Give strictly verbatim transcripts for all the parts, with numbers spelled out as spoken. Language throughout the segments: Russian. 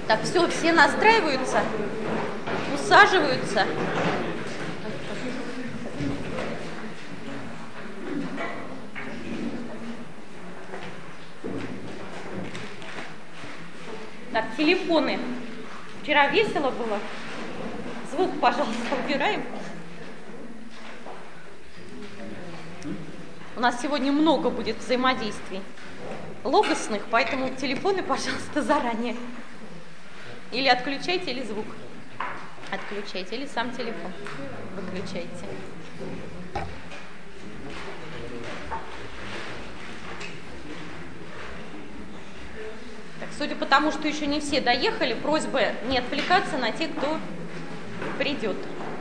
Так, все, все настраиваются, усаживаются. Так, телефоны. Вчера весело было. Звук, пожалуйста, убираем. У нас сегодня много будет взаимодействий логосных, поэтому телефоны, пожалуйста, заранее. Или отключайте, или звук. Отключайте, или сам телефон выключайте. Так, судя по тому, что еще не все доехали, просьба не отвлекаться на тех, кто придет.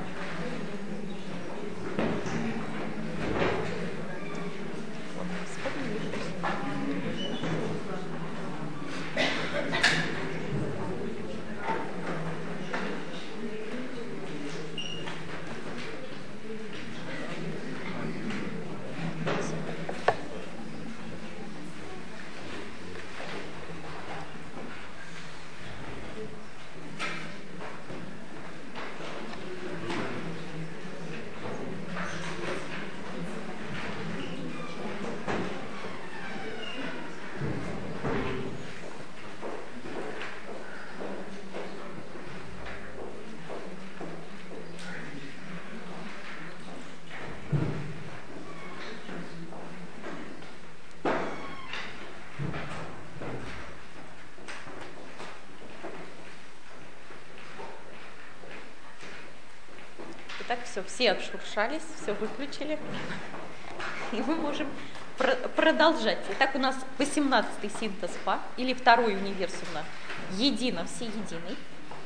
Так, все, все отшуршались, все выключили, и мы можем про- продолжать. Итак, у нас восемнадцатый синтез Фа, или второй универсум едино, всеединый.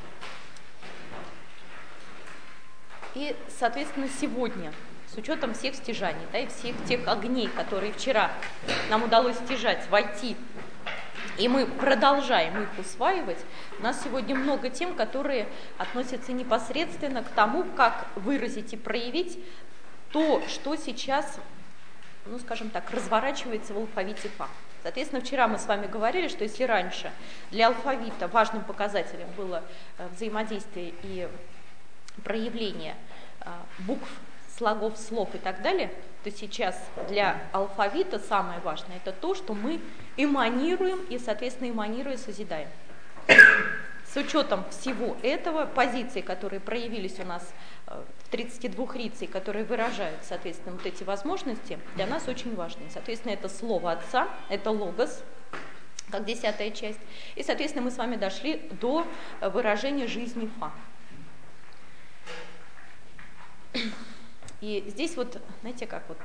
И, соответственно, сегодня, с учетом всех стяжаний, да, и всех тех огней, которые вчера нам удалось стяжать, войти, и мы продолжаем их усваивать, у нас сегодня много тем, которые относятся непосредственно к тому, как выразить и проявить то, что сейчас, ну, скажем так, разворачивается в алфавите Фа. Соответственно, вчера мы с вами говорили, что если раньше для алфавита важным показателем было взаимодействие и проявление букв, слогов, слов и так далее, то сейчас для алфавита самое важное – это то, что мы эманируем и, соответственно, эманируя, созидаем. С учетом всего этого, позиции, которые проявились у нас в тридцати двух рицей, которые выражают, соответственно, вот эти возможности, для нас очень важны. Соответственно, это слово Отца, это логос, как десятая часть. И, соответственно, мы с вами дошли до выражения жизни Фа. И здесь вот, знаете, как вот,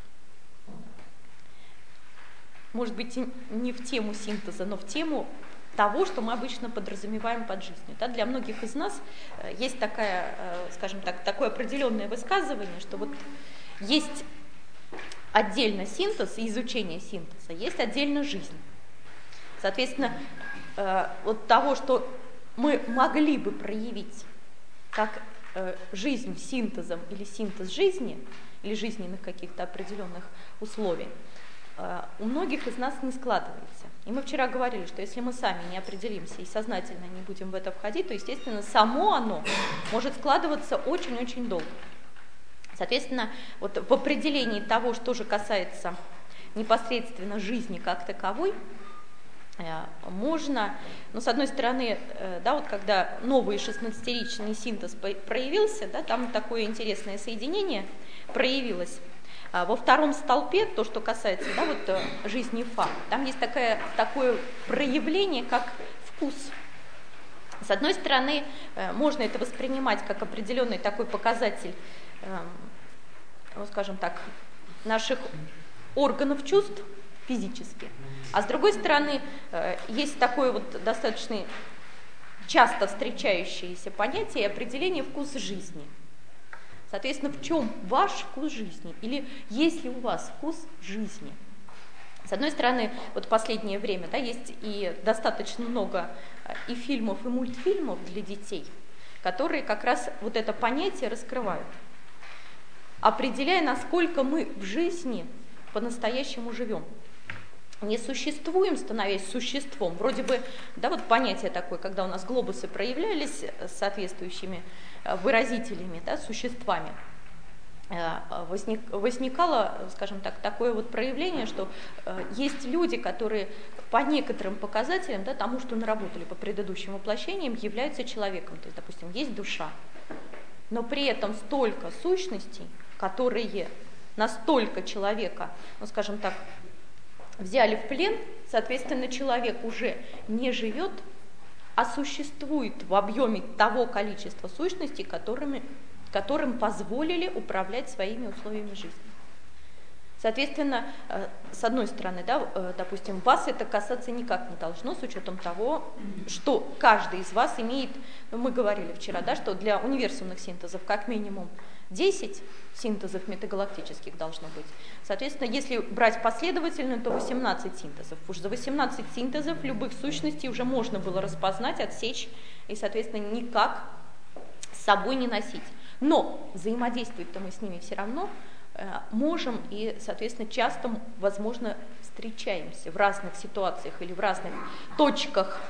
может быть, не в тему синтеза, но в тему того, что мы обычно подразумеваем под жизнью. Да? Для многих из нас есть такая, скажем так, такое определенное высказывание, что вот есть отдельно синтез и изучение синтеза, есть отдельно жизнь. Соответственно, вот того, что мы могли бы проявить как жизнь синтезом или синтез жизни, или жизненных каких-то определенных условий, у многих из нас не складывается. И мы вчера говорили, что если мы сами не определимся и сознательно не будем в это входить, то, естественно, само оно может складываться очень-очень долго. Соответственно, вот в определении того, что же касается непосредственно жизни как таковой, можно, ну, с одной стороны, да, вот когда новый шестнадцатиричный синтез проявился, да, там такое интересное соединение проявилось. Во втором столпе, то, что касается, да, вот, жизни Фа, там есть такое, такое проявление, как вкус. С одной стороны, можно это воспринимать как определенный такой показатель, ну, скажем так, наших органов чувств физически. А с другой стороны, есть такое вот достаточно часто встречающееся понятие и определение вкуса жизни. Соответственно, в чем ваш вкус жизни? Или есть ли у вас вкус жизни? С одной стороны, вот в последнее время, да, есть и достаточно много и фильмов, и мультфильмов для детей, которые как раз вот это понятие раскрывают, определяя, насколько мы в жизни по-настоящему живем. не существуем, становясь существом. Вроде бы, да, вот понятие такое, когда у нас глобусы проявлялись с соответствующими выразителями, да, существами, возник, возникало, скажем так, такое вот проявление, что есть люди, которые по некоторым показателям, да, тому, что наработали по предыдущим воплощениям, являются человеком. То есть, допустим, есть душа, но при этом столько сущностей, которые настолько человека, ну, скажем так, взяли в плен, соответственно, человек уже не живет, а существует в объеме того количества сущностей, которыми, которым позволили управлять своими условиями жизни. Соответственно, с одной стороны, да, допустим, вас это касаться никак не должно, с учетом того, что каждый из вас имеет, ну, мы говорили вчера, да, что для универсумных синтезов как минимум десять синтезов метагалактических должно быть. Соответственно, если брать последовательно, то восемнадцать синтезов. Уж за восемнадцать синтезов любых сущностей уже можно было распознать, отсечь и, соответственно, никак с собой не носить. Но взаимодействовать-то мы с ними все равно можем и, соответственно, часто, возможно, встречаемся в разных ситуациях или в разных точках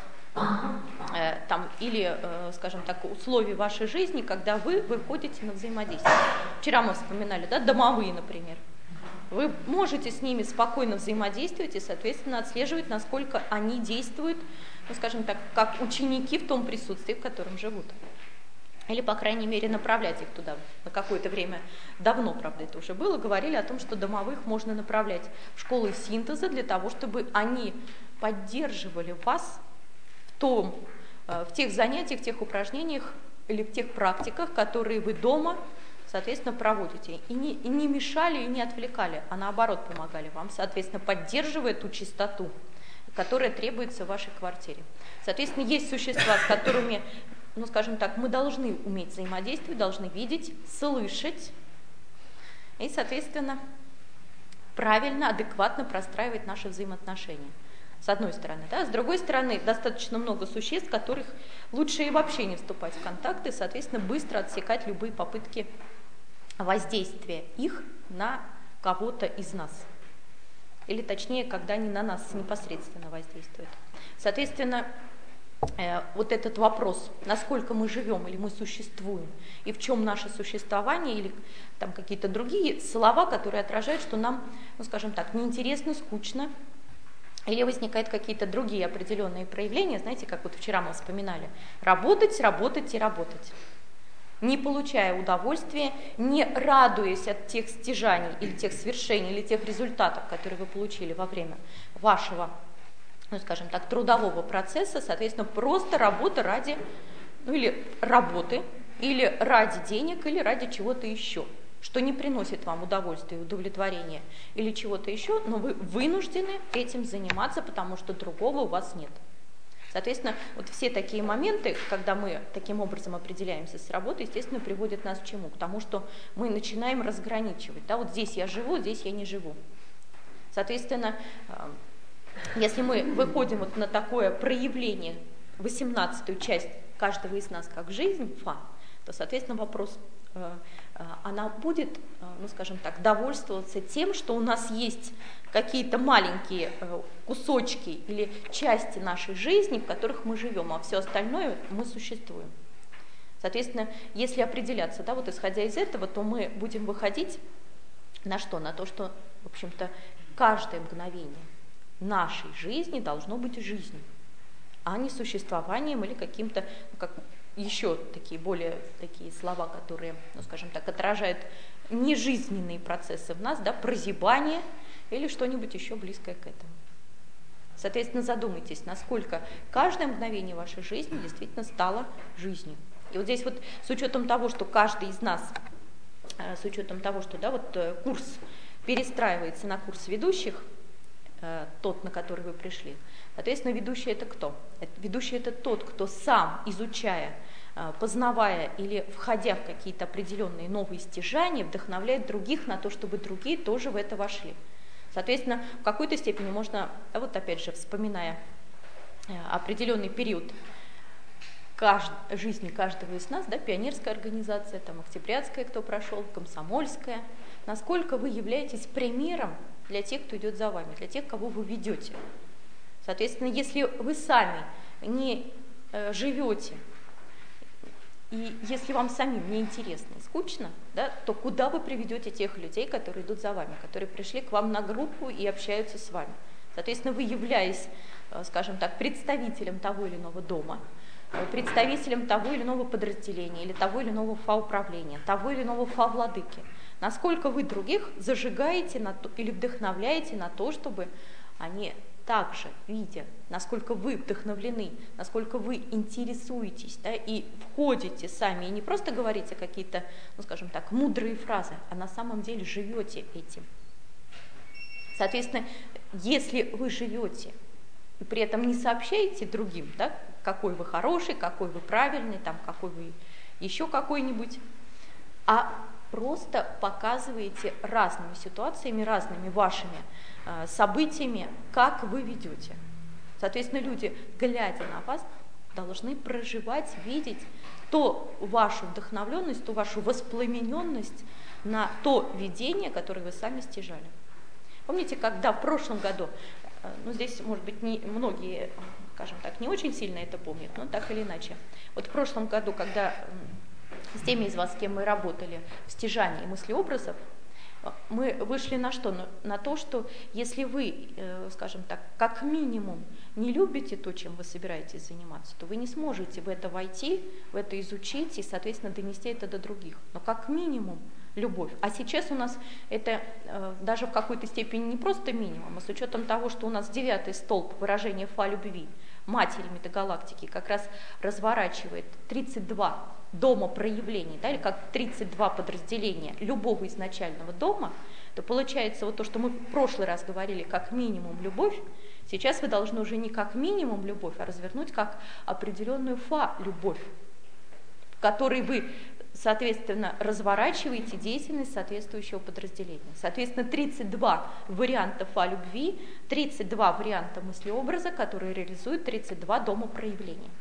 э, там, или, э, скажем так, условий вашей жизни, когда вы выходите на взаимодействие. Вчера мы вспоминали, да, домовые, например. Вы можете с ними спокойно взаимодействовать и, соответственно, отслеживать, насколько они действуют, ну, скажем так, как ученики в том присутствии, в котором живут. Или, по крайней мере, направлять их туда на какое-то время. Давно, правда, это уже было. Говорили о том, что домовых можно направлять в школы синтеза для того, чтобы они поддерживали вас в, том, в тех занятиях, в тех упражнениях или в тех практиках, которые вы дома, соответственно, проводите. И не, и не мешали, и не отвлекали, а наоборот помогали вам, соответственно, поддерживая ту чистоту, которая требуется в вашей квартире. Соответственно, есть существа, с которыми, ну, скажем так, мы должны уметь взаимодействовать, должны видеть, слышать и, соответственно, правильно, адекватно простраивать наши взаимоотношения. С одной стороны, да, с другой стороны, достаточно много существ, которых лучше и вообще не вступать в контакты, соответственно, быстро отсекать любые попытки воздействия их на кого-то из нас. Или точнее, когда они на нас непосредственно воздействуют. Соответственно, э, вот этот вопрос, насколько мы живем или мы существуем, и в чем наше существование, или там какие-то другие слова, которые отражают, что нам, ну, скажем так, неинтересно, скучно, или возникают какие-то другие определенные проявления, знаете, как вот вчера мы вспоминали, работать, работать и работать, не получая удовольствия, не радуясь от тех стяжаний или тех свершений, или тех результатов, которые вы получили во время вашего, ну, скажем так, трудового процесса, соответственно, просто работа ради, ну, или работы, или ради денег, или ради чего-то еще, что не приносит вам удовольствия, удовлетворения или чего-то еще, но вы вынуждены этим заниматься, потому что другого у вас нет. Соответственно, вот все такие моменты, когда мы таким образом определяемся с работой, естественно, приводят нас к чему? К тому, что мы начинаем разграничивать. Да, вот здесь я живу, здесь я не живу. Соответственно, если мы выходим вот на такое проявление, восемнадцатую часть каждого из нас как жизнь, фа, то, соответственно, вопрос, она будет, ну, скажем так, довольствоваться тем, что у нас есть какие-то маленькие кусочки или части нашей жизни, в которых мы живем, а все остальное мы существуем. Соответственно, если определяться, да, вот исходя из этого, то мы будем выходить на что? На то, что, в общем-то, каждое мгновение нашей жизни должно быть жизнью, а не существованием или каким-то, ну, как еще такие более такие слова, которые, ну, скажем так, отражают нежизненные процессы в нас, да, прозябание или что-нибудь еще близкое к этому. Соответственно, задумайтесь, насколько каждое мгновение вашей жизни действительно стало жизнью. И вот здесь вот с учетом того, что каждый из нас, с учетом того, что, да, вот курс перестраивается на курс ведущих, тот, на который вы пришли, соответственно, ведущий это кто? Ведущий это тот, кто сам, изучая, познавая или входя в какие-то определенные новые стяжания, вдохновляет других на то, чтобы другие тоже в это вошли. Соответственно, в какой-то степени можно, вот опять же, вспоминая определенный период кажд... жизни каждого из нас, да, пионерская организация, там, октябрятская, кто прошел, комсомольская, насколько вы являетесь примером для тех, кто идет за вами, для тех, кого вы ведете. Соответственно, если вы сами не э, живете, и если вам самим неинтересно и скучно, да, то куда вы приведете тех людей, которые идут за вами, которые пришли к вам на группу и общаются с вами? Соответственно, вы, являясь, скажем так, представителем того или иного дома, представителем того или иного подразделения, или того или иного фа-управления, того или иного фа-владыки, насколько вы других зажигаете на то, или вдохновляете на то, чтобы они также, видя, насколько вы вдохновлены, насколько вы интересуетесь, да, и входите сами, и не просто говорите какие-то, ну, скажем так, мудрые фразы, а на самом деле живете этим. Соответственно, если вы живете и при этом не сообщаете другим, да, какой вы хороший, какой вы правильный, там, какой вы еще какой-нибудь, а просто показываете разными ситуациями, разными вашими э, событиями, как вы ведете. Соответственно, люди, глядя на вас, должны проживать, видеть ту вашу вдохновленность, ту вашу воспламененность на то видение, которое вы сами стяжали. Помните, когда в прошлом году, э, ну здесь, может быть, не, многие, скажем так, не очень сильно это помнят, но так или иначе. Вот в прошлом году, когда с теми из вас, с кем мы работали в стяжании мыслеобразов, мы вышли на что? На то, что если вы, скажем так, как минимум не любите то, чем вы собираетесь заниматься, то вы не сможете в это войти, в это изучить и, соответственно, донести это до других. Но как минимум любовь. А сейчас у нас это даже в какой-то степени не просто минимум, а с учетом того, что у нас девятый столб выражения фа любви, матери метагалактики, как раз разворачивает тридцать два дома проявлений, да, или как тридцать два подразделения любого изначального дома, то получается вот то, что мы в прошлый раз говорили, как минимум любовь, сейчас вы должны уже не как минимум любовь, а развернуть как определенную фа-любовь, в которой вы, соответственно, разворачиваете деятельность соответствующего подразделения. Соответственно, тридцать два варианта фа-любви, тридцать два варианта мыслеобраза, которые реализуют тридцать два дома проявления.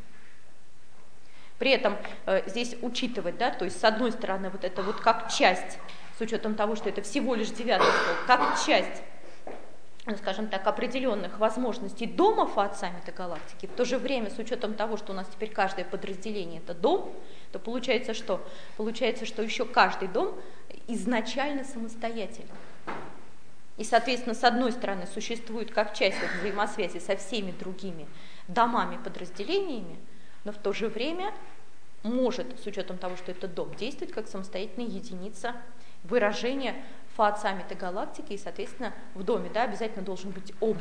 При этом э, здесь учитывать, да, то есть с одной стороны вот это вот как часть, с учетом того, что это всего лишь девятый столб, как часть, ну, скажем так, определенных возможностей дома фа-отца метагалактики, в то же время с учетом того, что у нас теперь каждое подразделение это дом, то получается что? Получается, что еще каждый дом изначально самостоятельный. И, соответственно, с одной стороны существует как часть вот взаимосвязи со всеми другими домами, подразделениями, но в то же время может, с учетом того, что это дом, действовать как самостоятельная единица выражения фа-отца метагалактики, и, соответственно, в доме, да, обязательно должен быть ом.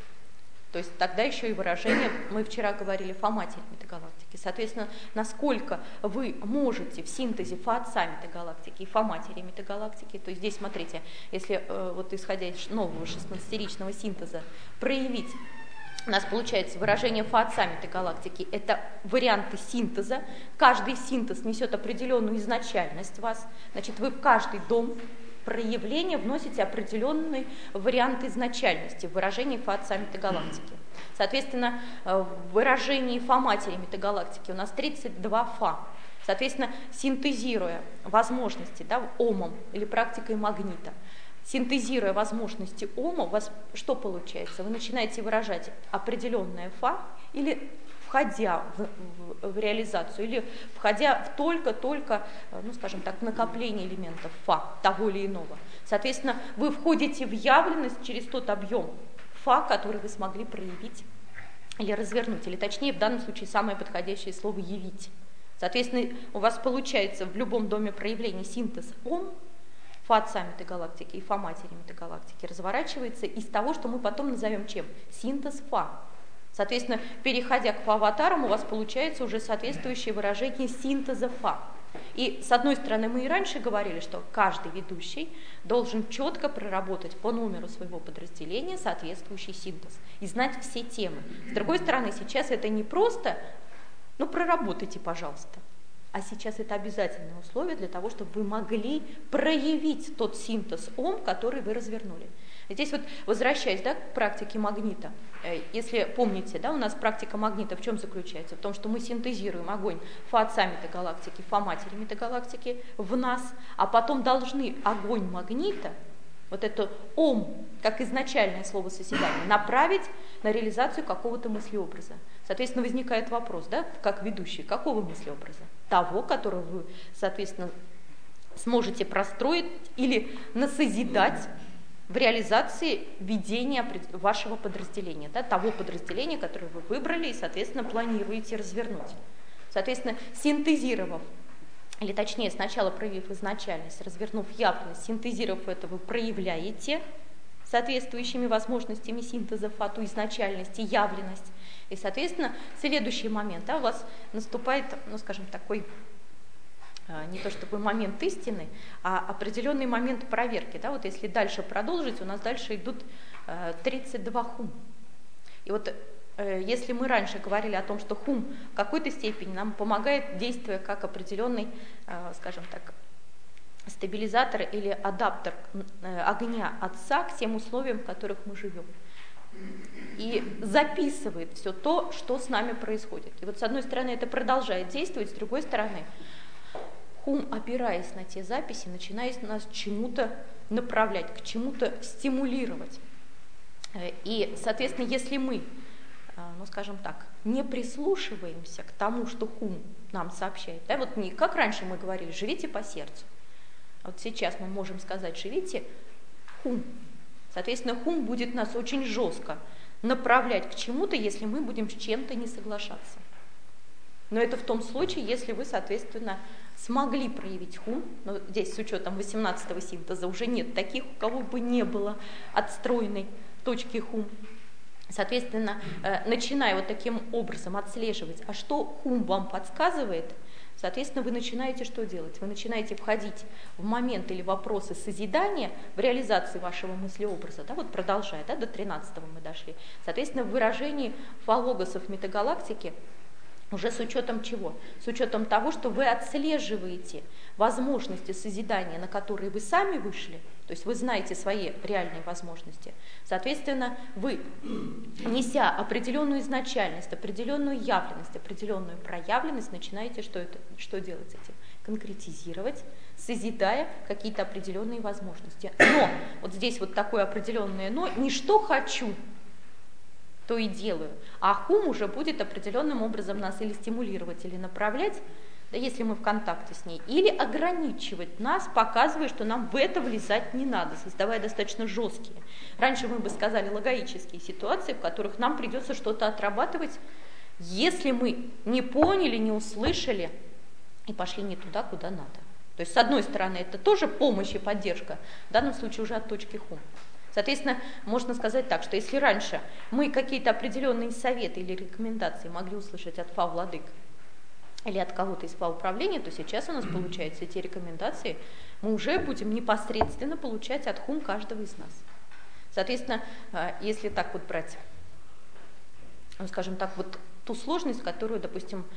То есть тогда еще и выражение, мы вчера говорили, фа-матерь метагалактики. Соответственно, насколько вы можете в синтезе фа-отца метагалактики и фа-матери метагалактики, то есть здесь, смотрите, если э, вот исходя из нового шестнадцатиричного синтеза проявить, у нас получается выражение фа-отца метагалактики, это варианты синтеза, каждый синтез несет определенную изначальность вас, значит, вы в каждый дом проявления вносите определенный вариант изначальности в выражении фа-отца метагалактики. Соответственно, в выражении фа-матери метагалактики у нас тридцать два фа. Соответственно, синтезируя возможности, да, омом или практикой магнита, синтезируя возможности ома, у вас что получается? Вы начинаете выражать определенное фа или входя в, в, в реализацию, или входя в только-только, ну, скажем так, накопление элементов фа, того или иного. Соответственно, вы входите в явленность через тот объем фа, который вы смогли проявить или развернуть, или точнее, в данном случае, самое подходящее слово «явить». Соответственно, у вас получается в любом доме проявления синтез ом, фа-отца метагалактики и фа-матери метагалактики разворачивается из того, что мы потом назовем чем? Синтез фа. Соответственно, переходя к фа-аватарам, у вас получается уже соответствующее выражение синтеза фа. И с одной стороны, мы и раньше говорили, что каждый ведущий должен четко проработать по номеру своего подразделения соответствующий синтез и знать все темы. С другой стороны, сейчас это не просто, ну проработайте, пожалуйста, а сейчас это обязательное условие для того, чтобы вы могли проявить тот синтез ом, который вы развернули. Здесь вот, возвращаясь, да, к практике магнита, если помните, да, у нас практика магнита в чем заключается? В том, что мы синтезируем огонь фа-отца метагалактики, фа-матери метагалактики в нас, а потом должны огонь магнита вот это ом, как изначальное слово созидания, направить на реализацию какого-то мыслеобраза. Соответственно, возникает вопрос, да, как ведущий, какого мыслеобраза? Того, которого вы, соответственно, сможете простроить или насозидать в реализации ведения вашего подразделения, да, того подразделения, которое вы выбрали и, соответственно, планируете развернуть. Соответственно, синтезировав, или точнее, сначала проявив изначальность, развернув явность, синтезировав это, вы проявляете соответствующими возможностями синтеза фату изначальность и явленность. И, соответственно, следующий момент, да, у вас наступает, ну, скажем, такой, не то чтобы момент истины, а определенный момент проверки. Да, вот если дальше продолжить, у нас дальше идут тридцать два хум. И вот если мы раньше говорили о том, что хум в какой-то степени нам помогает, действуя как определенный, скажем так, стабилизатор или адаптер огня Отца к тем условиям, в которых мы живем. И записывает все то, что с нами происходит. И вот с одной стороны это продолжает действовать, с другой стороны хум, опираясь на те записи, начинает нас чему-то направлять, к чему-то стимулировать. И, соответственно, если мы, ну, скажем так, не прислушиваемся к тому, что хум нам сообщает, да, вот не как раньше мы говорили, живите по сердцу. А вот сейчас мы можем сказать, живите хум. Соответственно, хум будет нас очень жестко направлять к чему-то, если мы будем с чем-то не соглашаться. Но это в том случае, если вы, соответственно, смогли проявить хум, но здесь с учетом восемнадцатого синтеза уже нет таких, у кого бы не было отстроенной точки хум. Соответственно, начиная вот таким образом отслеживать, а что хум вам подсказывает, соответственно, вы начинаете что делать? Вы начинаете входить в момент или вопросы созидания в реализации вашего мыслеобраза, да, вот продолжая, да, до тринадцатого мы дошли. Соответственно, в выражении фалогосов метагалактики уже с учетом чего? С учетом того, что вы отслеживаете возможности созидания, на которые вы сами вышли, то есть вы знаете свои реальные возможности. Соответственно, вы, неся определенную изначальность, определенную явленность, определенную проявленность, начинаете что, это, что делать с этим? Конкретизировать, созидая какие-то определенные возможности. Но, вот здесь вот такое определенное но, не что хочу, то и делаю, а хум уже будет определенным образом нас или стимулировать, или направлять, да, если мы в контакте с ней, или ограничивать нас, показывая, что нам в это влезать не надо, создавая достаточно жесткие. Раньше мы бы сказали логические ситуации, в которых нам придется что-то отрабатывать, если мы не поняли, не услышали и пошли не туда, куда надо. То есть, с одной стороны, это тоже помощь и поддержка, в данном случае уже от точки хум. Соответственно, можно сказать так, что если раньше мы какие-то определенные советы или рекомендации могли услышать от фа-владык или от кого-то из фа-управления, то сейчас у нас, получается, эти рекомендации мы уже будем непосредственно получать от хум каждого из нас. Соответственно, если так вот брать, скажем так, вот ту сложность, которую, допустим,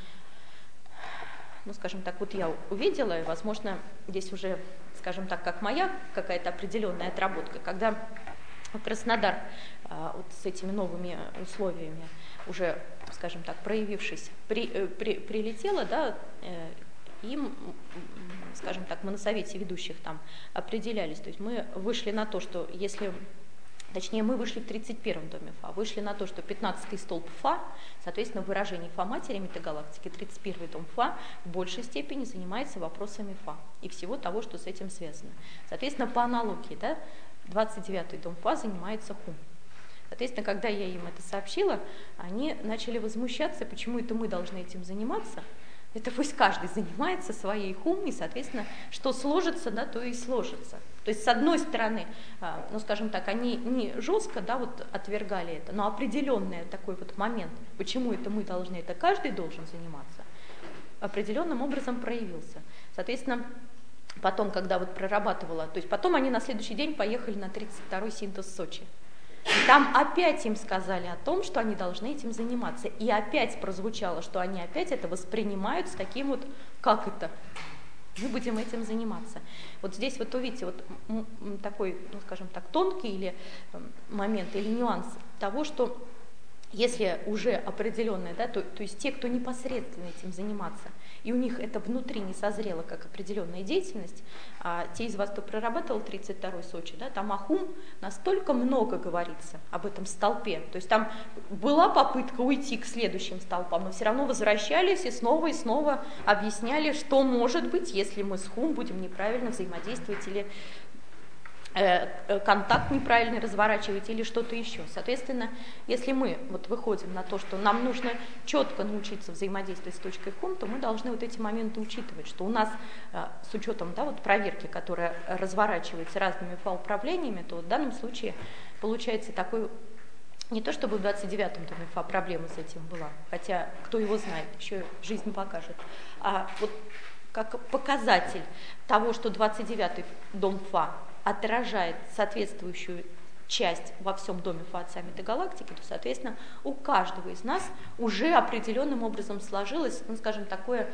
ну, скажем так, вот я увидела, и, возможно, здесь уже, скажем так, как моя какая-то определенная отработка, когда Краснодар вот с этими новыми условиями, уже, скажем так, проявившись, при, при, прилетела, да, им, скажем так, мы на совете ведущих там определялись, то есть мы вышли на то, что если... Точнее, мы вышли в тридцать первом доме Фа, вышли на то, что пятнадцатый столб Фа, соответственно, в выражении Фа-матери метагалактики, тридцать первый дом Фа в большей степени занимается вопросами Фа и всего того, что с этим связано. Соответственно, по аналогии, да, двадцать девятый дом Фа занимается Хум. Соответственно, когда я им это сообщила, они начали возмущаться, почему это мы должны этим заниматься. Это пусть каждый занимается своей хум, и, соответственно, что сложится, да, то и сложится. То есть, с одной стороны, ну, скажем так, они не жестко, да, вот отвергали это, но определенный такой вот момент, почему это мы должны, это каждый должен заниматься, определенным образом проявился. Соответственно, потом, когда вот прорабатывала, то есть потом они на следующий день поехали на тридцать второй синтез Сочи. И там опять им сказали о том, что они должны этим заниматься. И опять прозвучало, что они опять это воспринимают с таким вот, как это, мы будем этим заниматься. Вот здесь вот увидите, вот такой, ну, скажем так, тонкий или момент, или нюанс того, что если уже определенные, да, то, то есть те, кто непосредственно этим заниматься, и у них это внутри не созрело как определенная деятельность, а те из вас, кто прорабатывал тридцать второй Сочи, да, там о Хум настолько много говорится об этом столпе, то есть там была попытка уйти к следующим столпам, но все равно возвращались и снова и снова объясняли, что может быть, если мы с Хум будем неправильно взаимодействовать или контакт неправильный разворачивать или что-то еще. Соответственно, если мы вот выходим на то, что нам нужно четко научиться взаимодействовать с точкой Хум, то мы должны вот эти моменты учитывать, что у нас с учетом, да, вот проверки, которая разворачивается разными фа-управлениями, то в данном случае получается такой, не то чтобы в двадцать девятом доме Фа проблема с этим была, хотя кто его знает, еще жизнь покажет, а вот как показатель того, что двадцать девятый дом Фа отражает соответствующую часть во всем доме Фа Отца Метагалактики, то, соответственно, у каждого из нас уже определенным образом сложилось, ну, скажем, такое,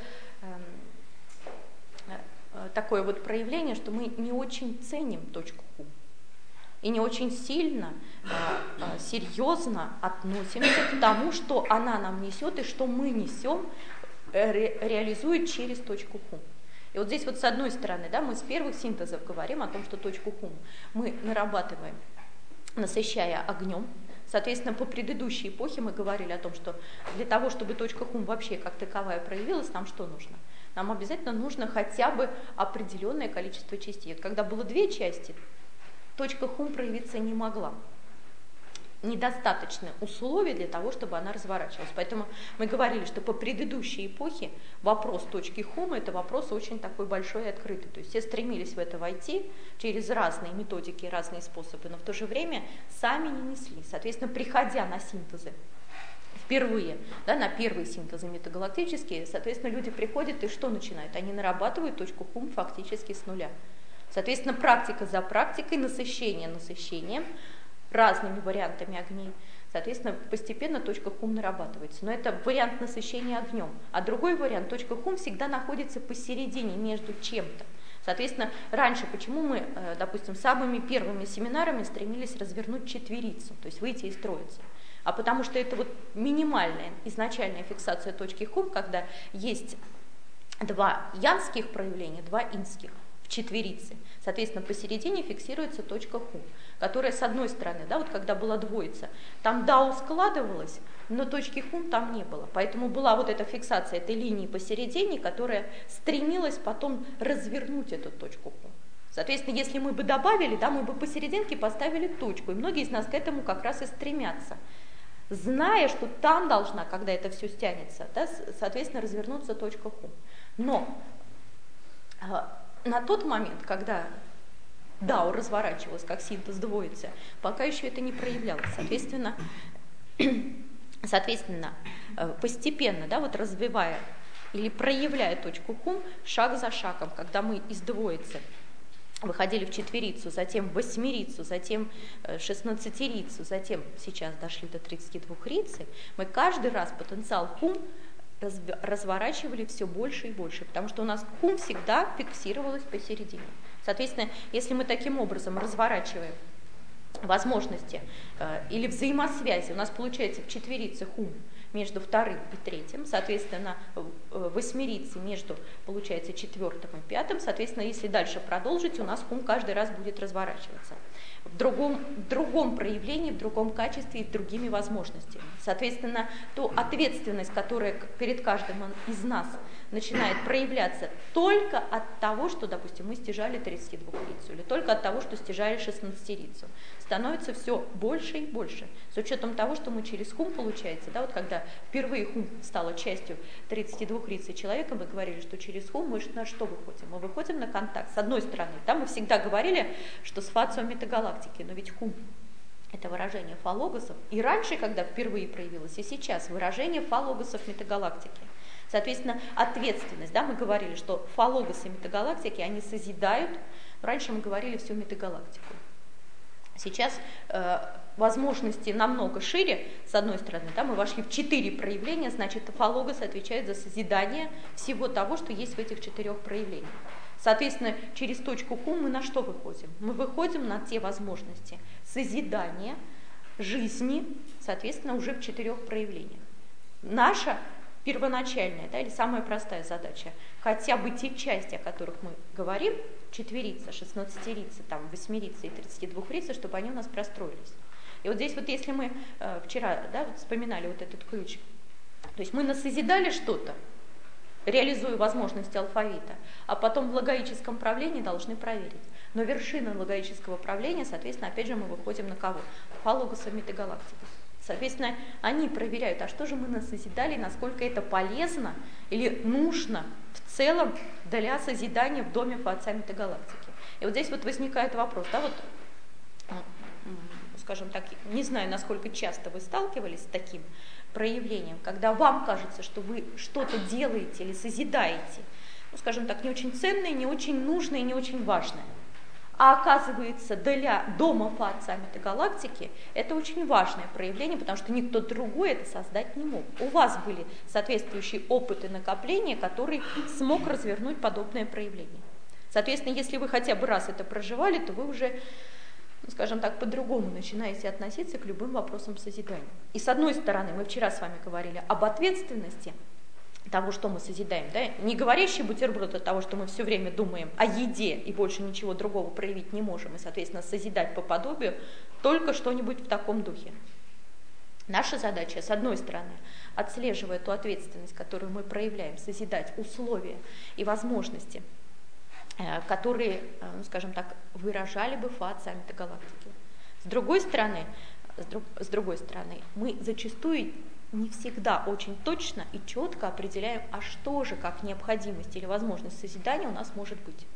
э, э, такое вот проявление, что мы не очень ценим точку Хум и не очень сильно, э, э, серьезно относимся к тому, что она нам несет и что мы несем, э, ре, реализует через точку Хум. И вот здесь вот с одной стороны, да, мы с первых синтезов говорим о том, что точку Хум мы нарабатываем, насыщая огнем. Соответственно, по предыдущей эпохе мы говорили о том, что для того, чтобы точка Хум вообще как таковая проявилась, нам что нужно? Нам обязательно нужно хотя бы определенное количество частей. Когда было две части, точка Хум проявиться не могла. Недостаточно условий для того, чтобы она разворачивалась. Поэтому мы говорили, что по предыдущей эпохе вопрос точки Хум – это вопрос очень такой большой и открытый. То есть все стремились в это войти через разные методики, разные способы, но в то же время сами не несли. Соответственно, приходя на синтезы впервые, да, на первые синтезы метагалактические, соответственно, люди приходят и что начинают? Они нарабатывают точку Хум фактически с нуля. Соответственно, практика за практикой, насыщение насыщением, разными вариантами огней. Соответственно, постепенно точка Хум нарабатывается. Но это вариант насыщения огнем. А другой вариант, точка Хум всегда находится посередине между чем-то. Соответственно, раньше почему мы, допустим, самыми первыми семинарами стремились развернуть четверицу, то есть выйти из троицы? А потому что это вот минимальная изначальная фиксация точки Хум, когда есть два янских проявления, два инских в четверице. Соответственно, посередине фиксируется точка Хум, которая с одной стороны, да, вот когда была двоица, там дао складывалась, но точки Хум там не было. Поэтому была вот эта фиксация этой линии посередине, которая стремилась потом развернуть эту точку Хум. Соответственно, если мы бы добавили, да, мы бы посерединке поставили точку, и многие из нас к этому как раз и стремятся, зная, что там должна, когда это все стянется, да, соответственно, развернуться точка Хум. Но на тот момент, когда дао разворачивалась как синтез двоицы, пока еще это не проявлялось. Соответственно, соответственно постепенно, да, вот развивая или проявляя точку Хум шаг за шагом, когда мы из двоицы выходили в четверицу, затем в восьмерицу, затем шестнадцатерицу, затем сейчас дошли до тридцати двухрицы, мы каждый раз потенциал Хум разворачивали все больше и больше, потому что у нас Хум всегда фиксировалась посередине. Соответственно, если мы таким образом разворачиваем возможности э, или взаимосвязи, у нас получается в четверице Хум между вторым и третьим, соответственно, в восьмерице между, получается, четвертым и пятым, соответственно, если дальше продолжить, у нас Хум каждый раз будет разворачиваться. В другом, в другом проявлении, в другом качестве и другими возможностями. Соответственно, ту ответственность, которая перед каждым из нас начинает проявляться только от того, что, допустим, мы стяжали тридцатидвухрицу, или только от того, что стяжали шестнадцатерицу, становится все больше и больше. С учетом того, что мы через Хум, получается, да, вот когда впервые Хум стала частью тридцатидвухрицы человека, мы говорили, что через Хум мы на что выходим? Мы выходим на контакт. С одной стороны, да, мы всегда говорили, что с Фацио Метагалактики, но ведь Хум – это выражение фа-логосов. И раньше, когда впервые проявилось, и сейчас выражение фа-логосов Метагалактики. Соответственно, ответственность, да, мы говорили, что фа-логосы Метагалактики, они созидают. Раньше мы говорили всю Метагалактику. Сейчас э, возможности намного шире, с одной стороны, да, мы вошли в четыре проявления, значит, фа-логос отвечает за созидание всего того, что есть в этих четырех проявлениях. Соответственно, через точку Хум мы на что выходим? Мы выходим на те возможности созидания жизни, соответственно, уже в четырех проявлениях. Наша первоначальная, да, или самая простая задача, хотя бы те части, о которых мы говорим, четверица, шестнадцатерица, там, восьмерица и тридцатидвухрица, чтобы они у нас простроились. И вот здесь вот если мы э, вчера, да, вот вспоминали вот этот ключ, то есть мы насозидали что-то, реализуя возможности алфавита, а потом в логоическом правлении должны проверить. Но вершина логоического правления, соответственно, опять же мы выходим на кого? Два логоса метагалактики. Соответственно, они проверяют, а что же мы насозидали, насколько это полезно или нужно в целом для созидания в доме по отца метагалактики. И вот здесь вот возникает вопрос, да, вот, скажем так, не знаю, насколько часто вы сталкивались с таким проявлением, когда вам кажется, что вы что-то делаете или созидаете, ну, скажем так, не очень ценное, не очень нужное, не очень важное. А оказывается, для дома по отца метагалактики это очень важное проявление, потому что никто другой это создать не мог. У вас были соответствующие опыты накопления, который смог развернуть подобное проявление. Соответственно, если вы хотя бы раз это проживали, то вы уже, ну, скажем так, по-другому начинаете относиться к любым вопросам созидания. И с одной стороны, мы вчера с вами говорили об ответственности того, что мы созидаем, да? Не говорящий бутерброд от того, что мы все время думаем о еде и больше ничего другого проявить не можем, и, соответственно, созидать по подобию, только что-нибудь в таком духе. Наша задача, с одной стороны, отслеживая ту ответственность, которую мы проявляем, созидать условия и возможности, которые, ну, скажем так, выражали бы фа отца метагалактики. С другой стороны, с, друг, с другой стороны, мы зачастую не всегда очень точно и четко определяем, а что же как необходимость или возможность созидания у нас может быть.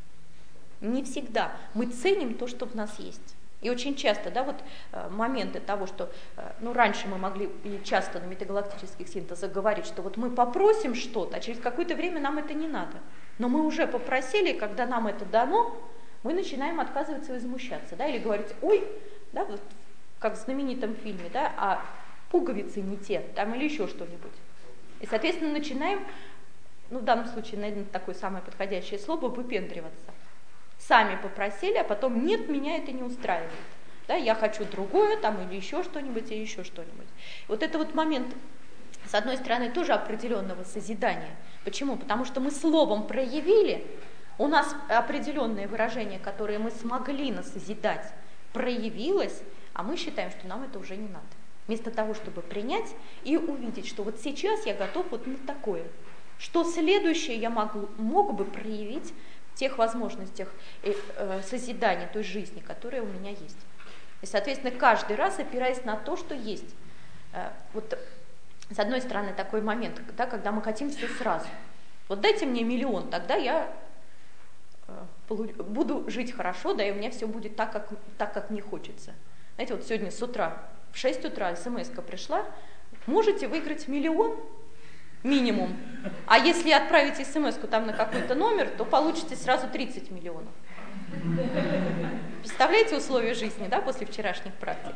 Не всегда мы ценим то, что в нас есть. И очень часто, да, вот моменты того, что, ну, раньше мы могли и часто на метагалактических синтезах говорить, что вот мы попросим что-то, а через какое-то время нам это не надо. Но мы уже попросили, и когда нам это дано, мы начинаем отказываться и возмущаться, да, или говорить, ой, да, вот как в знаменитом фильме, да, а пуговицы не те, там или еще что-нибудь. И, соответственно, начинаем, ну, в данном случае, наверное, такое самое подходящее слово, выпендриваться. Сами попросили, а потом нет, меня это не устраивает. Да, я хочу другое, там, или еще что-нибудь, или еще что-нибудь. Вот это вот момент, с одной стороны, тоже определенного созидания. Почему? Потому что мы словом проявили, у нас определенное выражение, которое мы смогли насозидать, проявилось, а мы считаем, что нам это уже не надо. Вместо того, чтобы принять и увидеть, что вот сейчас я готов вот на такое, что следующее я могу, мог бы проявить в тех возможностях э, э, созидания той жизни, которая у меня есть. И, соответственно, каждый раз опираясь на то, что есть. Э, вот, с одной стороны, такой момент, да, когда мы хотим все сразу. Вот дайте мне миллион, тогда я э, буду жить хорошо, да, и у меня все будет так, как, так, как мне хочется. Знаете, вот сегодня с утра, в шесть утра смс-ка пришла, можете выиграть миллион минимум, а если отправить смс-ку там на какой-то номер, то получите сразу тридцать миллионов. Представляете условия жизни, да, после вчерашних практик?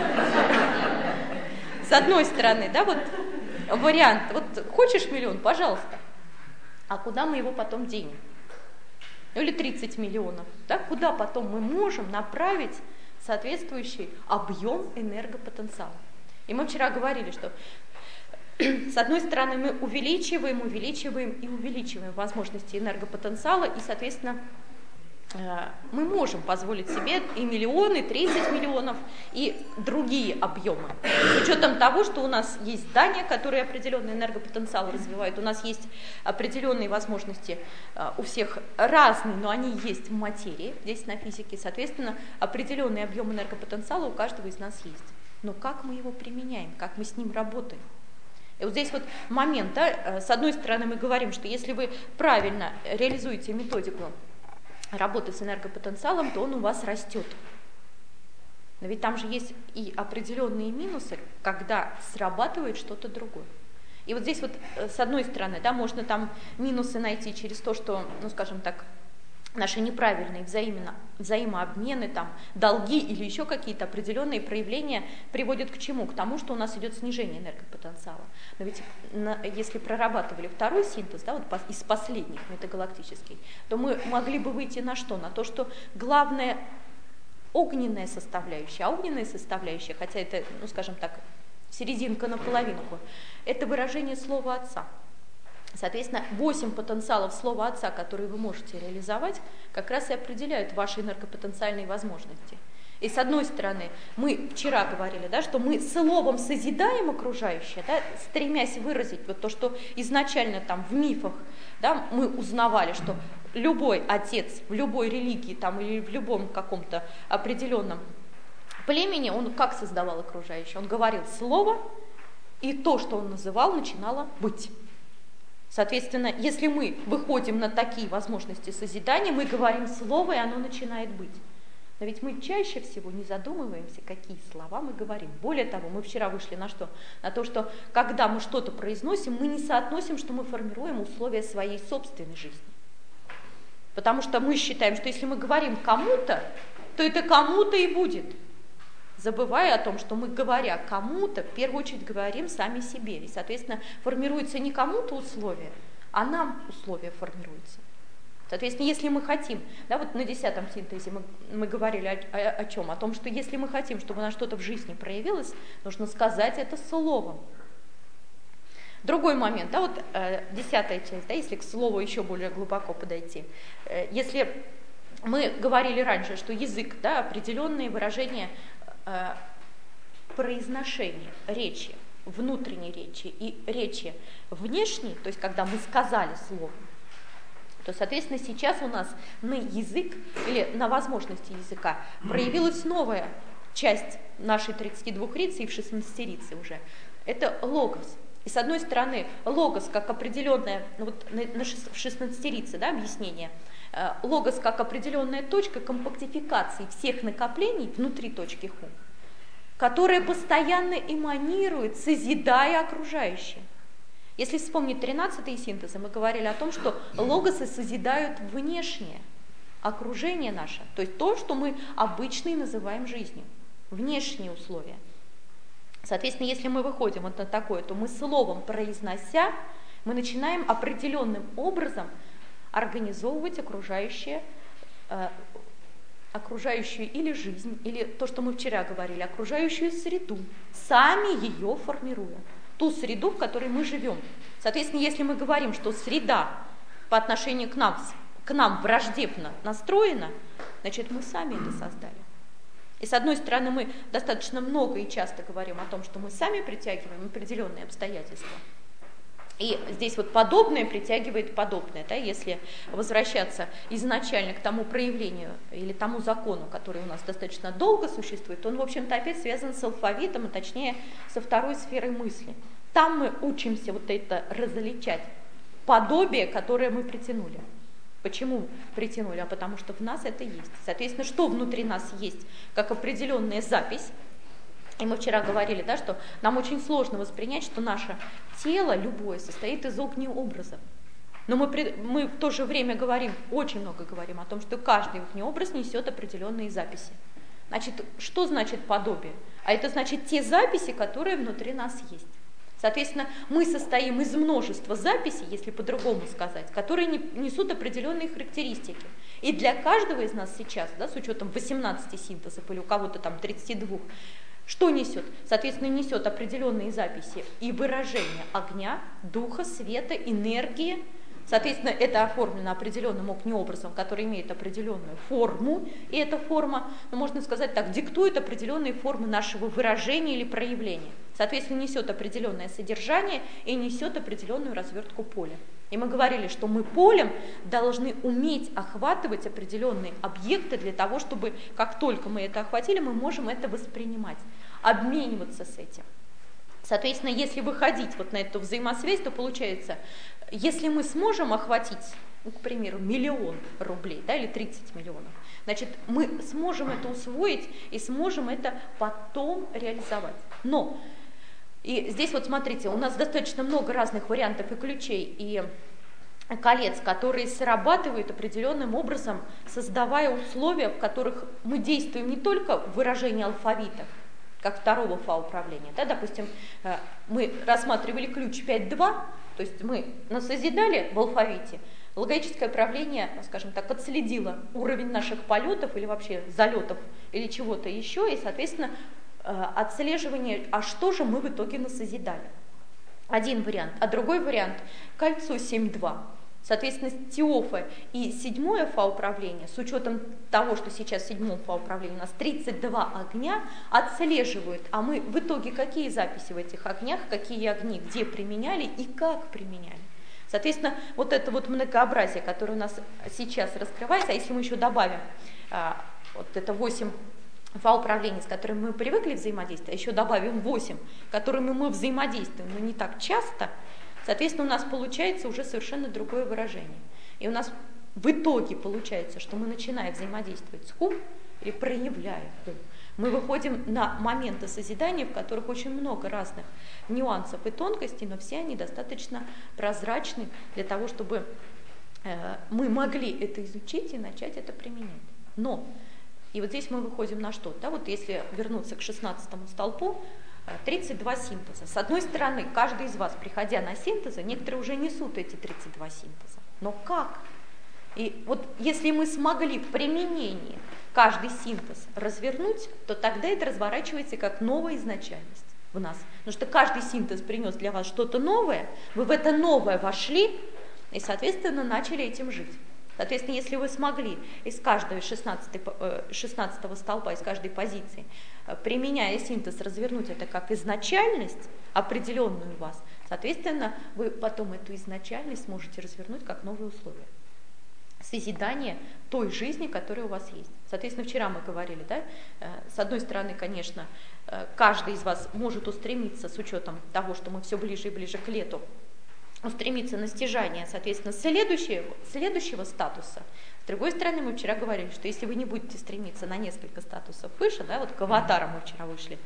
С одной стороны, да, вот вариант, вот хочешь миллион, пожалуйста, а куда мы его потом денем? Ну или тридцать миллионов, да, куда потом мы можем направить соответствующий объем энергопотенциала. И мы вчера говорили, что с одной стороны мы увеличиваем, увеличиваем и увеличиваем возможности энергопотенциала, и, соответственно, мы можем позволить себе и миллионы, и тридцать миллионов, и другие объемы. С учетом того, что у нас есть здания, которые определенный энергопотенциал развивают, у нас есть определенные возможности, у всех разные, но они есть в материи, здесь на физике, соответственно, определенный объем энергопотенциала у каждого из нас есть. Но как мы его применяем, как мы с ним работаем? И вот здесь вот момент, да, с одной стороны мы говорим, что если вы правильно реализуете методику работы с энергопотенциалом, то он у вас растет. Но ведь там же есть и определенные минусы, когда срабатывает что-то другое. И вот здесь вот с одной стороны, да, можно там минусы найти через то, что, ну, скажем так, наши неправильные взаимно, взаимообмены, там, долги или еще какие-то определенные проявления приводят к чему? К тому, что у нас идет снижение энергопотенциала. Но ведь на, если прорабатывали второй синтез, да, вот по, из последних метагалактических, то мы могли бы выйти на что? На то, что главное огненная составляющая. А огненная составляющая, хотя это, ну скажем так, серединка на половинку, это выражение слова Отца. Соответственно, восемь потенциалов слова Отца, которые вы можете реализовать, как раз и определяют ваши энергопотенциальные возможности. И с одной стороны, мы вчера говорили, да, что мы словом созидаем окружающее, да, стремясь выразить вот то, что изначально там в мифах, да, мы узнавали, что любой отец в любой религии там, или в любом каком-то определенном племени, он как создавал окружающее? Он говорил слово, и то, что он называл, начинало быть. Соответственно, если мы выходим на такие возможности созидания, мы говорим слово, и оно начинает быть. Но ведь мы чаще всего не задумываемся, какие слова мы говорим. Более того, мы вчера вышли на что? На то, что когда мы что-то произносим, мы не соотносим, что мы формируем условия своей собственной жизни. Потому что мы считаем, что если мы говорим кому-то, то это кому-то и будет. Забывая о том, что мы, говоря кому-то, в первую очередь говорим сами себе. И, соответственно, формируется не кому-то условия, а нам условия формируются. Соответственно, если мы хотим, да, вот на десятом синтезе мы, мы говорили о, о, о чем? О том, что если мы хотим, чтобы у нас что-то в жизни проявилось, нужно сказать это словом. Другой момент, да, вот э, десятая часть, да, если к слову еще более глубоко подойти. Э, если мы говорили раньше, что язык, да, определенные выражения э, произношения, речи, внутренней речи и речи внешней, то есть когда мы сказали слово, то, соответственно, сейчас у нас на язык или на возможности языка проявилась новая часть нашей тридцатидвухрицы и в шестнадцатирице уже. Это логос. И с одной стороны, логос как определенное, ну вот в шестнадцатирице, да, объяснение, логос как определенная точка компактификации всех накоплений внутри точки ху, которая постоянно эманирует, созидая окружающее. Если вспомнить тринадцатые синтезы, мы говорили о том, что логосы созидают внешнее окружение наше, то есть то, что мы обычно и называем жизнью, внешние условия. Соответственно, если мы выходим вот на такое, то мы словом произнося, мы начинаем определенным образом организовывать окружающее, э, окружающую или жизнь, или то, что мы вчера говорили, окружающую среду, сами ее формируя. Ту среду, в которой мы живем. Соответственно, если мы говорим, что среда по отношению к нам, к нам враждебно настроена, значит, мы сами это создали. И с одной стороны, мы достаточно много и часто говорим о том, что мы сами притягиваем определенные обстоятельства. И здесь вот подобное притягивает подобное. Да? Если возвращаться изначально к тому проявлению или тому закону, который у нас достаточно долго существует, то он, в общем-то, опять связан с алфавитом, а точнее со второй сферой мысли. Там мы учимся вот это различать подобие, которое мы притянули. Почему притянули? А потому что в нас это есть. Соответственно, что внутри нас есть, как определенная запись. И мы вчера говорили, да, что нам очень сложно воспринять, что наше тело, любое, состоит из огнеобразов. Но мы, мы в то же время говорим, очень много говорим о том, что каждый огнеобраз несет определенные записи. Значит, что значит подобие? А это значит те записи, которые внутри нас есть. Соответственно, мы состоим из множества записей, если по-другому сказать, которые несут определенные характеристики. И для каждого из нас сейчас, да, с учетом восемнадцати синтезов или у кого-то там тридцати двух, что несет? Соответственно, несет определенные записи и выражения огня, духа, света, энергии. Соответственно, это оформлено определенным огнеобразом, который имеет определенную форму, и эта форма, ну, можно сказать так, диктует определенные формы нашего выражения или проявления. Соответственно, несет определенное содержание и несет определенную развертку поля. И мы говорили, что мы полем должны уметь охватывать определенные объекты для того, чтобы, как только мы это охватили, мы можем это воспринимать, обмениваться с этим. Соответственно, если выходить вот на эту взаимосвязь, то получается, если мы сможем охватить, ну, к примеру, миллион рублей, да, или тридцать миллионов, значит, мы сможем это усвоить и сможем это потом реализовать. Но, и здесь вот смотрите, у нас достаточно много разных вариантов и ключей, и колец, которые срабатывают определенным образом, создавая условия, в которых мы действуем не только в выражении алфавита, как второго фа управления. Да, допустим, мы рассматривали ключ пять два, То есть мы насозидали в алфавите, логическое правление, скажем так, отследило уровень наших полетов или вообще залетов или чего-то еще, и, соответственно, отслеживание, а что же мы в итоге насозидали. Один вариант. А другой вариант – кольцо семь два. Соответственно, Теофа и седьмое фа-управление, с учетом того, что сейчас в седьмом фа-управлении у нас тридцать два огня, отслеживают, а мы в итоге какие записи в этих огнях, какие огни, где применяли и как применяли. Соответственно, вот это вот многообразие, которое у нас сейчас раскрывается, а если мы еще добавим а, вот это восемь фа-управлений, с которыми мы привыкли взаимодействовать, а еще добавим восемь, которыми мы взаимодействуем, но не так часто, соответственно, у нас получается уже совершенно другое выражение. И у нас в итоге получается, что мы начинаем взаимодействовать с хум или проявляя хум. Мы выходим на моменты созидания, в которых очень много разных нюансов и тонкостей, но все они достаточно прозрачны для того, чтобы э, мы могли это изучить и начать это применять. Но, и вот здесь мы выходим на что? Да, вот если вернуться к шестнадцатому столпу, тридцать два синтеза. С одной стороны, каждый из вас, приходя на синтезы, некоторые уже несут эти тридцать два синтеза. Но как? И вот если мы смогли в применении каждый синтез развернуть, то тогда это разворачивается как новая изначальность в нас. Потому что каждый синтез принес для вас что-то новое, вы в это новое вошли и, соответственно, начали этим жить. Соответственно, если вы смогли из каждого шестнадцатого столпа, из каждой позиции, применяя синтез, развернуть это как изначальность, определенную у вас, соответственно, вы потом эту изначальность сможете развернуть как новые условия. Созидание той жизни, которая у вас есть. Соответственно, вчера мы говорили, да, с одной стороны, конечно, каждый из вас может устремиться с учетом того, что мы все ближе и ближе к лету, устремиться на стяжание, соответственно, следующего, следующего статуса. С другой стороны, мы вчера говорили, что если вы не будете стремиться на несколько статусов выше, да, вот к аватарам мы вчера вышли,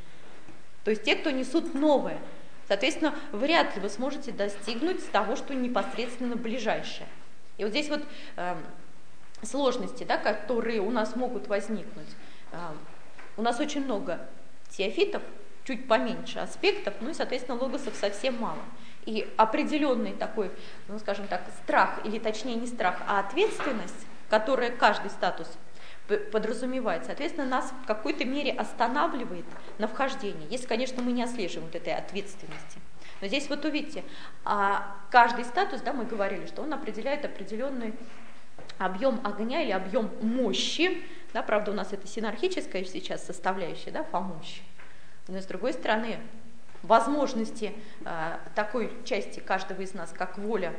то есть те, кто несут новое, соответственно, вряд ли вы сможете достигнуть того, что непосредственно ближайшее. И вот здесь вот э, сложности, да, которые у нас могут возникнуть. Э, у нас очень много теофитов, чуть поменьше аспектов, ну и, соответственно, логосов совсем мало. И определенный такой, ну, скажем так, страх, или точнее не страх, а ответственность, которая каждый статус подразумевает, соответственно, нас в какой-то мере останавливает на вхождении, если, конечно, мы не отслеживаем вот этой ответственности. Но здесь вот увидите, а каждый статус, да, мы говорили, что он определяет определенный объем огня или объем мощи, да, правда, у нас это синархическая сейчас составляющая, да, фа-мощь. Но с другой стороны, возможности э, такой части каждого из нас, как воля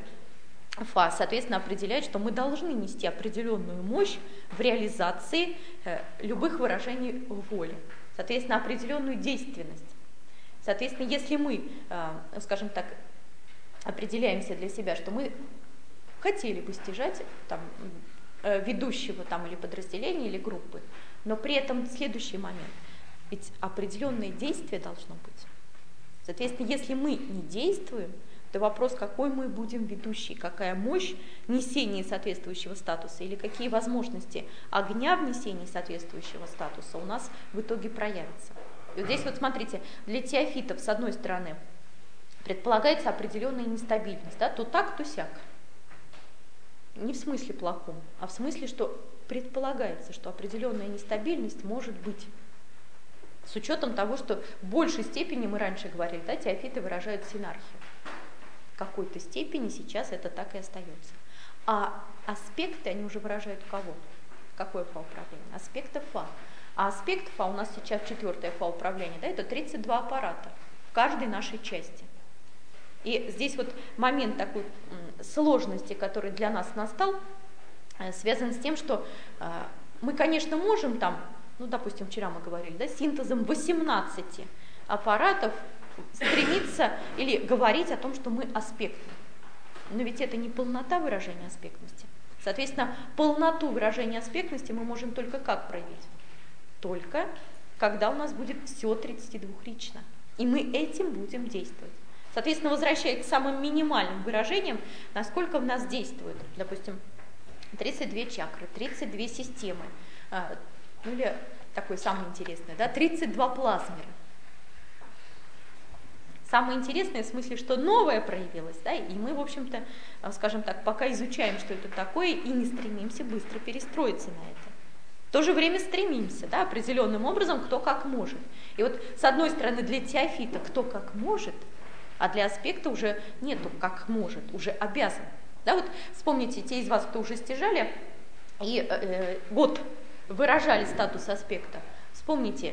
фа, соответственно, определяет, что мы должны нести определенную мощь в реализации э, любых выражений воли, соответственно, определенную действенность. Соответственно, если мы, э, скажем так, определяемся для себя, что мы хотели бы стяжать там, э, ведущего там, или подразделения, или группы, но при этом следующий момент, ведь определенное действие должно быть. Соответственно, если мы не действуем, то вопрос, какой мы будем ведущий, какая мощь несения соответствующего статуса или какие возможности огня в несении соответствующего статуса у нас в итоге проявятся. И вот здесь вот смотрите, для теофитов, с одной стороны, предполагается определенная нестабильность, да, то так, то сяк. Не в смысле плохом, а в смысле, что предполагается, что определенная нестабильность может быть. С учетом того, что в большей степени, мы раньше говорили, да, теофиты выражают синархию. В какой-то степени сейчас это так и остается. А аспекты, они уже выражают кого? Какое фа-управление? Аспекты фа. А аспект фа у нас сейчас четвертое фа-управление, да, это тридцать два аппарата в каждой нашей части. И здесь вот момент такой сложности, который для нас настал, связан с тем, что мы, конечно, можем там, ну, допустим, вчера мы говорили, да, синтезом восемнадцати аппаратов стремиться или говорить о том, что мы аспектны. Но ведь это не полнота выражения аспектности. Соответственно, полноту выражения аспектности мы можем только как проявить? Только когда у нас будет все тридцатидвухрично. И мы этим будем действовать. Соответственно, возвращаясь к самым минимальным выражениям, насколько в нас действует, допустим, тридцать две чакры, тридцать две системы, ну или такое самое интересное, да, тридцать два плазмера. самое интересное в смысле, что новое проявилось, да, и мы, в общем-то, скажем так, пока изучаем, что это такое, и не стремимся быстро перестроиться на это. В то же время стремимся, да, определенным образом, кто как может. И вот, с одной стороны, для теофита кто как может, а для аспекта уже нету как может, уже обязан. Да, вот вспомните, те из вас, кто уже стяжали и э, год выражали статус аспекта, вспомните,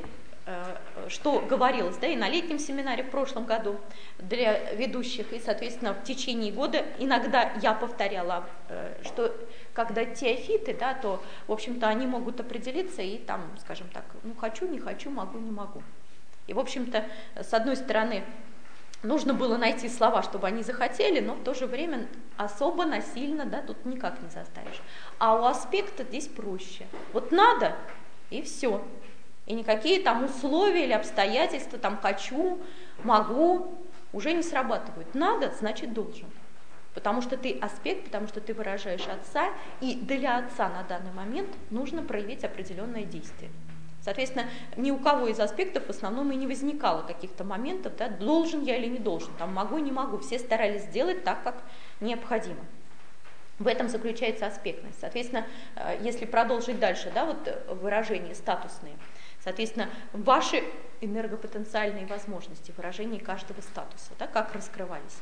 что говорилось, да, и на летнем семинаре в прошлом году для ведущих, и, соответственно, в течение года иногда я повторяла, что когда теофиты, да, то, в общем-то, они могут определиться и там, скажем так, ну, хочу, не хочу, могу, не могу. И, в общем-то, с одной стороны, нужно было найти слова, чтобы они захотели, но в то же время особо насильно, да, тут никак не заставишь. А у аспекта здесь проще. Вот надо, и все. И никакие там условия или обстоятельства, там хочу, могу, уже не срабатывают. Надо, значит должен. Потому что ты аспект, потому что ты выражаешь отца, и для отца на данный момент нужно проявить определенное действие. Соответственно, ни у кого из аспектов в основном и не возникало каких-то моментов, да, должен я или не должен, там могу, не могу. Все старались сделать так, как необходимо. В этом заключается аспектность. Соответственно, если продолжить дальше, да, вот выражения статусные, соответственно, ваши энергопотенциальные возможности выражения каждого статуса, да, как раскрывались.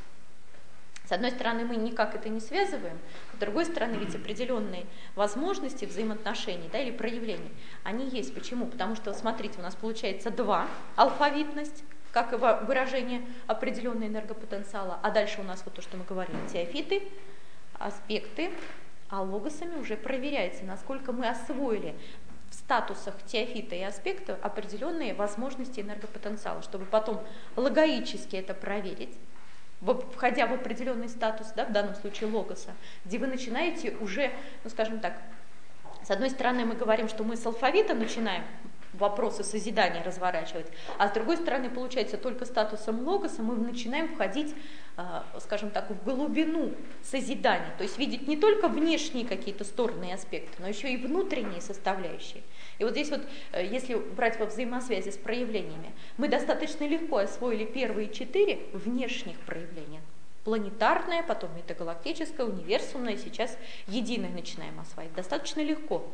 С одной стороны, мы никак это не связываем, с другой стороны, ведь определенные возможности взаимоотношений, да, или проявлений, они есть. Почему? Потому что, смотрите, у нас получается два: алфавитность, как и выражение определенного энергопотенциала, а дальше у нас вот то, что мы говорили, теофиты, аспекты, а логосами уже проверяется, насколько мы освоили в статусах теофита и аспекта определенные возможности энергопотенциала, чтобы потом логоически это проверить, входя в определенный статус, да, в данном случае логоса, где вы начинаете уже, ну скажем так, с одной стороны мы говорим, что мы с алфавита начинаем вопросы созидания разворачивать, а с другой стороны, получается, только статусом логоса мы начинаем входить, скажем так, в глубину созидания, то есть видеть не только внешние какие-то стороны и аспекты, но еще и внутренние составляющие. И вот здесь вот, если брать во взаимосвязи с проявлениями, мы достаточно легко освоили первые четыре внешних проявления. Планетарное, потом метагалактическое, универсумное, сейчас единое начинаем осваивать. Достаточно легко.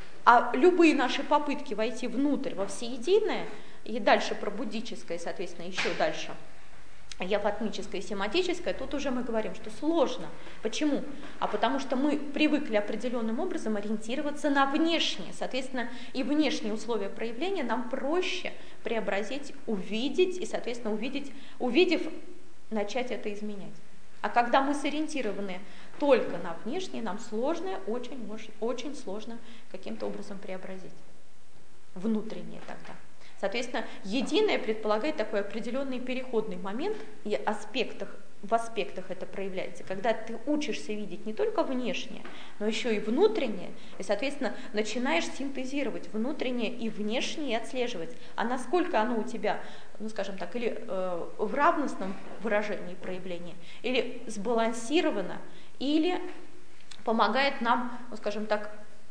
А любые наши попытки войти внутрь, во всеединое, и дальше пробудическое, соответственно, еще дальше яватмическое и семантическое, тут уже мы говорим, что сложно. Почему? А потому что мы привыкли определенным образом ориентироваться на внешнее. Соответственно, и внешние условия проявления нам проще преобразить, увидеть, и, соответственно, увидеть, увидев, начать это изменять. А когда мы сориентированы только на внешнее, нам сложно, очень, очень сложно каким-то образом преобразить. Внутреннее тогда. Соответственно, единое предполагает такой определенный переходный момент, и аспектах, в аспектах это проявляется, когда ты учишься видеть не только внешнее, но еще и внутреннее, и, соответственно, начинаешь синтезировать внутреннее и внешнее и отслеживать, а насколько оно у тебя, ну, скажем так, или э, в равностном выражении и проявлении, или сбалансировано, или помогает нам, ну, скажем так,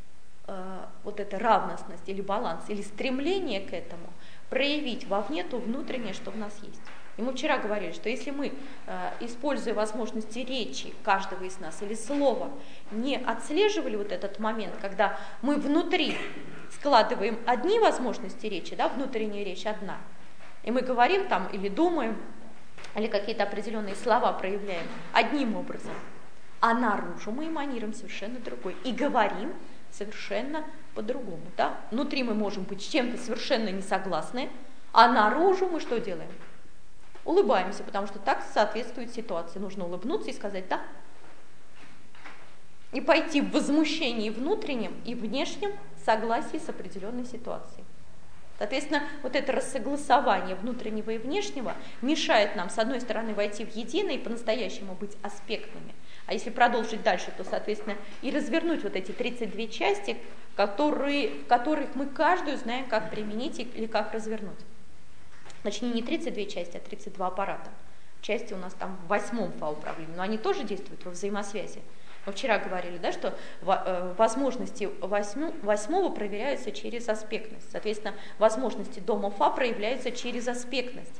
э, вот эта равностность или баланс, или стремление к этому проявить вовне то внутреннее, что в нас есть. И мы вчера говорили, что если мы, э, используя возможности речи каждого из нас или слова, не отслеживали вот этот момент, когда мы внутри складываем одни возможности речи, да, внутренняя речь одна, и мы говорим там или думаем, или какие-то определенные слова проявляем одним образом, а наружу мы эманируем совершенно другой и говорим совершенно по-другому. Да? Внутри мы можем быть с чем-то совершенно не согласны, а наружу мы что делаем? Улыбаемся, потому что так соответствует ситуации. Нужно улыбнуться и сказать «да». И пойти в возмущении внутреннем и внешнем согласии с определенной ситуацией. Соответственно, вот это рассогласование внутреннего и внешнего мешает нам, с одной стороны, войти в единое и по-настоящему быть аспектными. А если продолжить дальше, то, соответственно, и развернуть вот эти тридцать две части, которые, в которых мы каждую знаем, как применить или как развернуть. Точнее, не тридцать две части, а тридцать два аппарата. Части у нас там в восьмом фа-управлении, но они тоже действуют во взаимосвязи. Мы вчера говорили, да, что возможности восьмого проверяются через аспектность. Соответственно, возможности дома фа проявляются через аспектность.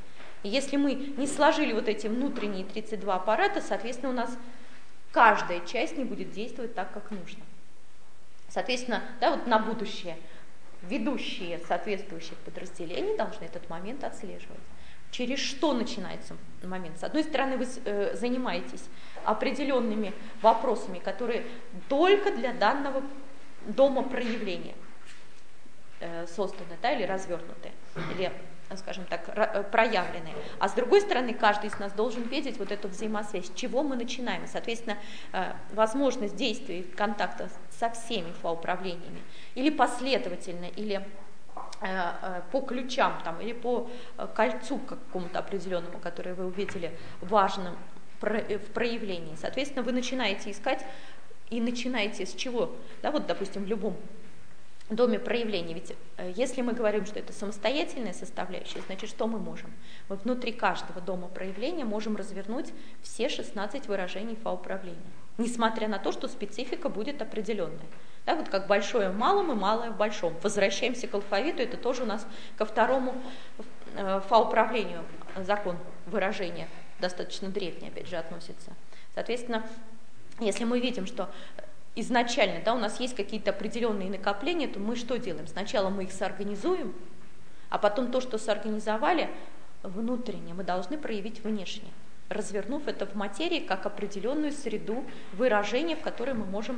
И если мы не сложили вот эти внутренние тридцать два аппарата, соответственно, у нас каждая часть не будет действовать так, как нужно. Соответственно, да, вот на будущее ведущие соответствующих подразделений должны этот момент отслеживать. Через что начинается момент? С одной стороны, вы э, занимаетесь определенными вопросами, которые только для данного дома проявления э, созданы, да, или развернуты, или, скажем так, проявленные. А с другой стороны, каждый из нас должен видеть вот эту взаимосвязь, с чего мы начинаем. Соответственно, э, возможность действия и контакта со всеми фа-управлениями, или последовательно, или по ключам там, или по кольцу какому-то определенному, которое вы увидели важным в проявлении. Соответственно, вы начинаете искать и начинаете с чего? Да, вот, допустим, в любом доме проявления. Ведь если мы говорим, что это самостоятельная составляющая, значит, что мы можем? Мы внутри каждого дома проявления можем развернуть все шестнадцать выражений фа-управления, несмотря на то, что специфика будет определенная. Да, вот как большое в малом и малое в большом. Возвращаемся к алфавиту, это тоже у нас ко второму э, фа-управлению закон выражения, достаточно древний, опять же, относится. Соответственно, если мы видим, что изначально, да, у нас есть какие-то определенные накопления, то мы что делаем? Сначала мы их соорганизуем, а потом то, что соорганизовали внутренне, мы должны проявить внешне, развернув это в материи как определенную среду выражения, в которой мы можем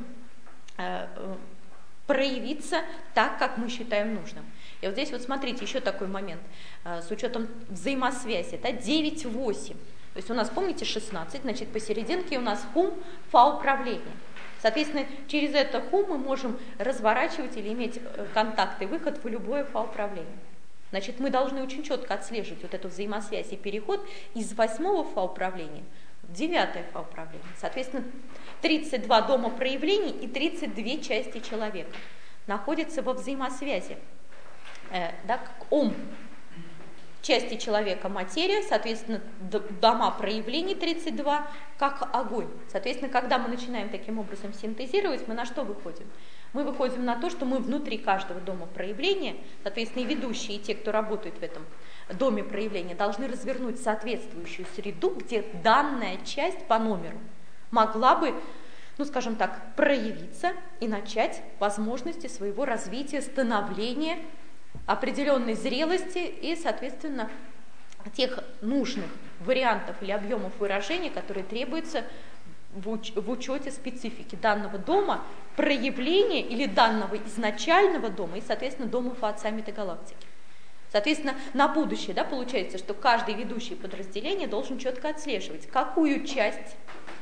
проявиться так, как мы считаем нужным. И вот здесь вот смотрите, еще такой момент, с учетом взаимосвязи, да, девять восемь, то есть у нас, помните, шестнадцать, значит, посерединке у нас хум, фа-управление. Соответственно, через это хум мы можем разворачивать или иметь контакт и выход в любое фа-управление. Значит, мы должны очень четко отслеживать вот эту взаимосвязь и переход из восьмого фа-управления в девятое фа-управление. Соответственно, тридцать два дома проявлений и тридцать две части человека находятся во взаимосвязи. Э, да, как ом. Части человека материя, соответственно, дома проявлений тридцать два, как огонь. Соответственно, когда мы начинаем таким образом синтезировать, мы на что выходим? Мы выходим на то, что мы внутри каждого дома проявления, соответственно, и ведущие, и те, кто работает в этом доме проявления, должны развернуть соответствующую среду, где данная часть по номеру могла бы, ну, скажем так, проявиться и начать возможности своего развития, становления, определенной зрелости и, соответственно, тех нужных вариантов или объемов выражения, которые требуются в, уч- в учете специфики данного дома, проявления или данного изначального дома и, соответственно, дома Фа-Отца метагалактики. Соответственно, на будущее, да, получается, что каждый ведущий подразделение должен четко отслеживать, какую часть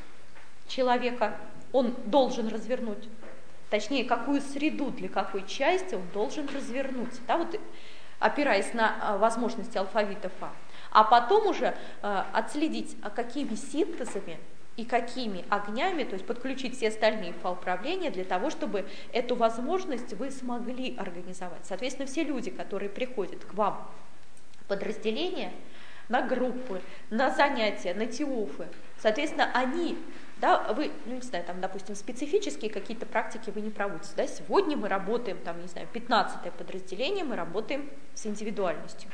человека он должен развернуть, точнее, какую среду для какой части он должен развернуть, да, вот, опираясь на а, возможности алфавита Фа. А потом уже а, отследить, а какими синтезами и какими огнями, то есть подключить все остальные фа-управления для того, чтобы эту возможность вы смогли организовать. Соответственно, все люди, которые приходят к вам в подразделение, на группы, на занятия, на теофы, соответственно, они, да, вы, ну не знаю, там, допустим, специфические какие-то практики вы не проводите, да, сегодня мы работаем, там, не знаю, пятнадцатое подразделение, мы работаем с индивидуальностью.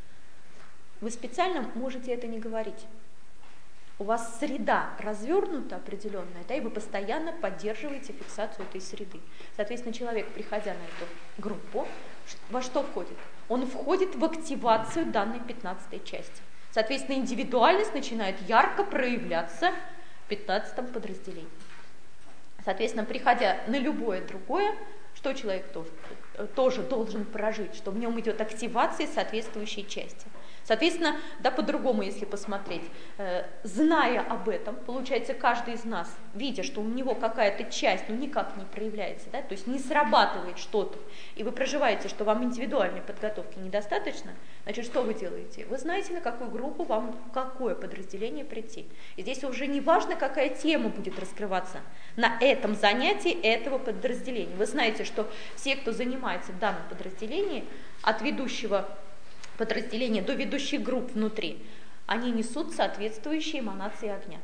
Вы специально можете это не говорить. У вас среда развернута определенная, да, и вы постоянно поддерживаете фиксацию этой среды. Соответственно, человек, приходя на эту группу, во что входит? Он входит в активацию данной пятнадцатой части. Соответственно, индивидуальность начинает ярко проявляться в пятнадцатом подразделении. Соответственно, приходя на любое другое, что человек тоже, тоже должен прожить, что в нем идет активация соответствующей части. Соответственно, да, по-другому, если посмотреть, э, зная об этом, получается, каждый из нас, видя, что у него какая-то часть, ну, никак не проявляется, да, то есть не срабатывает что-то, и вы проживаете, что вам индивидуальной подготовки недостаточно, значит, что вы делаете? Вы знаете, на какую группу вам, в какое подразделение прийти. И здесь уже не важно, какая тема будет раскрываться на этом занятии этого подразделения. Вы знаете, что все, кто занимается в данном подразделении, от ведущего подразделения до ведущих групп внутри, они несут соответствующие эманации огня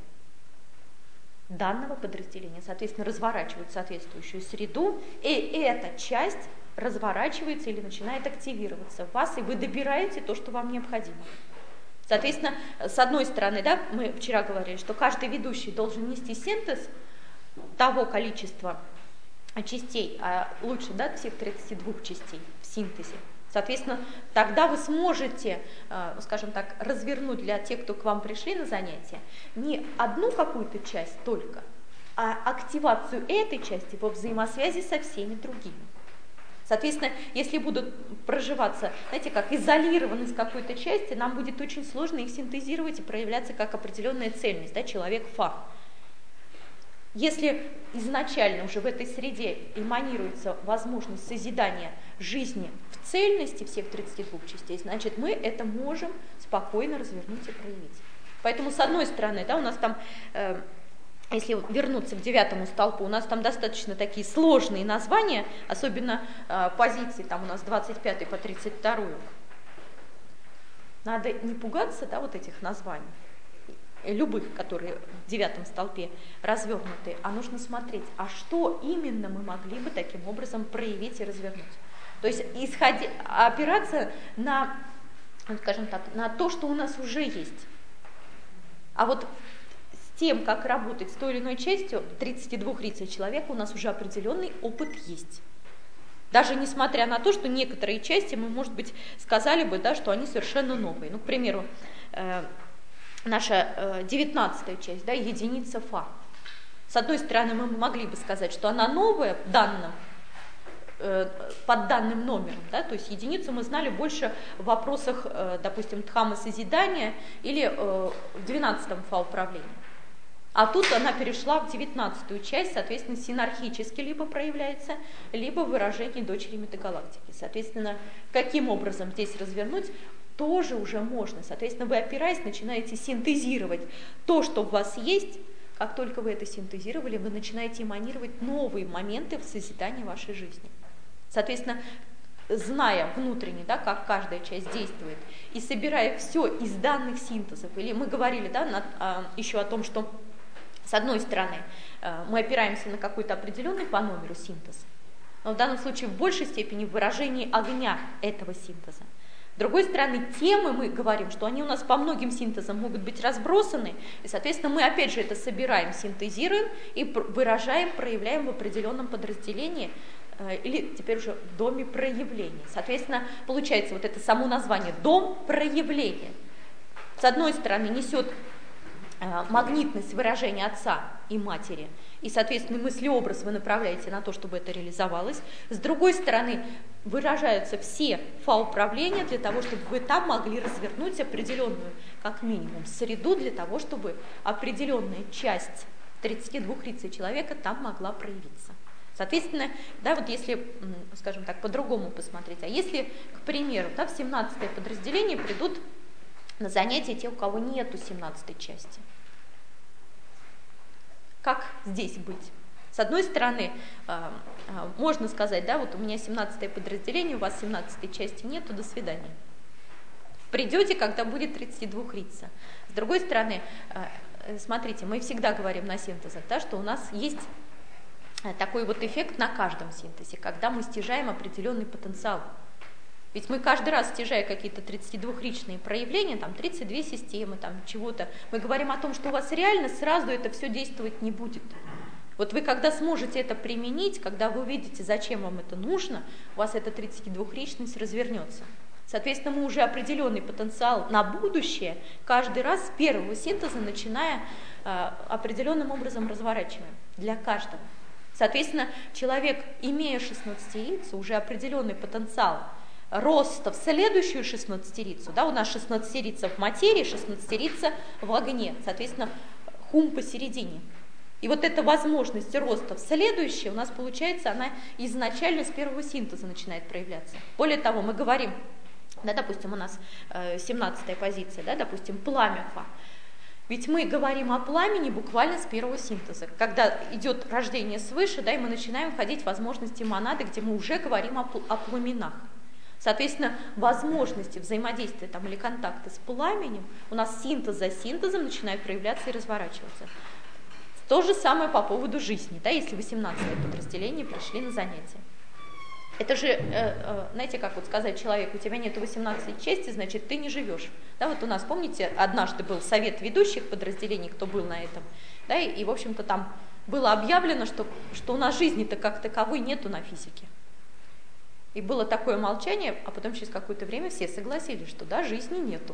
данного подразделения, соответственно, разворачивают соответствующую среду, и эта часть разворачивается или начинает активироваться в вас, и вы добираете то, что вам необходимо. Соответственно, с одной стороны, да, мы вчера говорили, что каждый ведущий должен нести синтез того количества частей, а лучше, да, всех тридцати двух частей в синтезе. Соответственно, тогда вы сможете, скажем так, развернуть для тех, кто к вам пришли на занятия, не одну какую-то часть только, а активацию этой части во взаимосвязи со всеми другими. Соответственно, если будут проживаться, знаете, как изолированность какой-то части, нам будет очень сложно их синтезировать и проявляться как определенная цельность, да, человек-фа. Если изначально уже в этой среде эманируется возможность созидания жизни в цельности всех тридцати двух частей, значит, мы это можем спокойно развернуть и проявить. Поэтому, с одной стороны, да, у нас там... Э, Если вернуться к девятому столпу, у нас там достаточно такие сложные названия, особенно э, позиции, там у нас двадцать пятый по тридцать второй. Надо не пугаться, да, вот этих названий, любых, которые в девятом столпе развернуты, а нужно смотреть, а что именно мы могли бы таким образом проявить и развернуть. То есть исходи, опираться на, скажем так, на то, что у нас уже есть. А вот тем, как работать с той или иной частью тридцати двух лиц человека, у нас уже определенный опыт есть. Даже несмотря на то, что некоторые части мы, может быть, сказали бы, да, что они совершенно новые. Ну, к примеру, э, наша э, девятнадцатая часть, да, единица фа. С одной стороны, мы могли бы сказать, что она новая в данном, э, под данным номером, да, то есть единицу мы знали больше в вопросах, э, допустим, дхамма созидания или э, в двенадцатом фа управления. А тут она перешла в девятнадцатую часть, соответственно, синархически либо проявляется, либо в выражении дочери метагалактики. Соответственно, каким образом здесь развернуть, тоже уже можно. Соответственно, вы, опираясь, начинаете синтезировать то, что у вас есть. Как только вы это синтезировали, вы начинаете эманировать новые моменты в созидании вашей жизни. Соответственно, зная внутренне, да, как каждая часть действует, и собирая все из данных синтезов, или мы говорили, да, на, а, еще о том, что с одной стороны, мы опираемся на какой-то определенный по номеру синтез, но в данном случае в большей степени в выражении огня этого синтеза. С другой стороны, темы мы говорим, что они у нас по многим синтезам могут быть разбросаны, и, соответственно, мы опять же это собираем, синтезируем и выражаем, проявляем в определенном подразделении, или теперь уже в доме проявления. Соответственно, получается вот это само название «дом проявления». С одной стороны, несет магнитность выражения отца и матери, и, соответственно, мыслеобраз вы направляете на то, чтобы это реализовалось. С другой стороны, выражаются все фа-управления для того, чтобы вы там могли развернуть определенную, как минимум, среду для того, чтобы определенная часть тридцати двух лиц человека там могла проявиться. Соответственно, да, вот если, скажем так, по-другому посмотреть, а если, к примеру, да, в семнадцатое подразделение придут на занятия те, у кого нету семнадцатой части. Как здесь быть? С одной стороны, можно сказать, да, вот у меня семнадцатое подразделение, у вас семнадцатой части нету, до свидания. Придете, когда будет тридцать два лица. С другой стороны, смотрите, мы всегда говорим на синтезах, да, что у нас есть такой вот эффект на каждом синтезе, когда мы стяжаем определенный потенциал. Ведь мы каждый раз, стяжая какие-то тридцатидвухличные проявления, там тридцать две системы, там чего-то, мы говорим о том, что у вас реально сразу это все действовать не будет. Вот вы когда сможете это применить, когда вы увидите, зачем вам это нужно, у вас эта тридцатидвухличность развернется. Соответственно, мы уже определенный потенциал на будущее каждый раз с первого синтеза, начиная э, определенным образом разворачиваем для каждого. Соответственно, человек, имея шестнадцатирицу, уже определенный потенциал роста в следующую шестнадцатирицу, да, у нас шестнадцатирица в материи, шестнадцатирица в огне, соответственно, хум посередине. И вот эта возможность роста в следующее у нас получается, она изначально с первого синтеза начинает проявляться. Более того, мы говорим, да, допустим, у нас э, семнадцатая позиция, да, допустим, пламя фа. Ведь мы говорим о пламени буквально с первого синтеза, когда идет рождение свыше, да, и мы начинаем входить в возможности монады, где мы уже говорим о, о пламенах. Соответственно, возможности взаимодействия там, или контакта с пламенем у нас синтез за синтезом начинают проявляться и разворачиваться. То же самое по поводу жизни, да, если вы семнадцатое подразделение пришли на занятия. Это же, знаете, как вот сказать человеку, у тебя нет восемнадцатой части, значит, ты не живешь. Да, вот у нас, помните, однажды был совет ведущих подразделений, кто был на этом, да, и, и в общем-то, там было объявлено, что, что у нас жизни-то как таковой нету на физике. И было такое молчание, а потом через какое-то время все согласились, что да, жизни нету.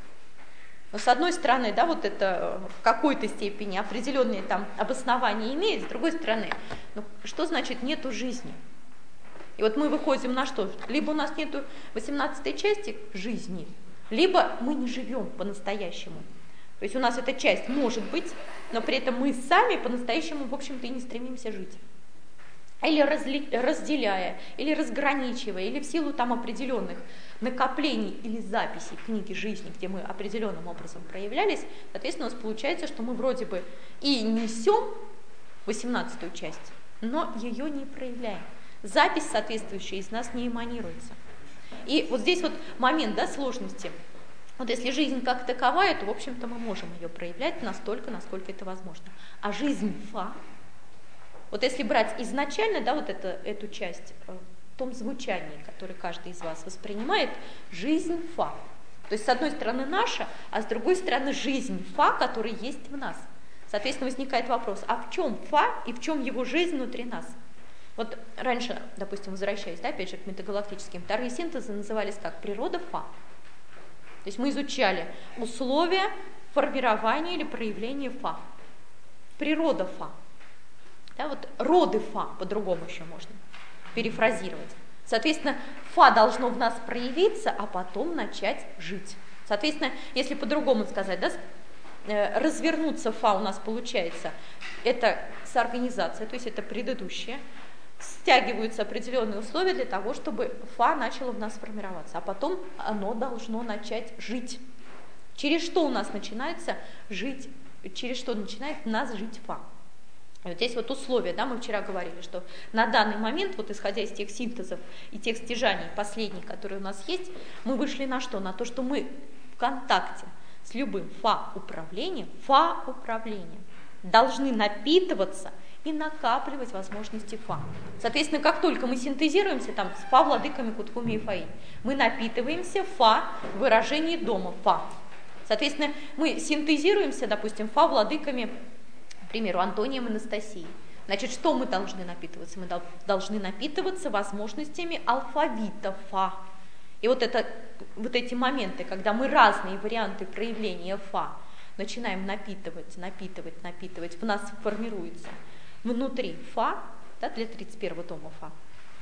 Но с одной стороны, да, вот это в какой-то степени определенные там обоснования имеет, с другой стороны, ну, что значит нету жизни? И вот мы выходим на что? Либо у нас нету восемнадцатой части жизни, либо мы не живем по-настоящему. То есть у нас эта часть может быть, но при этом мы сами по-настоящему, в общем-то, и не стремимся жить. Или разли, разделяя, или разграничивая, или в силу там определенных накоплений или записей книги жизни, где мы определенным образом проявлялись, соответственно, у нас получается, что мы вроде бы и несем восемнадцатую часть, но ее не проявляем. Запись соответствующая из нас не эманируется. И вот здесь вот момент, да, сложности. Вот если жизнь как таковая, то, в общем-то, мы можем ее проявлять настолько, насколько это возможно. А жизнь фа, вот если брать изначально, да, вот это, эту часть, в том звучании, которое каждый из вас воспринимает, жизнь фа. То есть с одной стороны наша, а с другой стороны жизнь фа, которая есть в нас. Соответственно, возникает вопрос, а в чем фа и в чем его жизнь внутри нас? Вот раньше, допустим, возвращаясь, да, опять же, к метагалактическим, вторые синтезы назывались как природа фа. То есть мы изучали условия формирования или проявления фа. Природа фа. Да, вот роды фа, по-другому еще можно перефразировать. Соответственно, фа должно в нас проявиться, а потом начать жить. Соответственно, если по-другому сказать, да, развернуться фа у нас получается, это соорганизация, то есть это предыдущее, стягиваются определенные условия для того, чтобы фа начало в нас формироваться, а потом оно должно начать жить. Через что у нас начинается жить, через что начинает в нас жить фа. И вот здесь вот условия, да, мы вчера говорили, что на данный момент, вот исходя из тех синтезов и тех стяжаний последних, которые у нас есть, мы вышли на что? На то, что мы в контакте с любым фа-управлением, фа-управлением должны напитываться и накапливать возможности фа. Соответственно, как только мы синтезируемся там с фа владыками Кутхуми и Фаи, мы напитываемся фа в выражении дома фа. Соответственно, мы синтезируемся, допустим, фа владыками, к примеру, Антонием и Анастасией. Значит, что мы должны напитываться? Мы должны напитываться возможностями алфавита фа. И вот, это, вот эти моменты, когда мы разные варианты проявления фа начинаем напитывать, напитывать, напитывать, в нас формируется внутри фа, да, для тридцать первого дома фа.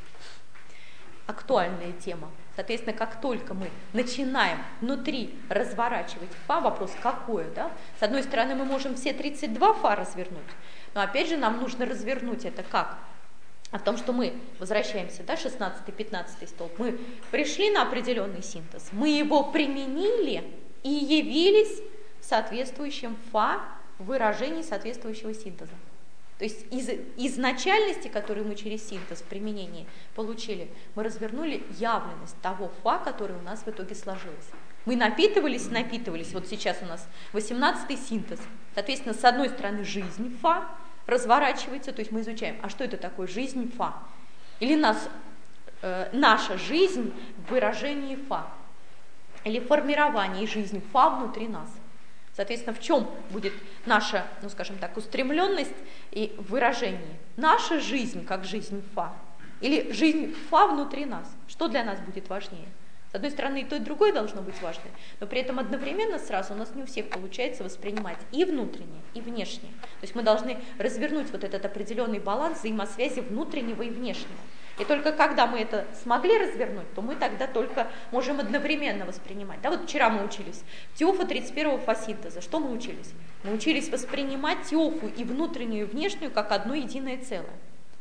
Актуальная тема. Соответственно, как только мы начинаем внутри разворачивать фа, вопрос какое, да? С одной стороны, мы можем все тридцать два фа развернуть, но опять же нам нужно развернуть это как? О том, что мы возвращаемся, да, шестнадцатый-пятнадцатый столб, мы пришли на определенный синтез, мы его применили и явились в соответствующем фа выражении соответствующего синтеза. То есть из изначальности, которую мы через синтез в применении получили, мы развернули явленность того фа, который у нас в итоге сложилось. Мы напитывались, напитывались, вот сейчас у нас восемнадцатый синтез, соответственно, с одной стороны жизнь фа разворачивается, то есть мы изучаем, а что это такое жизнь фа? Или нас, э, наша жизнь в выражении фа, или формирование жизни фа внутри нас. Соответственно, в чем будет наша, ну скажем так, устремленность и выражение? Наша жизнь как жизнь фа или жизнь фа внутри нас? Что для нас будет важнее? С одной стороны, и то, и другое должно быть важно, но при этом одновременно сразу у нас не у всех получается воспринимать и внутреннее, и внешнее. То есть мы должны развернуть вот этот определенный баланс взаимосвязи внутреннего и внешнего. И только когда мы это смогли развернуть, то мы тогда только можем одновременно воспринимать. Да, вот вчера мы учились Теофа тридцать первого фасинтеза. Что мы учились? Мы учились воспринимать Теофу и внутреннюю, и внешнюю как одно единое целое.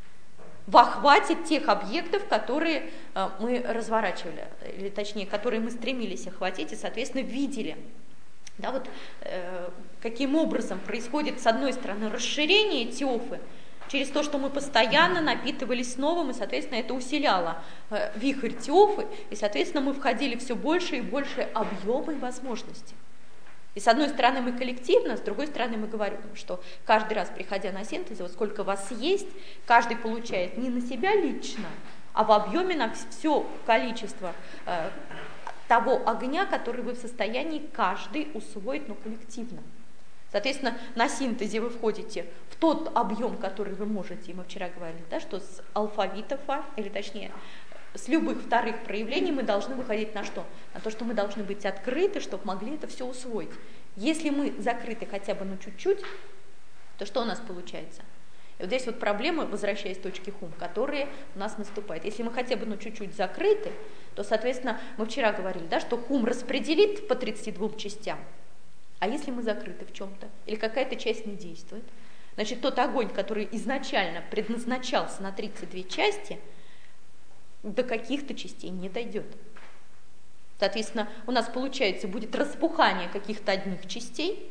В охвате тех объектов, которые э, мы разворачивали, или точнее, которые мы стремились охватить и, соответственно, видели. Да, вот, э, каким образом происходит, с одной стороны, расширение Теофы, через то, что мы постоянно напитывались новым, и, соответственно, это усиляло э, вихрь Теофы, и, соответственно, мы входили все больше и больше объема и возможностей. И с одной стороны мы коллективно, с другой стороны мы говорим, что каждый раз, приходя на синтез, вот сколько вас есть, каждый получает не на себя лично, а в объеме на все количество э, того огня, который вы в состоянии каждый усвоить, но коллективно. Соответственно, на синтезе вы входите в тот объем, который вы можете, и мы вчера говорили, да, что с алфавитов, или точнее, с любых вторых проявлений мы должны выходить на что? На то, что мы должны быть открыты, чтобы могли это все усвоить. Если мы закрыты хотя бы на чуть-чуть, то что у нас получается? И вот здесь вот проблемы, возвращаясь к точке хум, которые у нас наступают. Если мы хотя бы ну, чуть-чуть закрыты, то, соответственно, мы вчера говорили, да, что хум распределит по тридцати двум частям. А если мы закрыты в чем-то, или какая-то часть не действует, значит, тот огонь, который изначально предназначался на тридцать две части, до каких-то частей не дойдет. Соответственно, у нас, получается, будет распухание каких-то одних частей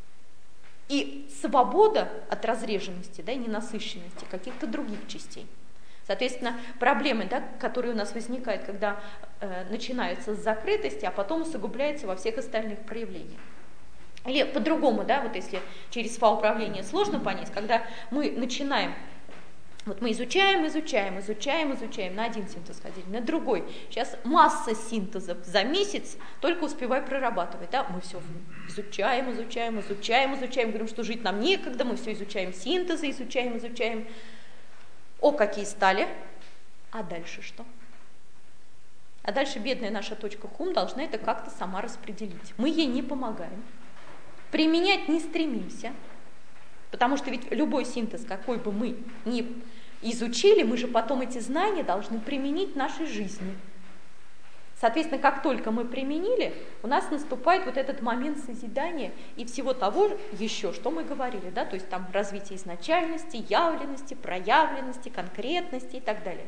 и свобода от разреженности, да, и ненасыщенности каких-то других частей. Соответственно, проблемы, да, которые у нас возникают, когда э, начинаются с закрытости, а потом усугубляются во всех остальных проявлениях. Или по-другому, да, вот если через фа-управление сложно понять, когда мы начинаем, вот мы изучаем, изучаем, изучаем, изучаем, на один синтез ходили, на другой. Сейчас масса синтезов за месяц, только успевай прорабатывать, да, мы все изучаем, изучаем, изучаем, изучаем, говорим, что жить нам некогда, мы все изучаем синтезы, изучаем, изучаем. О, какие стали, а дальше что? А дальше бедная наша точка хум должна это как-то сама распределить. Мы ей не помогаем. Применять не стремимся, потому что ведь любой синтез, какой бы мы ни изучили, мы же потом эти знания должны применить в нашей жизни. Соответственно, как только мы применили, у нас наступает вот этот момент созидания и всего того еще, что мы говорили, да, то есть там развитие изначальности, явленности, проявленности, конкретности и так далее.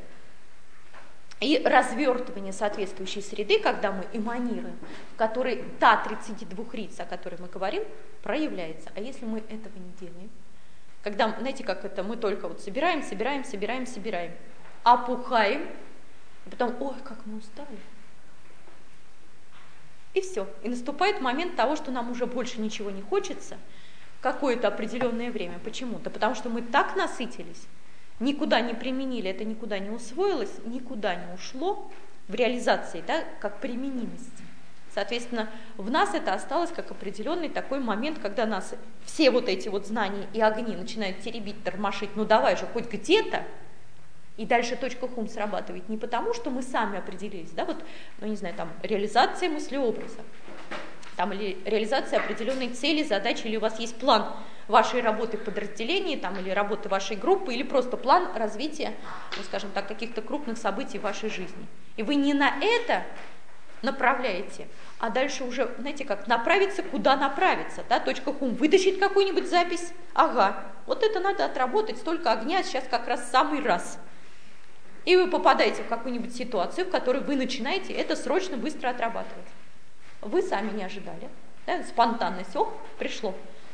И развертывание соответствующей среды, когда мы эманируем, в которой та тридцатидвухрица, о которой мы говорим, проявляется. А если мы этого не делаем? Когда, знаете, как это, мы только вот собираем, собираем, собираем, собираем, опухаем, и потом, ой, как мы устали. И все. И наступает момент того, что нам уже больше ничего не хочется, какое-то определенное время. Почему? Да потому что мы так насытились, никуда не применили, это никуда не усвоилось, никуда не ушло в реализации, да, как применимость. Соответственно, в нас это осталось как определенный такой момент, когда нас все вот эти вот знания и огни начинают теребить, тормошить, ну давай же хоть где-то, и дальше точка хум срабатывает не потому, что мы сами определились, да, вот, ну не знаю, там, реализация мыслеобраза, там, или реализация определенной цели, задачи, или у вас есть план вашей работы в подразделении, там, или работы вашей группы, или просто план развития, ну, скажем так, каких-то крупных событий в вашей жизни. И вы не на это направляете, а дальше уже, знаете, как направиться, куда направиться, да, точка хум, вытащить какую-нибудь запись, ага, вот это надо отработать, столько огня, сейчас как раз самый раз. И вы попадаете в какую-нибудь ситуацию, в которой вы начинаете это срочно, быстро отрабатывать. Вы сами не ожидали, да, спонтанность, ох, пришло.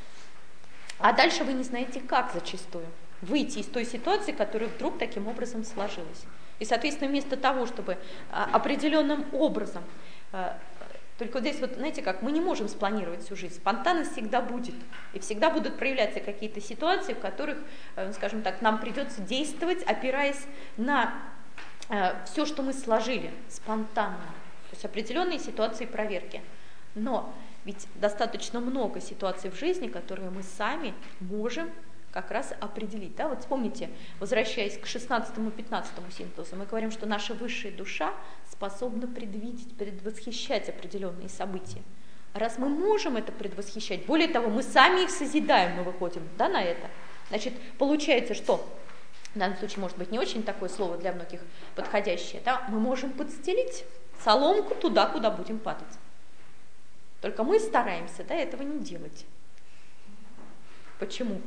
А дальше вы не знаете, как зачастую выйти из той ситуации, которая вдруг таким образом сложилась. И, соответственно, вместо того, чтобы а, определенным образом, а, только здесь вот, знаете как, мы не можем спланировать всю жизнь, спонтанность всегда будет, и всегда будут проявляться какие-то ситуации, в которых, а, скажем так, нам придется действовать, опираясь на а, все, что мы сложили спонтанно, то есть определенные ситуации проверки. Но ведь достаточно много ситуаций в жизни, которые мы сами можем как раз определить. Да? Вот вспомните, возвращаясь к шестнадцатому пятнадцатому синтезу, мы говорим, что наша высшая душа способна предвидеть, предвосхищать определенные события. Раз мы можем это предвосхищать, более того, мы сами их созидаем, мы выходим, да, на это, значит, получается, что, в данном случае, может быть, не очень такое слово для многих подходящее, да, мы можем подстелить соломку туда, куда будем падать. Только мы стараемся, да, этого не делать. Почему?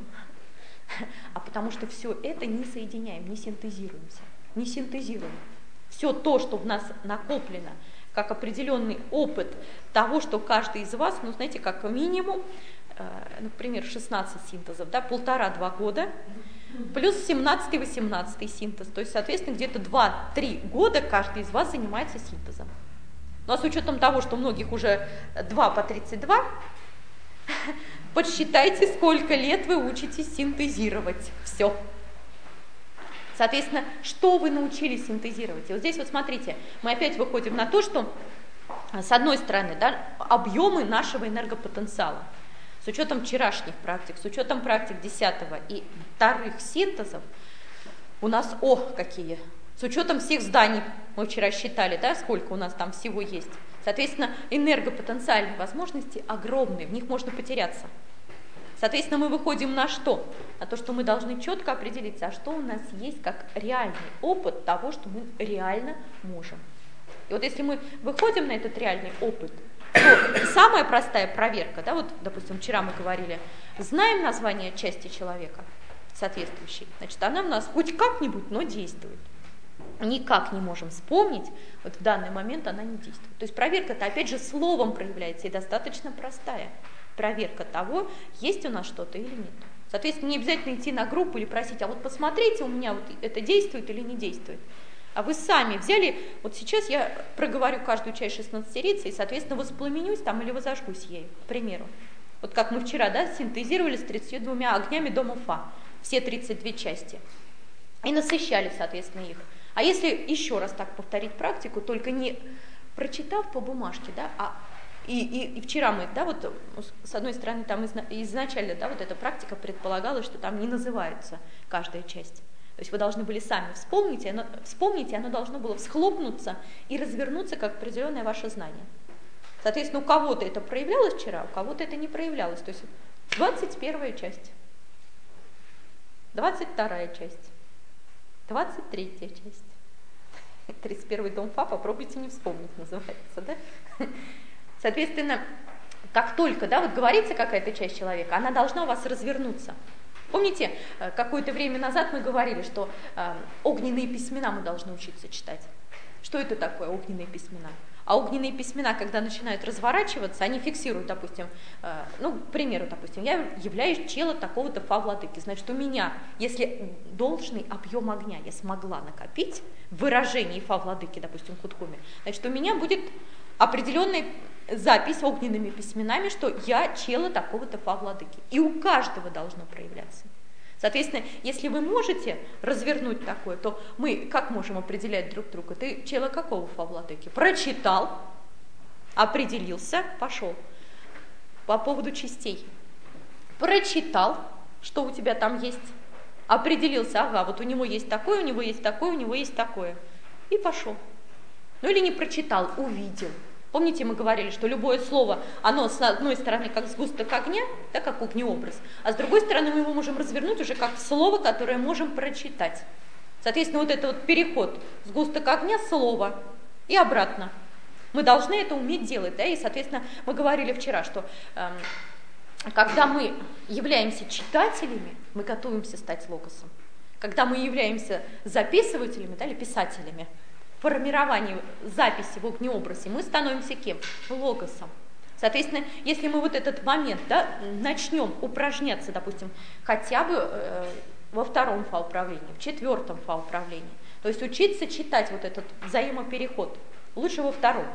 А потому что все это не соединяем, не синтезируемся, не синтезируем. Все то, что в нас накоплено, как определенный опыт того, что каждый из вас, ну, знаете, как минимум, э, например, шестнадцать синтезов, да, полтора-два года, плюс семнадцатый-восемнадцатый синтез, то есть, соответственно, где-то два-три года каждый из вас занимается синтезом. Ну, а с учетом того, что у многих уже два по тридцать два, подсчитайте, сколько лет вы учитесь синтезировать. Все. Соответственно, что вы научились синтезировать? И вот здесь вот смотрите, мы опять выходим на то, что с одной стороны, да, объемы нашего энергопотенциала, с учетом вчерашних практик, с учетом практик десятого и вторых синтезов, у нас, о, какие, с учетом всех зданий, мы вчера считали, да, сколько у нас там всего есть. Соответственно, энергопотенциальные возможности огромные, в них можно потеряться. Соответственно, мы выходим на что? На то, что мы должны четко определиться, а что у нас есть как реальный опыт того, что мы реально можем. И вот если мы выходим на этот реальный опыт, то самая простая проверка, да, вот, допустим, вчера мы говорили, знаем название части человека соответствующей, значит, она у нас хоть как-нибудь, но действует. Никак не можем вспомнить, вот в данный момент она не действует. То есть проверка-то опять же словом проявляется и достаточно простая. Проверка того, есть у нас что-то или нет. Соответственно, не обязательно идти на группу или просить, а вот посмотрите, у меня вот это действует или не действует. А вы сами взяли, вот сейчас я проговорю каждую часть шестнадцатерицы и, соответственно, воспламенюсь там или возожгусь ею, к примеру. Вот как мы вчера, да, синтезировали с тридцатью двумя огнями дома Фа, все тридцать две части, и насыщали, соответственно, их. А если еще раз так повторить практику, только не прочитав по бумажке, да, а и, и, и вчера мы, да, вот с одной стороны, там изначально, да, вот эта практика предполагалась, что там не называется каждая часть. То есть вы должны были сами вспомнить, и оно, вспомнить, и оно должно было всхлопнуться и развернуться как определенное ваше знание. Соответственно, у кого-то это проявлялось вчера, у кого-то это не проявлялось. То есть двадцать первая часть, двадцать вторая часть, двадцать третья часть. тридцать первый дом Фа, попробуйте не вспомнить, называется, да? Соответственно, как только, да, вот говорится какая-то часть человека, она должна у вас развернуться. Помните, какое-то время назад мы говорили, что э, огненные письмена мы должны учиться читать. Что это такое огненные письмена? А огненные письмена, когда начинают разворачиваться, они фиксируют, допустим, э, ну, к примеру, допустим, я являюсь чело такого-то Фа-владыки, значит, у меня, если должный объем огня я смогла накопить в выражении Фа-владыки, допустим, Кудхуме, значит, у меня будет определенная запись огненными письменами, что я чело такого-то Фа-владыки. И у каждого должно проявляться. Соответственно, если вы можете развернуть такое, то мы как можем определять друг друга? Ты чело какого Фа-владыки? Прочитал, определился, пошел. По поводу частей. Прочитал, что у тебя там есть, определился, ага, вот у него есть такое, у него есть такое, у него есть такое. И пошел. Ну или не прочитал, увидел. Помните, мы говорили, что любое слово, оно с одной стороны как сгусток огня, да, как огнеобраз, а с другой стороны мы его можем развернуть уже как слово, которое можем прочитать. Соответственно, вот это вот переход сгусток огня, слово и обратно. Мы должны это уметь делать, да, и, соответственно, мы говорили вчера, что э, когда мы являемся читателями, мы готовимся стать логосом. Когда мы являемся записывателями, да, или писателями, формировании записи в огнеобразе, мы становимся кем? Логосом. Соответственно, если мы вот этот момент, да, начнем упражняться, допустим, хотя бы э, во втором фа-управлении, в четвертом фа-управлении, то есть учиться читать вот этот взаимопереход, лучше во втором,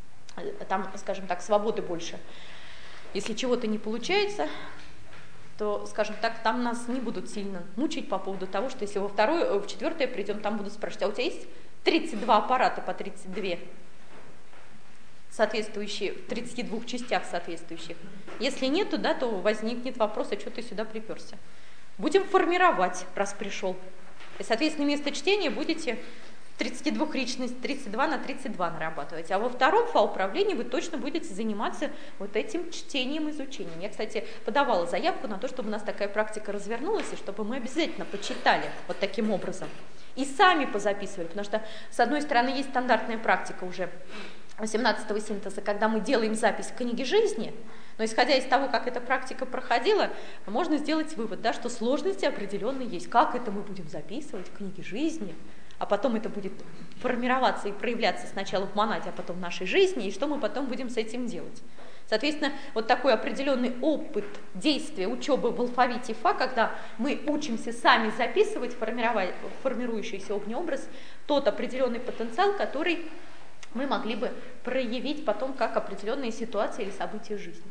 там, скажем так, свободы больше. Если чего-то не получается, то, скажем так, там нас не будут сильно мучить по поводу того, что если во второе, в четвертое придем, там будут спрашивать, а у тебя есть тридцать два аппарата по тридцать два, соответствующие, в тридцати двух частях соответствующих. Если нету, да, то возникнет вопрос, а что ты сюда приперся? Будем формировать, раз пришел. И, соответственно, вместо чтения будете тридцать два личность, тридцать два на тридцать два нарабатывать. А во втором фа-управлении вы точно будете заниматься вот этим чтением, изучением. Я, кстати, подавала заявку на то, чтобы у нас такая практика развернулась, и чтобы мы обязательно почитали вот таким образом. И сами позаписывали, потому что, с одной стороны, есть стандартная практика уже восемнадцатого синтеза, когда мы делаем запись книги жизни, но исходя из того, как эта практика проходила, можно сделать вывод, да, что сложности определенные есть. Как это мы будем записывать в книге жизни, а потом это будет формироваться и проявляться сначала в монаде, а потом в нашей жизни, и что мы потом будем с этим делать. Соответственно, вот такой определенный опыт действия учебы в алфавите Фа, когда мы учимся сами записывать формирующийся огнеобраз, тот определенный потенциал, который мы могли бы проявить потом как определенные ситуации или события жизни.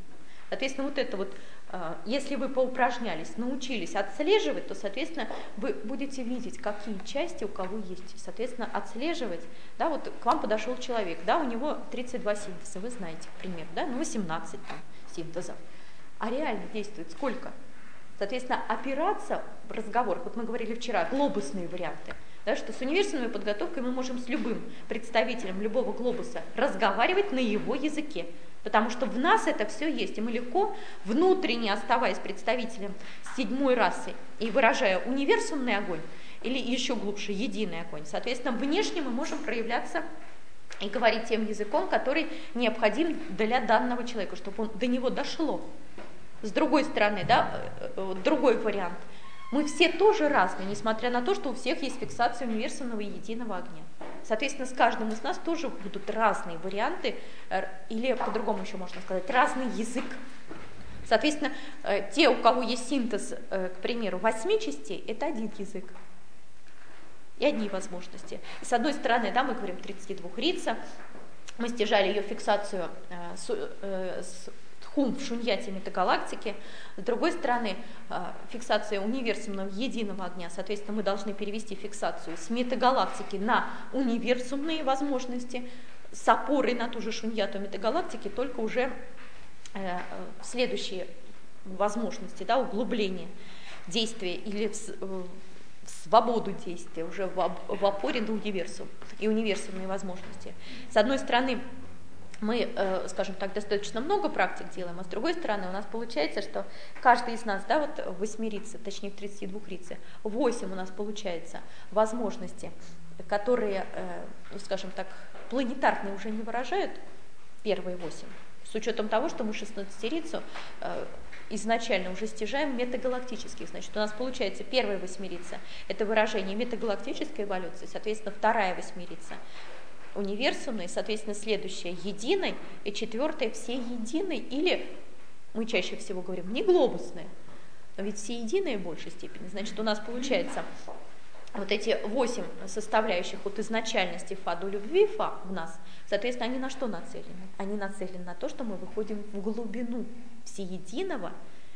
Соответственно, вот это вот, если вы поупражнялись, научились отслеживать, то, соответственно, вы будете видеть, какие части у кого есть. Соответственно, отслеживать, да, вот к вам подошел человек, да, у него тридцать два синтеза, вы знаете, к примеру, да, ну восемнадцать там синтезов. А реально действует сколько? Соответственно, опираться в разговорах, вот мы говорили вчера, глобусные варианты, да, что с универсальной подготовкой мы можем с любым представителем любого глобуса разговаривать на его языке. Потому что в нас это все есть, и мы легко, внутренне оставаясь представителем седьмой расы и выражая универсумный огонь, или еще глубже, единый огонь, соответственно, внешне мы можем проявляться и говорить тем языком, который необходим для данного человека, чтобы он, до него дошло. С другой стороны, да, другой вариант. Мы все тоже разные, несмотря на то, что у всех есть фиксация универсального и единого огня. Соответственно, с каждым из нас тоже будут разные варианты, или по-другому еще можно сказать, разный язык. Соответственно, те, у кого есть синтез, к примеру, восьми частей, это один язык и одни возможности. И с одной стороны, да, мы говорим тридцать два рица, мы стяжали ее фиксацию с, с хум в шуньяте метагалактики. С другой стороны, фиксация универсумного единого огня. Соответственно, мы должны перевести фиксацию с метагалактики на универсумные возможности, с опорой на ту же шуньяту метагалактики, только уже э, следующие возможности, да, углубление действия или в, в свободу действия, уже в, в опоре на универсум и универсумные возможности. С одной стороны, мы, скажем так, достаточно много практик делаем, а с другой стороны у нас получается, что каждый из нас, да, вот в восьмирице, точнее в тридцати двух рице, восемь у нас получается возможности, которые, скажем так, планетарные уже не выражают, первые восемь, с учетом того, что мы шестнадцатирицу изначально уже стяжаем метагалактических. Значит, у нас получается первая восьмирица – это выражение метагалактической эволюции, соответственно, вторая восьмирица – универсумной, соответственно, следующая единой, и четвертая все единой, или мы чаще всего говорим не глобусные, но ведь все единые в большей степени. Значит, у нас получается вот эти восемь составляющих от изначальности фа до любви фа в нас, соответственно, они на что нацелены? Они нацелены на то, что мы выходим в глубину всеединого,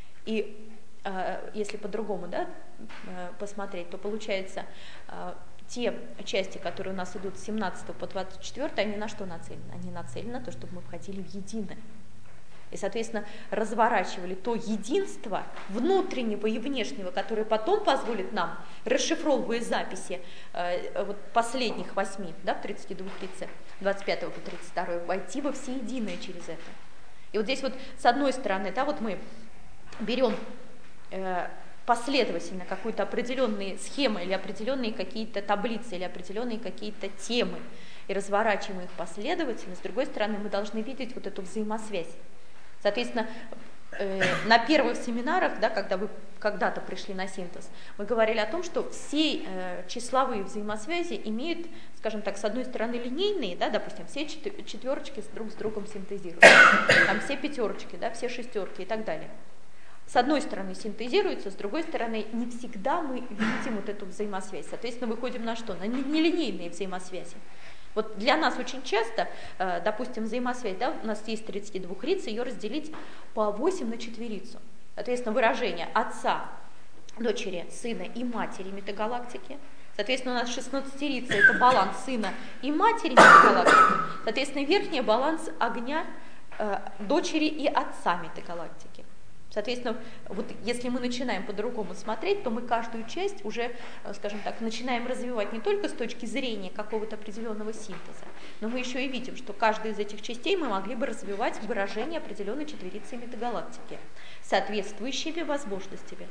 и э, если по-другому, да, э, посмотреть, то получается э, те части, которые у нас идут с семнадцатого по двадцать четвёртый, они на что нацелены? Они нацелены на то, чтобы мы входили в единое. И, соответственно, разворачивали то единство внутреннего и внешнего, которое потом позволит нам, расшифровывая записи э, вот последних восьми, да, в тридцати двух рице, двадцать пятого по тридцать второй, войти во всеединое через это. И вот здесь вот с одной стороны, да, вот мы берем э, последовательно какую-то определенные схемы или определенные какие-то таблицы или определенные какие-то темы и разворачиваем их последовательно. С другой стороны, мы должны видеть вот эту взаимосвязь. Соответственно, э, на первых семинарах, да, когда вы когда-то пришли на синтез, мы говорили о том, что все э, числовые взаимосвязи имеют, скажем так, с одной стороны линейные, да, допустим, все четверочки друг с другом синтезируются, там все пятерочки, да, все шестерки и так далее. С одной стороны синтезируется, с другой стороны не всегда мы видим вот эту взаимосвязь. Соответственно, выходим на что? На нелинейные взаимосвязи. Вот для нас очень часто, допустим, взаимосвязь, да, у нас есть тридцать два рица, ее разделить по восемь на четверицу. Соответственно, выражение отца, дочери, сына и матери метагалактики. Соответственно, у нас шестнадцатирица – это баланс сына и матери метагалактики. Соответственно, верхний баланс огня, дочери и отца метагалактики. Соответственно, вот если мы начинаем по-другому смотреть, то мы каждую часть уже, скажем так, начинаем развивать не только с точки зрения какого-то определенного синтеза, но мы еще и видим, что каждую из этих частей мы могли бы развивать в выражении определенной четверицы метагалактики, соответствующими возможностями.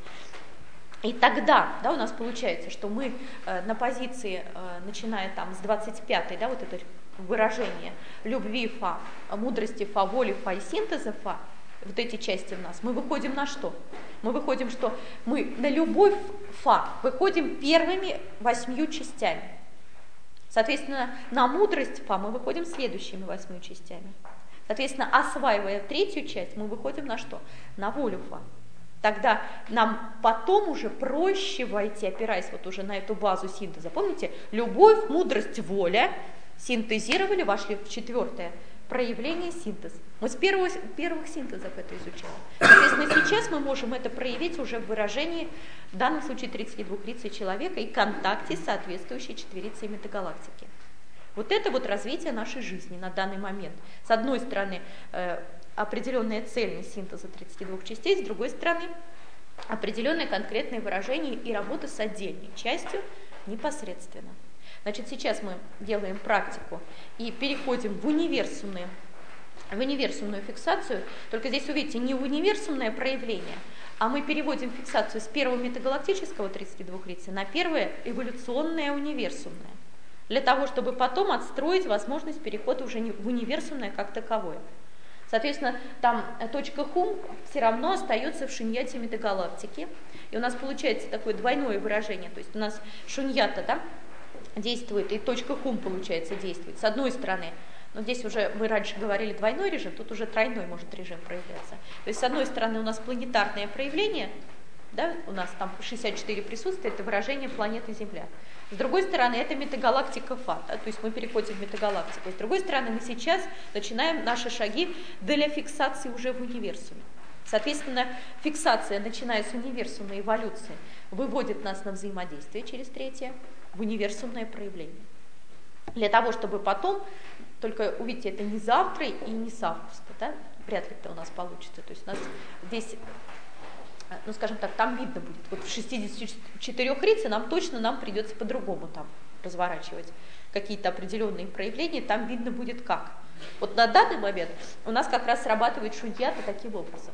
И тогда, да, у нас получается, что мы э, на позиции, э, начиная там с двадцать пятой, да, вот это выражение любви фа, мудрости фа, воли фа и синтеза фа, вот эти части в нас, мы выходим на что? Мы выходим, что мы на любовь фа выходим первыми восьмью частями. Соответственно, на мудрость фа мы выходим следующими восьмью частями. Соответственно, осваивая третью часть, мы выходим на что? На волю фа. Тогда нам потом уже проще войти, опираясь вот уже на эту базу синтеза. Помните, любовь, мудрость, воля синтезировали, вошли в четвертое проявление, синтез. Мы с первого, первых синтезов это изучали. Соответственно, сейчас мы можем это проявить уже в выражении, в данном случае тридцатидвухрицей человека и контакте с соответствующей четверицей метагалактики. Вот это вот развитие нашей жизни на данный момент. С одной стороны, э, определенная цельность синтеза тридцати двух частей, с другой стороны, определенное конкретное выражение и работа с отдельной частью непосредственно. Значит, сейчас мы делаем практику и переходим в универсумную, в универсумную фиксацию, только здесь увидите, не в универсумное проявление, а мы переводим фиксацию с первого метагалактического тридцатидвухрицы на первое эволюционное универсумное, для того, чтобы потом отстроить возможность перехода уже в универсумное как таковое. Соответственно, там точка хум все равно остается в шуньяте метагалактики, и у нас получается такое двойное выражение, то есть у нас шуньята, да, действует, и точка хум, получается, действует. С одной стороны, но здесь уже мы раньше говорили двойной режим, тут уже тройной может режим проявляться. То есть с одной стороны у нас планетарное проявление, да, у нас там шестьдесят четыре присутствия, это выражение планеты Земля. С другой стороны, это метагалактика Фа, да, то есть мы переходим в метагалактику. С другой стороны, мы сейчас начинаем наши шаги для фиксации уже в универсуме. Соответственно, фиксация, начиная с универсумной эволюции, выводит нас на взаимодействие через третье, в универсумное проявление. Для того, чтобы потом, только увидите, это не завтра и не с августа, да, вряд ли это у нас получится. То есть у нас здесь, ну скажем так, там видно будет. Вот в шестидесяти четырёх рице нам точно нам придется по-другому там разворачивать какие-то определенные проявления, там видно будет как. Вот на данный момент у нас как раз срабатывает шуньята таким образом.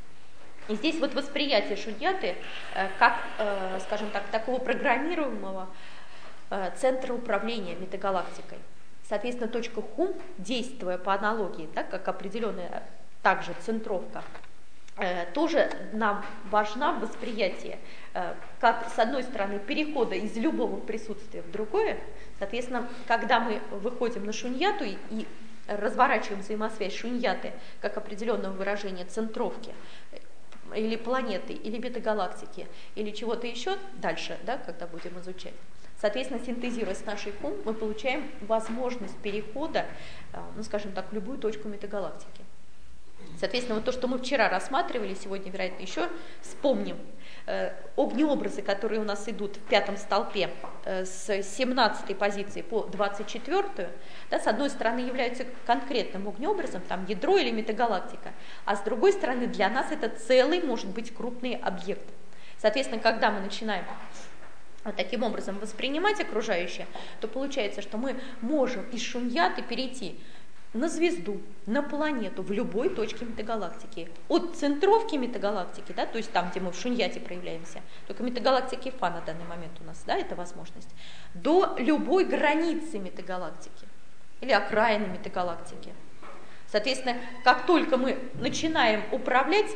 И здесь вот восприятие шуньяты э, как, э, скажем так, такого программируемого э, центра управления метагалактикой. Соответственно, точка хум, действуя по аналогии, да, как определенная также центровка, э, тоже нам важна в восприятии, э, как, с одной стороны, перехода из любого присутствия в другое. Соответственно, когда мы выходим на шуньяту и, и разворачиваем взаимосвязь шуньяты как определенного выражения центровки, или планеты, или метагалактики, или чего-то еще дальше, да, когда будем изучать. Соответственно, синтезируя с нашей хум, мы получаем возможность перехода, ну, скажем так, в любую точку метагалактики. Соответственно, вот то, что мы вчера рассматривали, сегодня, вероятно, еще вспомним. Э, огнеобразы, которые у нас идут в пятом столпе э, с семнадцатой позиции по двадцать четвёртую, да, с одной стороны являются конкретным огнеобразом, там ядро или метагалактика, а с другой стороны для нас это целый, может быть, крупный объект. Соответственно, когда мы начинаем вот таким образом воспринимать окружающее, то получается, что мы можем из шуньяты перейти на звезду, на планету, в любой точке метагалактики. От центровки метагалактики, да, то есть там, где мы в шуньяте проявляемся, только метагалактики Фа на данный момент у нас, да, это возможность, до любой границы метагалактики или окраины метагалактики. Соответственно, как только мы начинаем управлять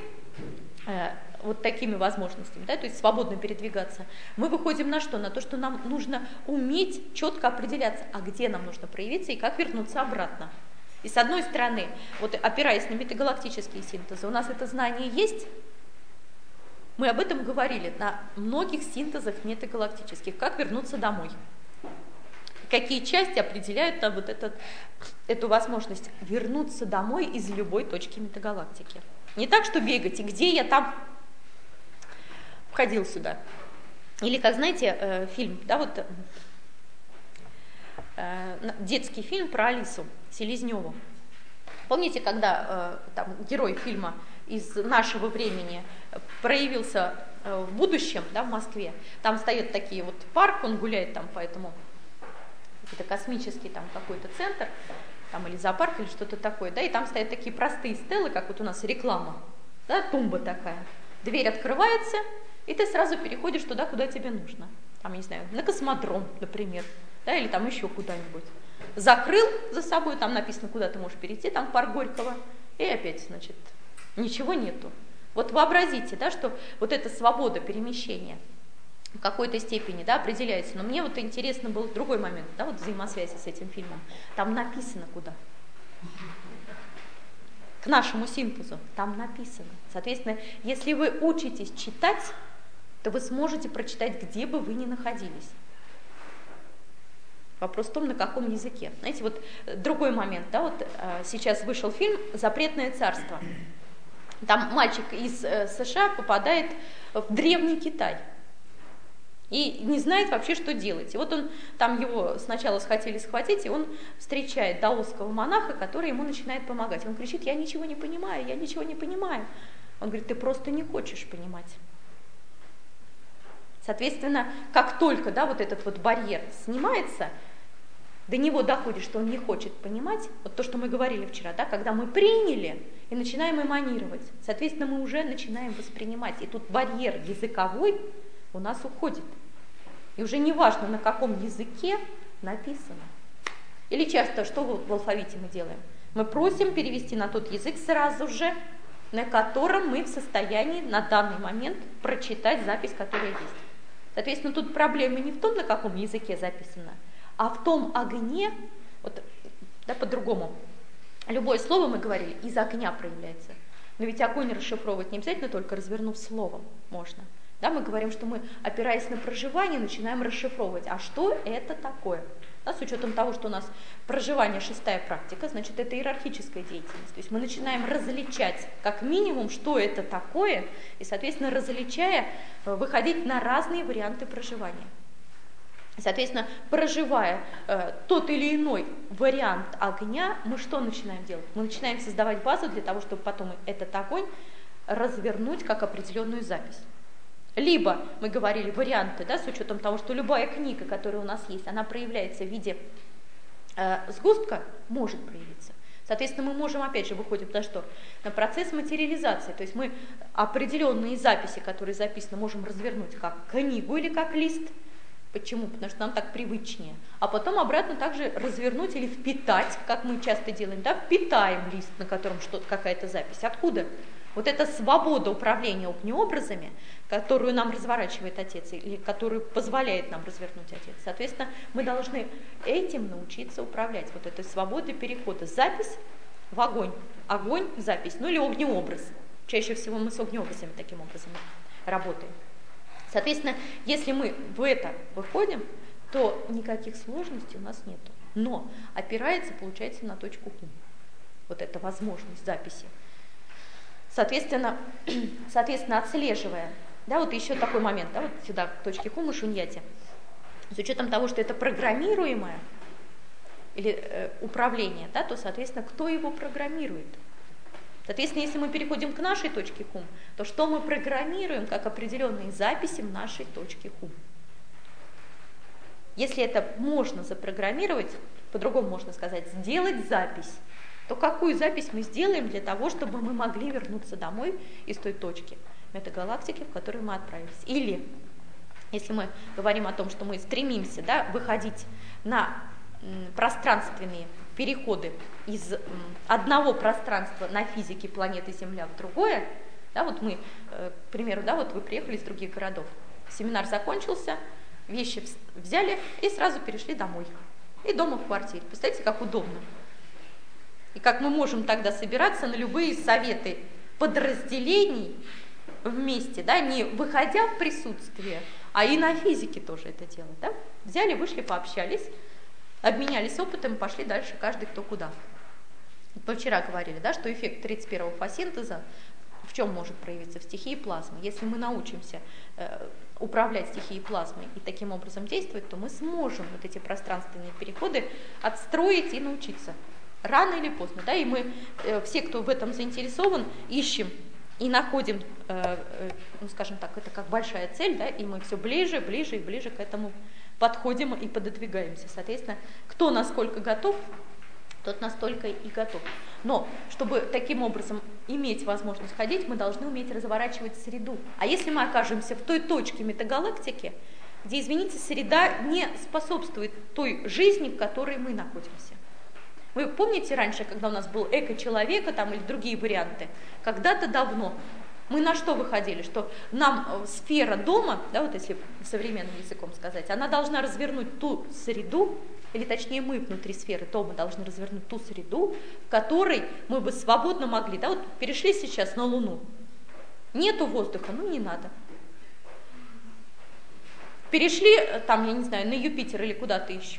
э, вот такими возможностями, да, то есть свободно передвигаться, мы выходим на что? На то, что нам нужно уметь четко определяться, а где нам нужно проявиться и как вернуться обратно. И с одной стороны, вот опираясь на метагалактические синтезы, у нас это знание есть. Мы об этом говорили на многих синтезах метагалактических, как вернуться домой. Какие части определяют нам вот этот, эту возможность вернуться домой из любой точки метагалактики. Не так, что бегать, и где я там входил сюда. Или, как знаете, фильм, да, вот детский фильм про Алису Селезневу. Помните, когда э, там, герой фильма из нашего времени проявился э, в будущем, да, в Москве, там стоят такие вот парк, он гуляет там по этому, это космический там какой-то центр, там или зоопарк, или что-то такое, да, и там стоят такие простые стелы, как вот у нас реклама, да, тумба такая, дверь открывается, и ты сразу переходишь туда, куда тебе нужно, там, не знаю, на космодром, например, да, или там еще куда-нибудь. Закрыл за собой, там написано, куда ты можешь перейти, там парк Горького, и опять, значит, ничего нету. Вот вообразите, да, что вот эта свобода перемещения в какой-то степени, да, определяется. Но мне вот интересно был другой момент, да, вот взаимосвязи с этим фильмом. Там написано куда. К нашему синтезу там написано. Соответственно, если вы учитесь читать, то вы сможете прочитать, где бы вы ни находились. Вопрос в том, на каком языке. Знаете, вот другой момент, да, вот сейчас вышел фильм «Запретное царство». Там мальчик из США попадает в древний Китай и не знает вообще, что делать. И вот он, там его сначала хотели схватить, и он встречает даосского монаха, который ему начинает помогать. Он кричит: я ничего не понимаю, я ничего не понимаю. Он говорит: ты просто не хочешь понимать. Соответственно, как только, да, вот этот вот барьер снимается, до него доходит, что он не хочет понимать, вот то, что мы говорили вчера, да, когда мы приняли и начинаем эманировать, соответственно, мы уже начинаем воспринимать, и тут барьер языковой у нас уходит. И уже не важно, на каком языке написано. Или часто, что в алфавите мы делаем? Мы просим перевести на тот язык сразу же, на котором мы в состоянии на данный момент прочитать запись, которая есть. Соответственно, тут проблема не в том, на каком языке записано, а в том огне, вот, да, по-другому. Любое слово, мы говорили, из огня проявляется. Но ведь огонь расшифровывать не обязательно только развернув словом можно. Да, мы говорим, что мы, опираясь на проживание, начинаем расшифровывать. А что это такое? Да, с учетом того, что у нас проживание шестая практика, значит, это иерархическая деятельность. То есть мы начинаем различать как минимум, что это такое, и, соответственно, различая, выходить на разные варианты проживания. Соответственно, проживая э, тот или иной вариант огня, мы что начинаем делать? Мы начинаем создавать базу для того, чтобы потом этот огонь развернуть как определенную запись. Либо, мы говорили, варианты, да, с учетом того, что любая книга, которая у нас есть, она проявляется в виде э, сгустка, может проявиться. Соответственно, мы можем, опять же, выходим на что? На процесс материализации. То есть мы определенные записи, которые записаны, можем развернуть как книгу или как лист. Почему? Потому что нам так привычнее. А потом обратно также развернуть или впитать, как мы часто делаем, да, впитаем лист, на котором что-то, какая-то запись. Откуда? Вот эта свобода управления огнеобразами, которую нам разворачивает Отец, или которую позволяет нам развернуть Отец. Соответственно, мы должны этим научиться управлять, вот этой свободой перехода. Запись в огонь, огонь в запись, ну или огнеобраз. Чаще всего мы с огнеобразами таким образом работаем. Соответственно, если мы в это выходим, то никаких сложностей у нас нету. Но опирается, получается, на точку хум. Вот эта возможность записи. Соответственно, соответственно, отслеживая, да, вот еще такой момент, да, вот сюда, к точке хум и шуньяти, с учетом того, что это программируемое или э, управление, да, то, соответственно, кто его программирует? Соответственно, если мы переходим к нашей точке хум, то что мы программируем как определенные записи в нашей точке хум? Если это можно запрограммировать, по-другому можно сказать, сделать запись, то какую запись мы сделаем для того, чтобы мы могли вернуться домой из той точки метагалактики, в которую мы отправились? Или, если мы говорим о том, что мы стремимся, да, выходить на м, пространственные переходы из м, одного пространства на физике планеты Земля в другое, да, вот мы, э, к примеру, да, вот вы приехали из других городов, семинар закончился, вещи взяли и сразу перешли домой. И дома в квартире. Представляете, как удобно. И как мы можем тогда собираться на любые советы подразделений вместе, да, не выходя в присутствие, а и на физике тоже это делать. Да? Взяли, вышли, пообщались, обменялись опытом, пошли дальше, каждый кто куда. Мы вчера говорили, да, что эффект тридцать первого фотосинтеза в чем может проявиться? В стихии плазмы. Если мы научимся э, управлять стихией плазмы и таким образом действовать, то мы сможем вот эти пространственные переходы отстроить и научиться. Рано или поздно, да, и мы, э, все, кто в этом заинтересован, ищем и находим, э, э, ну, скажем так, это как большая цель, да, и мы все ближе, ближе и ближе к этому подходим и пододвигаемся. Соответственно, кто насколько готов, тот настолько и готов. Но, чтобы таким образом иметь возможность ходить, мы должны уметь разворачивать среду. А если мы окажемся в той точке метагалактики, где, извините, среда не способствует той жизни, в которой мы находимся. Вы помните раньше, когда у нас был эко-человека там, или другие варианты? Когда-то давно мы на что выходили? Что нам сфера дома, да, вот если современным языком сказать, она должна развернуть ту среду, или точнее мы внутри сферы дома должны развернуть ту среду, в которой мы бы свободно могли, да, вот перешли сейчас на Луну, нету воздуха, ну не надо. Перешли там, я не знаю, на Юпитер или куда-то еще,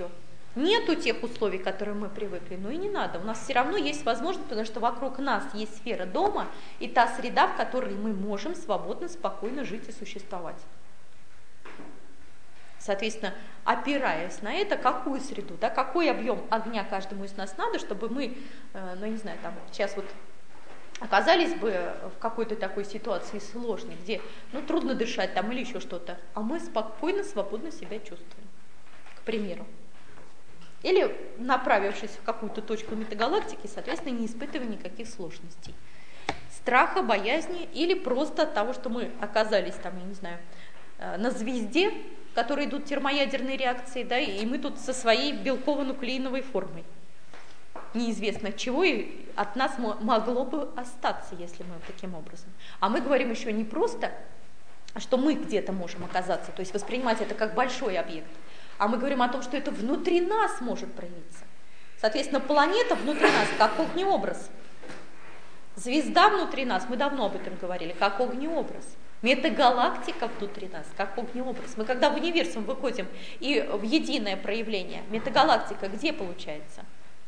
нету тех условий, к которым мы привыкли, ну и не надо. У нас все равно есть возможность, потому что вокруг нас есть сфера дома и та среда, в которой мы можем свободно, спокойно жить и существовать. Соответственно, опираясь на это, какую среду, да, какой объем огня каждому из нас надо, чтобы мы, э, ну, я не знаю, там сейчас вот оказались бы в какой-то такой ситуации сложной, где, ну, трудно дышать там или еще что-то, а мы спокойно, свободно себя чувствуем, к примеру. Или, направившись в какую-то точку метагалактики, соответственно, не испытывая никаких сложностей. Страха, боязни или просто от того, что мы оказались там, я не знаю, на звезде, в которой идут термоядерные реакции, да, и мы тут со своей белково-нуклеиновой формой. Неизвестно чего и от нас могло бы остаться, если мы таким образом. А мы говорим еще не просто, что мы где-то можем оказаться, то есть воспринимать это как большой объект, а мы говорим о том, что это внутри нас может проявиться. Соответственно, планета внутри нас как огнеобраз. Звезда внутри нас, мы давно об этом говорили, как огнеобраз. Метагалактика внутри нас, как огнеобраз. Мы когда в универсум выходим и в единое проявление, метагалактика где получается?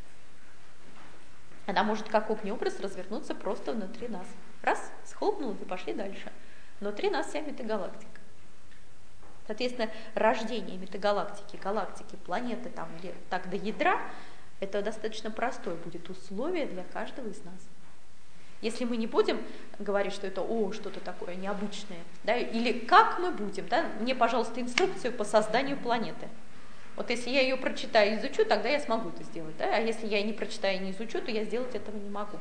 Она может как огнеобраз развернуться просто внутри нас. Раз, схлопнула и пошли дальше. Внутри нас вся метагалактика. Соответственно, рождение метагалактики, галактики, планеты там, или так до ядра, это достаточно простое будет условие для каждого из нас. Если мы не будем говорить, что это о, что-то такое необычное, да, или как мы будем, да, мне, пожалуйста, инструкцию по созданию планеты. Вот если я ее прочитаю и изучу, тогда я смогу это сделать. Да? А если я не прочитаю и не изучу, то я сделать этого не могу.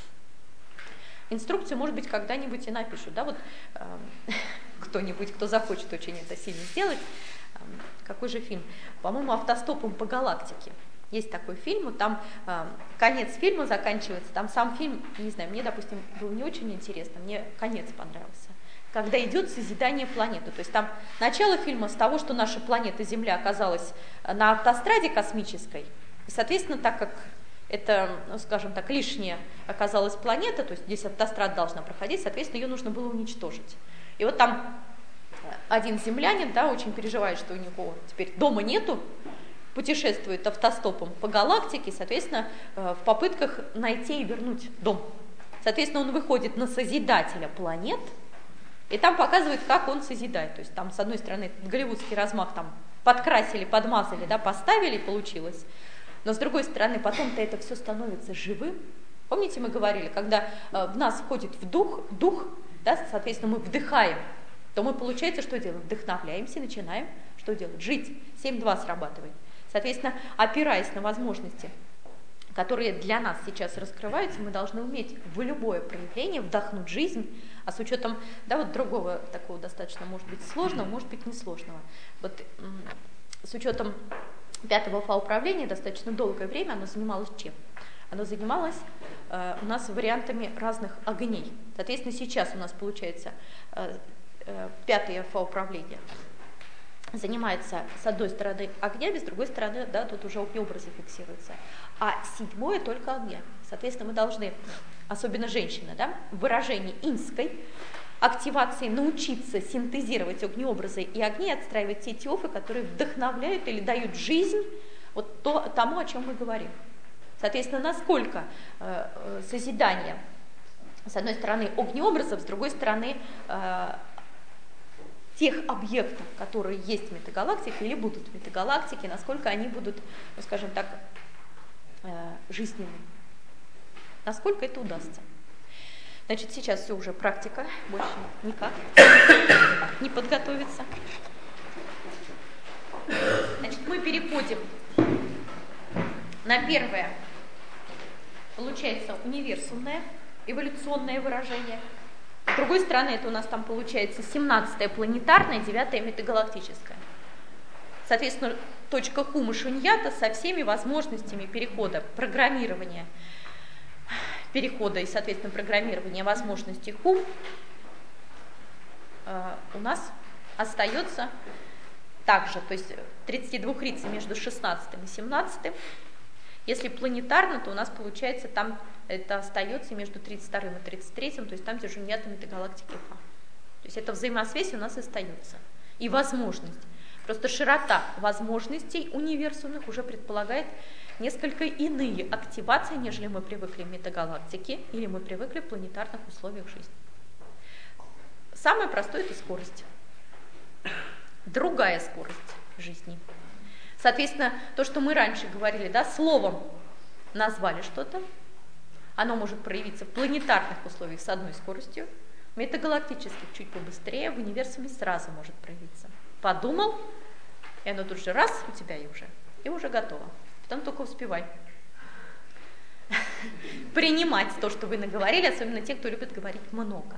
Инструкцию, может быть, когда-нибудь и напишу. Да? Вот, э, кто-нибудь, кто захочет очень это сильно сделать. Э, какой же фильм? По-моему, «Автостопом по галактике». Есть такой фильм, вот там э, конец фильма заканчивается, там сам фильм, не знаю, мне, допустим, был не очень интересно, мне конец понравился. Когда идет созидание планеты. То есть там начало фильма с того, что наша планета Земля оказалась на автостраде космической, и, соответственно, так как это, ну, скажем так, лишняя оказалась планета, то есть здесь автострада должна проходить, соответственно, ее нужно было уничтожить. И вот там один землянин, да, очень переживает, что у него теперь дома нету, путешествует автостопом по галактике, соответственно, в попытках найти и вернуть дом. Соответственно, он выходит на созидателя планет, и там показывают, как он созидает. То есть там, с одной стороны, голливудский размах там подкрасили, подмазали, да, поставили, получилось. Но с другой стороны, потом-то это все становится живым. Помните, мы говорили, когда э, в нас входит в дух, дух, да, соответственно, мы вдыхаем, то мы, получается, что делаем? Вдохновляемся, начинаем что делать? Жить. семь два срабатывает. Соответственно, опираясь на возможности, которые для нас сейчас раскрываются, мы должны уметь в любое проявление вдохнуть жизнь, а с учетом, да, вот другого такого достаточно, может быть, сложного, может быть, несложного. Вот с учетом пятого фа-управления достаточно долгое время оно занималось чем? Оно занималось э, у нас вариантами разных огней. Соответственно, сейчас у нас получается э, э, пятое фа-управление занимается, с одной стороны, огнями, с другой стороны, да, тут уже огнеобразы фиксируются. А седьмое только огня. Соответственно, мы должны, особенно женщины, да, в выражении инской активации научиться синтезировать огнеобразы и огни, отстраивать те теофы, которые вдохновляют или дают жизнь вот то, тому, о чем мы говорим. Соответственно, насколько э, созидание, с одной стороны, огнеобразов, с другой стороны, э, тех объектов, которые есть в метагалактике или будут в метагалактике, насколько они будут, ну, скажем так, э, жизненны. Насколько это удастся. Значит, сейчас все уже практика, больше никак не подготовиться. Значит, мы переходим на первое, получается, универсумное, эволюционное выражение. С другой стороны, это у нас там получается семнадцатое планетарное, девятое метагалактическое. Соответственно, точка Хума Шуньята со всеми возможностями перехода, программирования, перехода и, соответственно, программирования возможностей Хум э, у нас остается также, то есть тридцатидвухрица между шестнадцатым и семнадцатым. Если планетарно, то у нас получается там это остается между тридцать вторым и тридцать третьим, то есть там, где Шуньята метагалактики Фа. То есть эта взаимосвязь у нас остается. И возможность Просто широта возможностей универсумных уже предполагает несколько иные активации, нежели мы привыкли в метагалактике или мы привыкли в планетарных условиях жизни. Самое простое – это скорость. Другая скорость жизни. Соответственно, то, что мы раньше говорили, да, словом назвали что-то, оно может проявиться в планетарных условиях с одной скоростью, в метагалактических чуть побыстрее, в универсуме сразу может проявиться. Подумал, и оно тут же раз, у тебя и уже, и уже готово. Потом только успевай принимать то, что вы наговорили, особенно те, кто любит говорить много.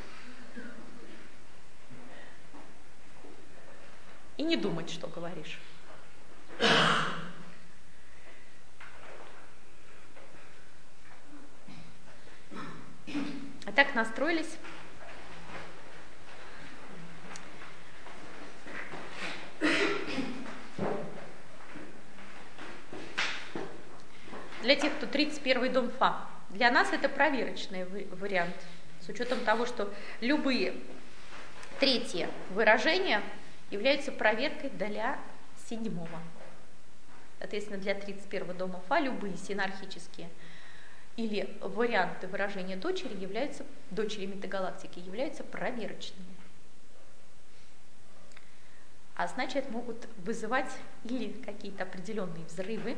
И не думать, что говоришь. А так настроились. Для тех, кто тридцать первый дом Фа, для нас это проверочный вариант, с учетом того, что любые третьи выражения являются проверкой для седьмого. Соответственно, для тридцать первого дома Фа любые синархические или варианты выражения дочери являются, дочери метагалактики являются проверочными. А значит, могут вызывать или какие-то определенные взрывы,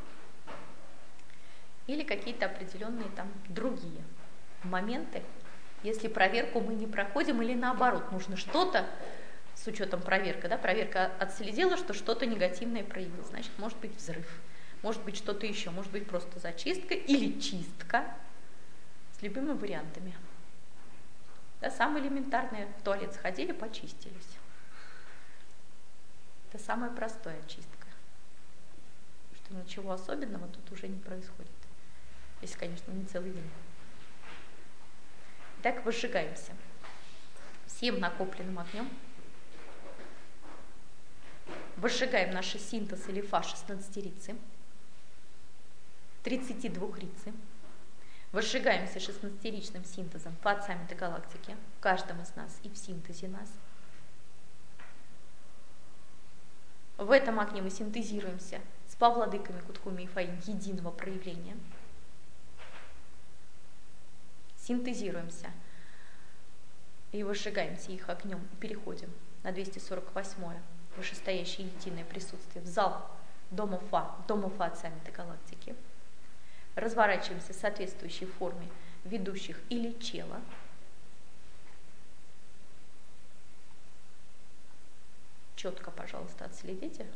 или какие-то определенные там другие моменты, если проверку мы не проходим, или наоборот, нужно что-то с учетом проверки, да, проверка отследила, что что-то негативное проявилось, значит, может быть взрыв, может быть что-то еще, может быть просто зачистка или чистка с любыми вариантами. Да, самое элементарное, в туалет сходили, почистились. Это самая простая чистка, что ничего особенного тут уже не происходит. Если, конечно, не целый день. Итак, выжигаемся всем накопленным огнем. Выжигаем наши синтез или фа шестнадцатерицы, тридцатидвухрицы. Выжигаемся шестнадцатеричным синтезом по отца метагалактики, в каждом из нас и в синтезе нас. В этом огне мы синтезируемся с повладыками Кутхуми и Фаин единого проявления. Синтезируемся и выжигаемся их огнем, и переходим на двести сорок восьмое вышестоящее единое присутствие в зал Дома Фа, Дома Фа Отца Метагалактики. Разворачиваемся в соответствующей форме ведущих или чела. Четко, пожалуйста, отследите.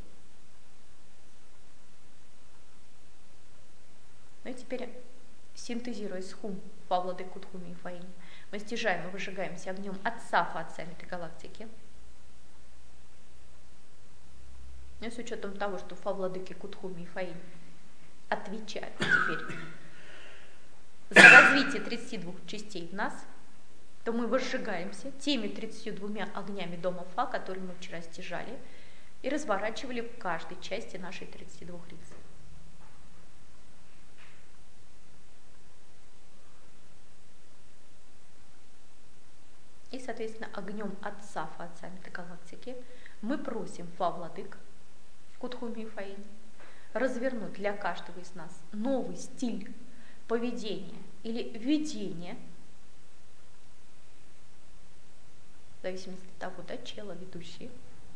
Ну и теперь, синтезируясь с Хум, Фа-Владык Кутхуми и Фаини, мы стяжаем и выжигаемся огнем Отца Фа Отца Метагалактики. Но с учетом того, что Фа-Владыки Кутхуми и Фаини отвечают теперь за развитие тридцати двух частей в нас, то мы выжигаемся теми тридцатью двумя огнями Дома Фа, которые мы вчера стяжали, и разворачивали в каждой части нашей тридцати двух риц. И, соответственно, огнем Отца Фа Отца Метагалактики мы просим Фа-Владык Кутхуми и Фаини развернуть для каждого из нас новый стиль поведения или ведения, в зависимости от того, да, чела, ведущие.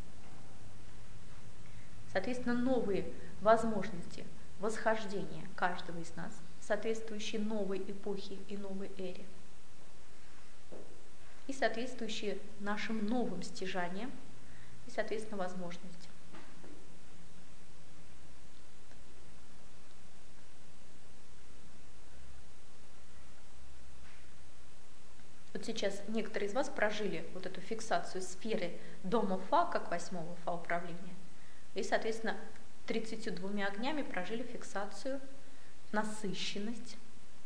Соответственно, новые возможности восхождения каждого из нас, соответствующие новой эпохе и новой эре, и соответствующие нашим новым стяжаниям, и, соответственно, возможностям. Вот сейчас некоторые из вас прожили вот эту фиксацию сферы Дома Фа, как восьмого Фа управления, и, соответственно, тридцатью двумя огнями прожили фиксацию, насыщенность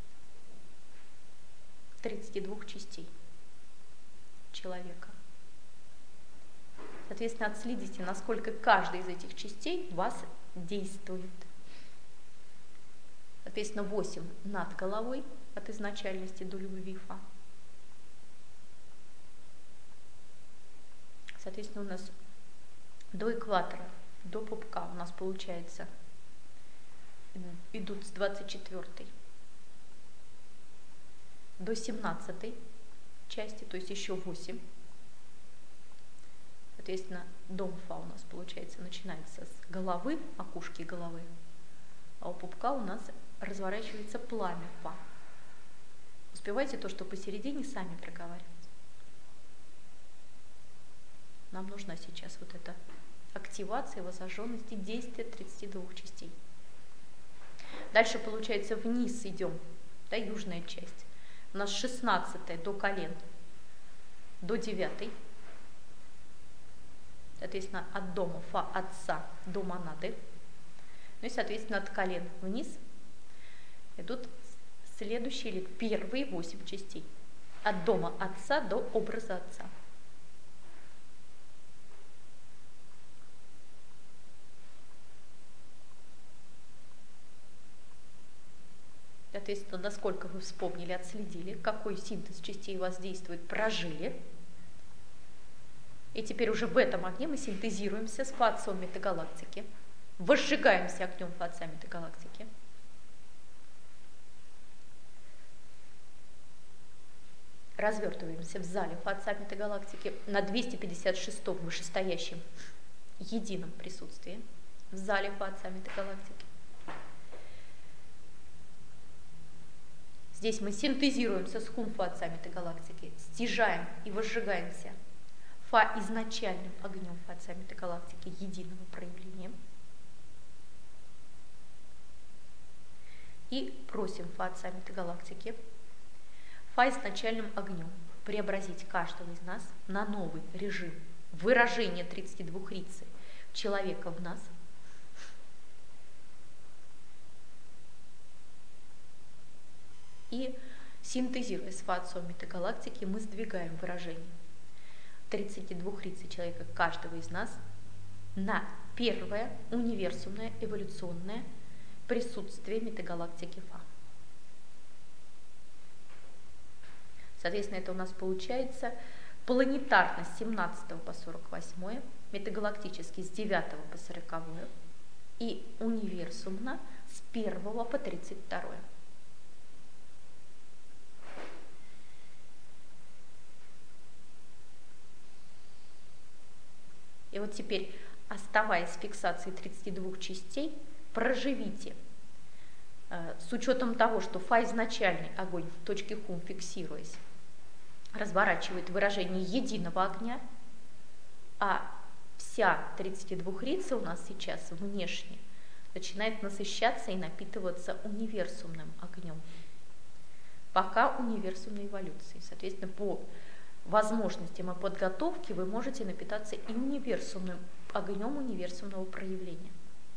тридцати двух частей человека. Соответственно, отследите, насколько каждая из этих частей в вас действует. Соответственно, восемь над головой от изначальности до любви Фа. Соответственно, у нас до экватора, до пупка у нас получается идут с двадцать четвёртой до семнадцатой части, то есть еще восемь. Соответственно, дом фа у нас получается начинается с головы, макушки головы, а у пупка у нас разворачивается пламя фа. Успевайте то, что посередине, сами проговаривать. Нам нужна сейчас вот эта активация его зажженности, действия тридцати двух частей. Дальше, получается, вниз идем, да, южная часть. У нас шестнадцатая до колен, до девятой. Соответственно, от дома фа отца до монады. Ну и, соответственно, от колен вниз идут следующие или первые восемь частей. От дома отца до образа отца. Соответственно, насколько вы вспомнили, отследили, какой синтез частей у вас действует, прожили. И теперь уже в этом огне мы синтезируемся с фа-отцом метагалактики, возжигаемся огнем фа-отца метагалактики. Развертываемся в зале фа-отца метагалактики на двести пятьдесят шестом вышестоящем едином присутствии в зале фа-отца метагалактики. Здесь мы синтезируемся с хум фа-отца метагалактики, стяжаем и возжигаемся фа изначальным огнем фа-отца метагалактики единого проявления. И просим фа-отца метагалактики фа изначальным огнем преобразить каждого из нас на новый режим выражения тридцати двух рицы человека в нас. И синтезируя с фа-отцом метагалактики, мы сдвигаем выражение тридцати двух рицы человека каждого из нас на первое универсумное эволюционное присутствие метагалактики фа. Соответственно, это у нас получается планетарно с семнадцатого по сорок восьмое, метагалактически с девятого по сороковое и универсумно с первого по тридцать второе. И вот теперь, оставаясь в фиксации тридцати двух частей, проживите э, с учетом того, что фа изначальный огонь в точке хум, фиксируясь, разворачивает выражение единого огня, а вся тридцатидвухрица у нас сейчас внешне начинает насыщаться и напитываться универсумным огнем, пока универсумной эволюции. Соответственно, по возможностям и подготовке вы можете напитаться и универсумным огнем универсумного проявления.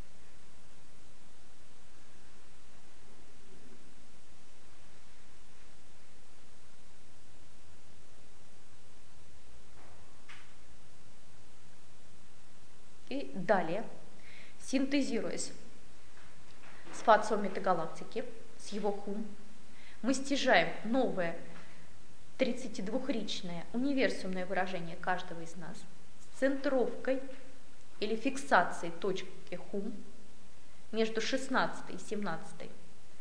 И далее, синтезируясь с фа-отцом метагалактики, с его хум, мы стяжаем новое тридцатидвухричное универсумное выражение каждого из нас с центровкой или фиксацией точки хум между шестнадцатой и семнадцатой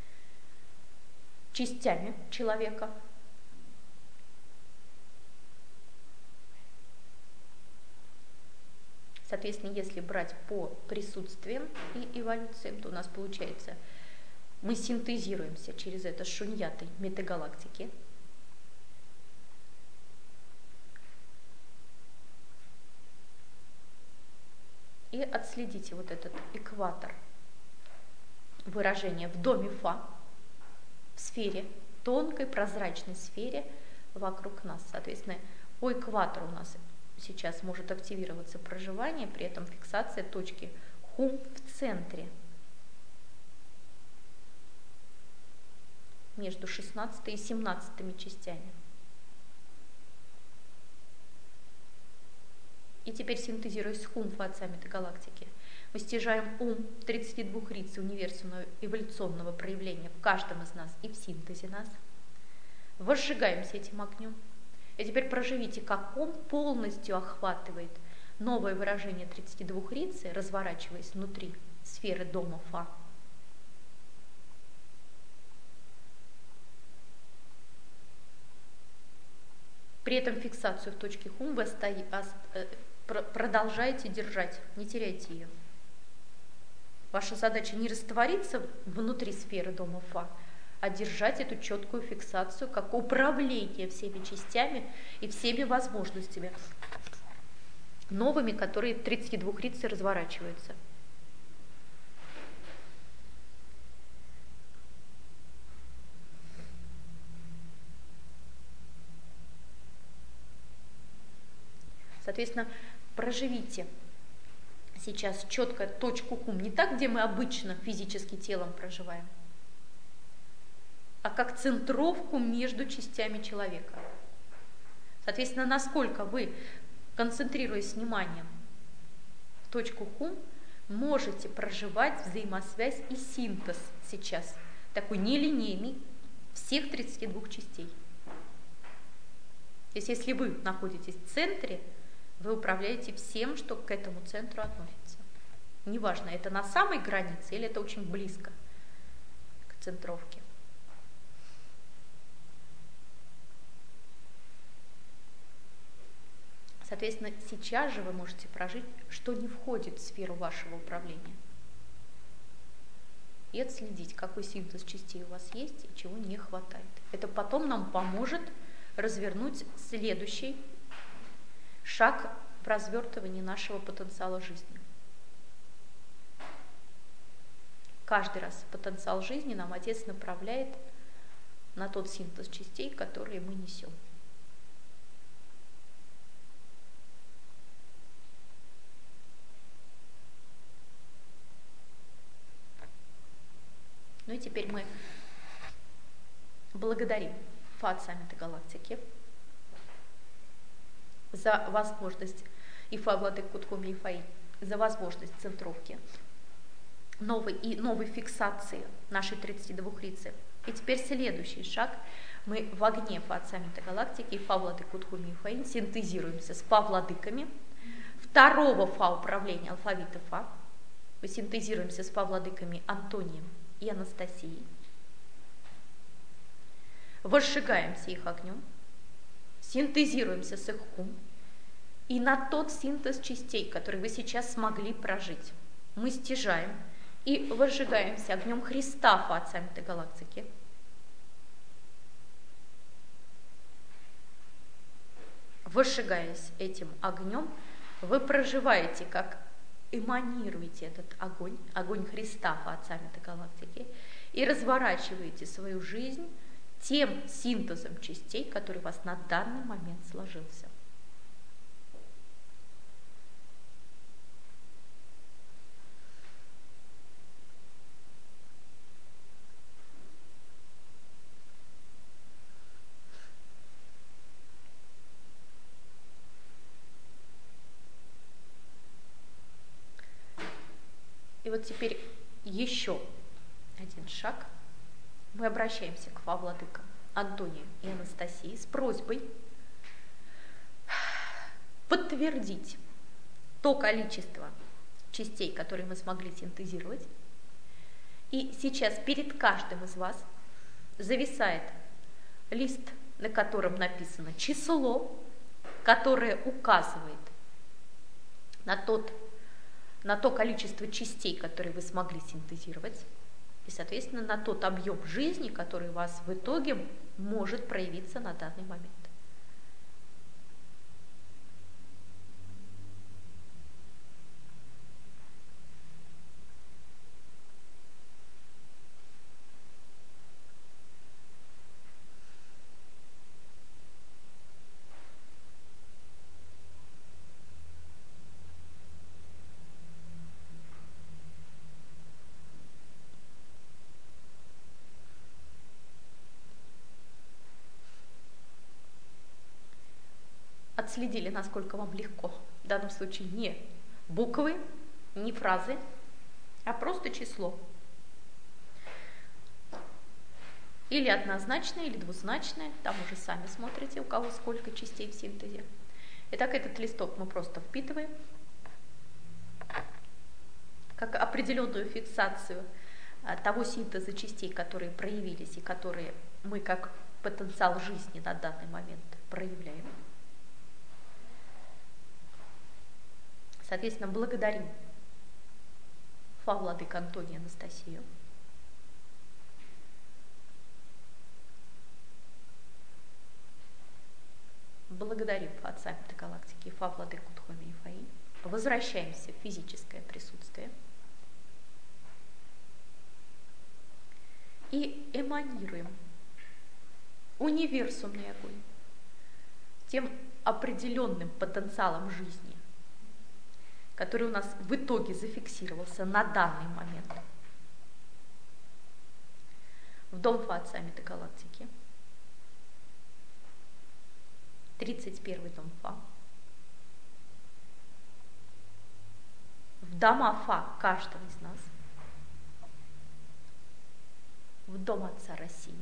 частями человека. Соответственно, если брать по присутствиям и эволюциям, то у нас получается, мы синтезируемся через это с шуньятой метагалактики. И отследите вот этот экватор выражения в доме фа, в сфере, тонкой прозрачной сфере вокруг нас. Соответственно, по экватору у нас сейчас может активироваться проживание, при этом фиксация точки хум в центре между шестнадцатой и семнадцатой частями. И теперь, синтезируясь с хум фа-отца метагалактики, мы стяжаем ум тридцатидвухрицы универсумного эволюционного проявления в каждом из нас и в синтезе нас, возжигаемся этим огнем. И теперь проживите, как он полностью охватывает новое выражение тридцатидвухрицы, разворачиваясь внутри сферы дома Фа, при этом фиксацию в точке Хум вы оста... продолжаете держать, не теряйте ее. Ваша задача не раствориться внутри сферы дома Фа, а держать эту четкую фиксацию как управление всеми частями и всеми возможностями новыми, которые в тридцатидвухрице разворачиваются. Соответственно, проживите сейчас четко точку Хум, не так, где мы обычно физически телом проживаем, а как центровку между частями человека. Соответственно, насколько вы, концентрируясь вниманием в точку Хум, можете проживать взаимосвязь и синтез сейчас, такой нелинейный, всех тридцати двух частей. То есть, если вы находитесь в центре, вы управляете всем, что к этому центру относится. Неважно, это на самой границе или это очень близко к центровке. Соответственно, сейчас же вы можете прожить, что не входит в сферу вашего управления. И отследить, какой синтез частей у вас есть и чего не хватает. Это потом нам поможет развернуть следующий шаг в развертывании нашего потенциала жизни. Каждый раз потенциал жизни нам Отец направляет на тот синтез частей, которые мы несем. Ну и теперь мы благодарим Фа от саммита галактики за возможность, и Фа владык Кутхуми и Фаи, за возможность центровки новой и новой фиксации нашей тридцатидвухрицы. И теперь следующий шаг. Мы в огне Фа от саммита галактики и Фа владык Кутхуми и Фаи синтезируемся с Фа владыками второго Фа управления алфавита Фа. Мы синтезируемся с Фа владыками Антонием и Анастасией. Возжигаемся их огнем, синтезируемся с их Хум, и на тот синтез частей, который вы сейчас смогли прожить, мы стяжаем и возжигаемся огнем Христа Фа от саммита галактики. Возжигаясь этим огнем, вы проживаете, как эманируете этот огонь, огонь Христа Фа от саммита галактики, и разворачиваете свою жизнь тем синтезом частей, который у вас на данный момент сложился. И вот теперь еще один шаг. Мы обращаемся к Фа владыкам Антонию и Анастасии с просьбой подтвердить то количество частей, которые мы смогли синтезировать. И сейчас перед каждым из вас зависает лист, на котором написано число, которое указывает на, тот, на то количество частей, которые вы смогли синтезировать. И, соответственно, на тот объем жизни, который у вас в итоге может проявиться на данный момент. Отследили, насколько вам легко. В данном случае не буквы, не фразы, а просто число. Или однозначное, или двузначное. Там уже сами смотрите, у кого сколько частей в синтезе. Итак, этот листок мы просто впитываем как определенную фиксацию того синтеза частей, которые проявились и которые мы как потенциал жизни на данный момент проявляем. Соответственно, благодарим Фа Владыка Антония Анастасию. Благодарим Отца Метагалактики Фа Владыку Дхоми и Фаи. Возвращаемся в физическое присутствие. И эманируем универсумный огонь тем определенным потенциалом жизни, который у нас в итоге зафиксировался на данный момент в дом Фа Отца Метагалактики, тридцать первый дом Фа, в дома Фа каждого из нас, в дом Отца России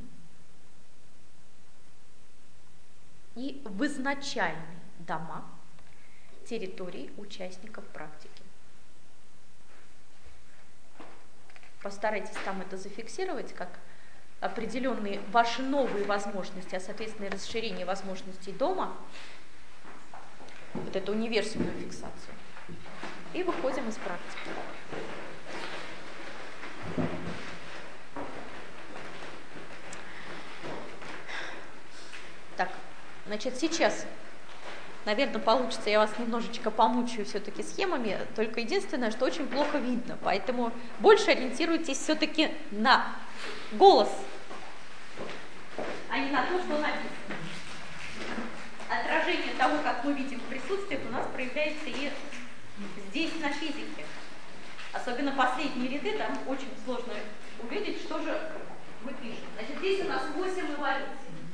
и в изначальные дома территорий участников практики. Постарайтесь там это зафиксировать как определенные ваши новые возможности, а соответственно и расширение возможностей дома, вот эту универсальную фиксацию. И выходим из практики. Так, значит, сейчас, наверное, получится, я вас немножечко помучаю все-таки схемами, только единственное, что очень плохо видно, поэтому больше ориентируйтесь все-таки на голос, а не на то, что написано. Отражение того, как мы видим в присутствии, у нас проявляется и здесь, на физике. Особенно последние ряды, там очень сложно увидеть, что же мы пишем. Значит, здесь у нас восемь эволюций.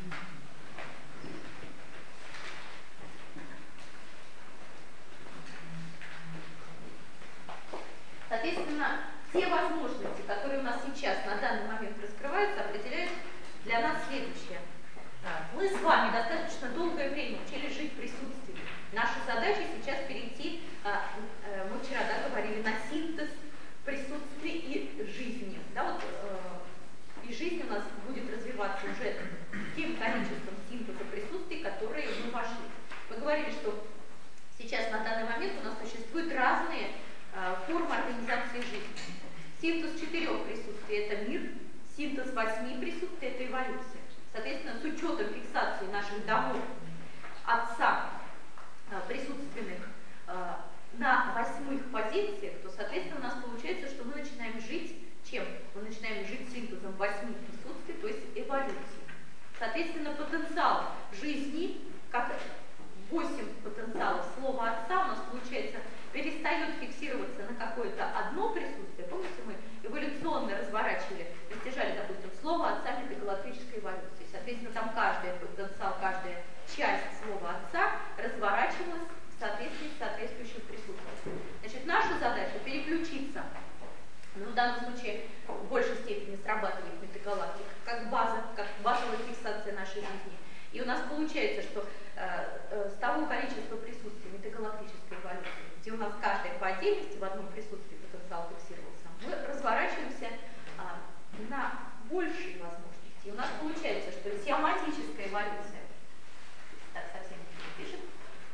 Соответственно, те возможности, которые у нас сейчас на данный момент раскрываются, определяют для нас следующее. Мы с вами достаточно долгое время учились жить в присутствии. Наша задача сейчас перейти, мы вчера да, говорили, на синтез присутствия и жизни. Да, вот, и жизнь у нас будет развиваться уже тем количеством синтеза присутствий, которые мы вошли. Мы говорили, что сейчас на данный момент у нас существуют разные формы организации жизни. Синтез четырех присутствий – это мир, синтез восьми присутствий – это эволюция. Соответственно, с учетом фиксации наших домов Отца присутственных на восьмых позициях, то, соответственно, у нас получается, что мы начинаем жить чем? Мы начинаем жить синтезом восьми присутствий, то есть эволюции. Соответственно, потенциал жизни, как восемь потенциалов слова Отца у нас, получается, перестает фиксироваться на какое-то одно присутствие. Помните, мы эволюционно разворачивали, достижали, допустим, слово Отца метагалактической эволюции. Соответственно, там каждый потенциал, каждая часть слова Отца разворачивалась в соответствии с соответствующим присутствием. Значит, наша задача переключиться, ну, в данном случае в большей степени срабатывает метагалактика, как база, как базовая фиксация нашей жизни. И у нас получается, что э, э, с того количества присутствия метагалактической эволюции, где у нас каждая по отдельности в одном присутствии потенциал фиксировался, мы разворачиваемся э, на большие возможности. И у нас получается, что сиоматическая эволюция, так совсем не пишет,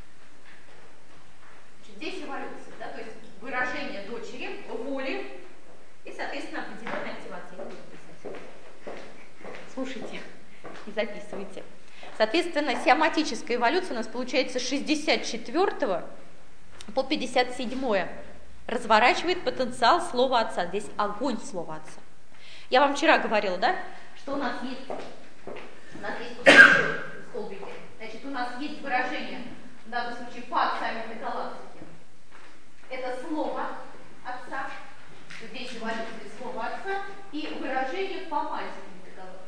значит, здесь эволюция, да, то есть выражение дочери, воли и, соответственно, определенная активация. Я буду писать. Слушайте и записывайте. Соответственно, сиоматическая эволюция у нас получается с шестьдесят четвёртого по пятьдесят седьмое разворачивает потенциал слова Отца. Здесь огонь слова Отца. Я вам вчера говорила, да, что у нас есть, у нас есть столбики. Значит, у нас есть выражение, в данном случае по Отца метагалактики. Это слово Отца, здесь эволюция слова Отца, и выражение по матери метагалактики.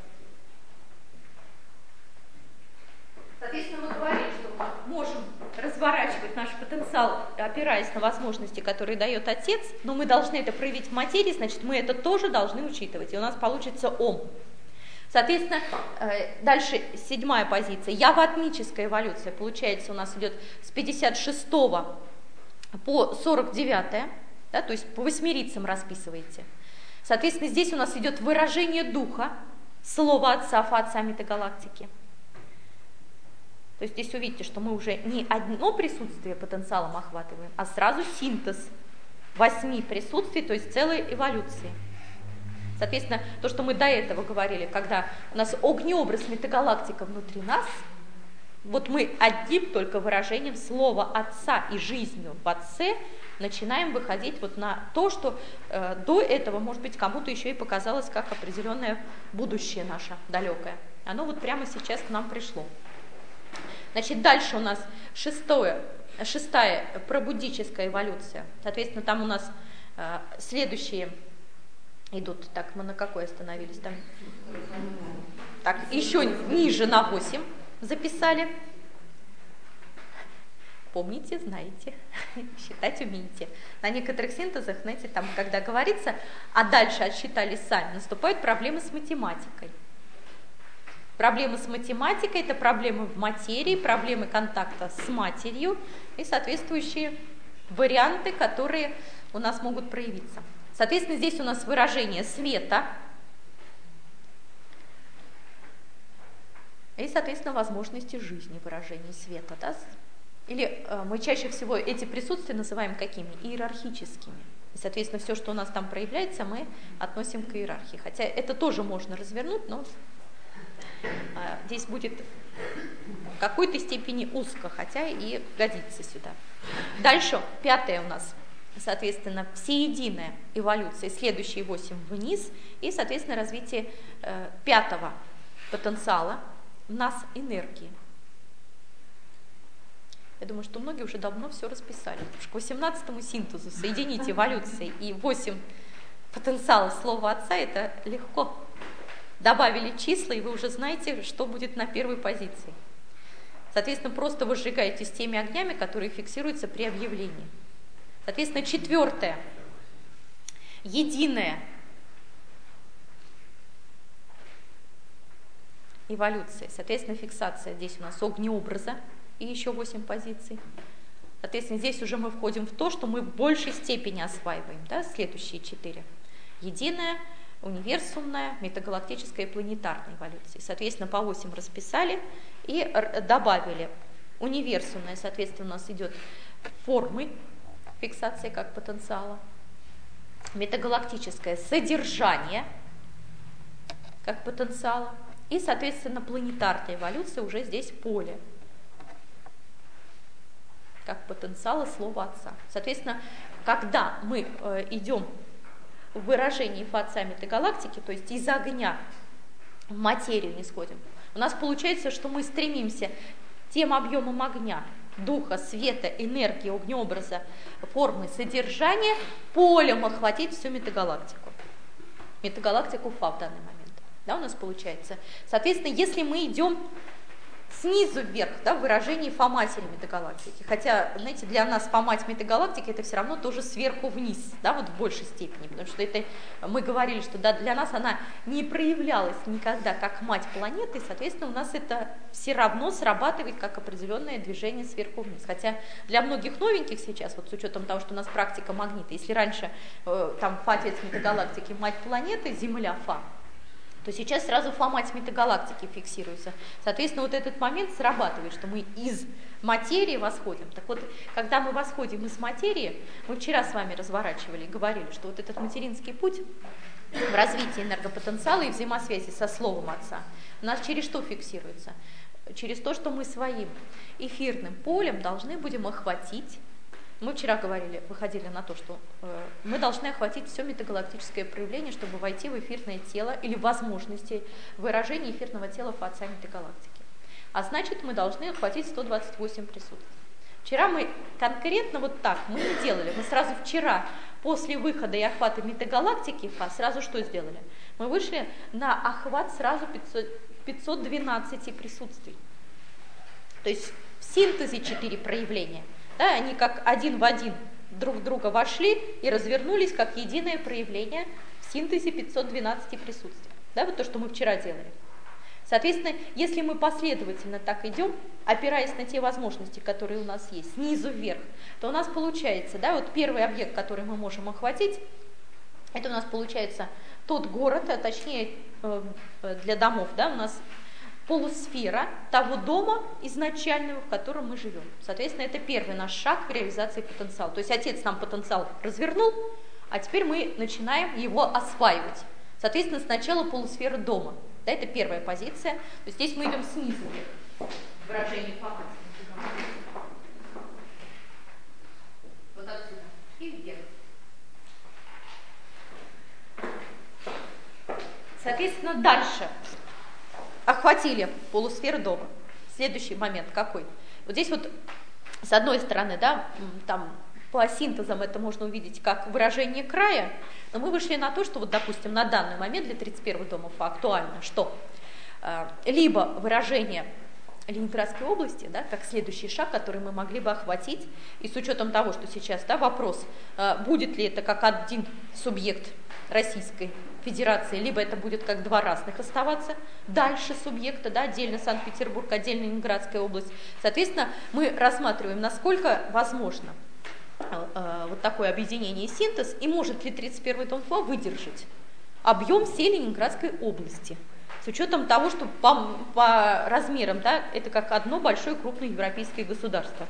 Соответственно, мы говорим, что мы можем разворачивать наш потенциал, опираясь на возможности, которые дает Отец, но мы должны это проявить в материи, значит, мы это тоже должны учитывать, и у нас получится Ом. Соответственно, дальше седьмая позиция. Яватмическая эволюция, получается, у нас идет с пятьдесят шестого по сорок девятое, да, то есть по восьмерицам расписываете. Соответственно, здесь у нас идет выражение духа, слова Отца, Фа, метагалактики. То есть здесь увидите, что мы уже не одно присутствие потенциалом охватываем, а сразу синтез восьми присутствий, то есть целой эволюции. Соответственно, то, что мы до этого говорили, когда у нас огнеобраз метагалактика внутри нас, вот мы одним только выражением слова Отца и жизнью в Отце начинаем выходить вот на то, что э, до этого, может быть, кому-то еще и показалось как определенное будущее наше далекое. Оно вот прямо сейчас к нам пришло. Значит, дальше у нас шестое, шестая пробудическая эволюция. Соответственно, там у нас э, следующие идут. Так, мы на какой остановились? Там, так, еще ниже на восемь записали. Помните, знаете, считать умеете. На некоторых синтезах, знаете, там, когда говорится, а дальше отсчитали сами, наступают проблемы с математикой. Проблемы с математикой – это проблемы в материи, проблемы контакта с матерью и соответствующие варианты, которые у нас могут проявиться. Соответственно, здесь у нас выражение света и, соответственно, возможности жизни выражения света. Да? Или э, мы чаще всего эти присутствия называем какими? Иерархическими. И, соответственно, все, что у нас там проявляется, мы относим к иерархии. Хотя это тоже можно развернуть, но э, здесь будет в какой-то степени узко, хотя и годится сюда. Дальше, пятое у нас. Соответственно, всеединая эволюция, следующие восемь вниз, и, соответственно, развитие э, пятого потенциала в нас энергии. Я думаю, что многие уже давно все расписали. Потому что к восемнадцатому синтезу соединить эволюции и восемь потенциалов слова Отца, это легко. Добавили числа, и вы уже знаете, что будет на первой позиции. Соответственно, просто вы сжигаетесь теми огнями, которые фиксируются при объявлении. Соответственно, четвертое. Единая эволюция. Соответственно, фиксация здесь у нас огнеобраза и еще восемь позиций. Соответственно, здесь уже мы входим в то, что мы в большей степени осваиваем. Да, следующие четыре. Единая, универсумная, метагалактическая и планетарная эволюция. Соответственно, по восемь расписали и добавили. Универсумная, соответственно, у нас идет формы, фиксация как потенциала. Метагалактическое содержание как потенциала. И, соответственно, планетарная эволюция уже здесь поле как потенциала слова Отца. Соответственно, когда мы э, идем в выражении Отца метагалактики, то есть из огня в материю не сходим, у нас получается, что мы стремимся тем объемом огня, духа, света, энергии, огнеобраза, формы, содержания, полем охватить всю метагалактику. Метагалактику Фа в данный момент. Да, у нас получается. Соответственно, если мы идем снизу вверх, да, в выражении Фа-матери метагалактики, хотя, знаете, для нас Фа-мать метагалактики это все равно тоже сверху вниз, да, вот в большей степени, потому что это, мы говорили, что да, для нас она не проявлялась никогда как мать планеты, и, соответственно, у нас это все равно срабатывает как определенное движение сверху вниз. Хотя для многих новеньких сейчас, вот с учетом того, что у нас практика магнита, если раньше э, там Фа-отец метагалактики, мать планеты, Земля Фа, то сейчас сразу Фа-мать метагалактики фиксируется. Соответственно, вот этот момент срабатывает, что мы из материи восходим. Так вот, когда мы восходим из материи, мы вчера с вами разворачивали и говорили, что вот этот материнский путь в развитии энергопотенциала и взаимосвязи со словом Отца у нас через что фиксируется? Через то, что мы своим эфирным полем должны будем охватить. Мы вчера говорили, выходили на то, что э, мы должны охватить все метагалактическое проявление, чтобы войти в эфирное тело или возможности выражения эфирного тела Отца метагалактики. А значит, мы должны охватить сто двадцать восемь присутствий. Вчера мы конкретно вот так мы не делали. Мы сразу вчера, после выхода и охвата метагалактики Фа, сразу что сделали? Мы вышли на охват сразу пятьсот двенадцать присутствий. То есть в синтезе четыре проявления. Да, они как один в один друг в друга вошли и развернулись как единое проявление в синтезе пятьсот двенадцать присутствий. Да, вот то, что мы вчера делали. Соответственно, если мы последовательно так идем, опираясь на те возможности, которые у нас есть, снизу вверх, то у нас получается, да, вот первый объект, который мы можем охватить, это у нас получается тот город, а точнее для домов, да, у нас полусфера того дома изначального, в котором мы живем. Соответственно, это первый наш шаг в реализации потенциала. То есть отец нам потенциал развернул, а теперь мы начинаем его осваивать. Соответственно, сначала полусфера дома. Да, это первая позиция. То есть здесь мы идем снизу вверх. Выражение по вот отсюда и вверх. Соответственно, дальше охватили полусферу дома. Следующий момент какой? Вот здесь вот с одной стороны, да, там по синтезам это можно увидеть как выражение края, но мы вышли на то, что вот, допустим, на данный момент для тридцать первого дома Фа актуально, что э, либо выражение Ленинградской области, да, как следующий шаг, который мы могли бы охватить, и с учетом того, что сейчас, да, вопрос, э, будет ли это как один субъект Российской Федерации, либо это будет как два разных оставаться, дальше субъекта, да, отдельно Санкт-Петербург, отдельно Ленинградская область. Соответственно, мы рассматриваем, насколько возможно э, вот такое объединение и синтез, и может ли тридцать первый дом Фа выдержать объем всей Ленинградской области, с учетом того, что по, по размерам, да, это как одно большое крупное европейское государство,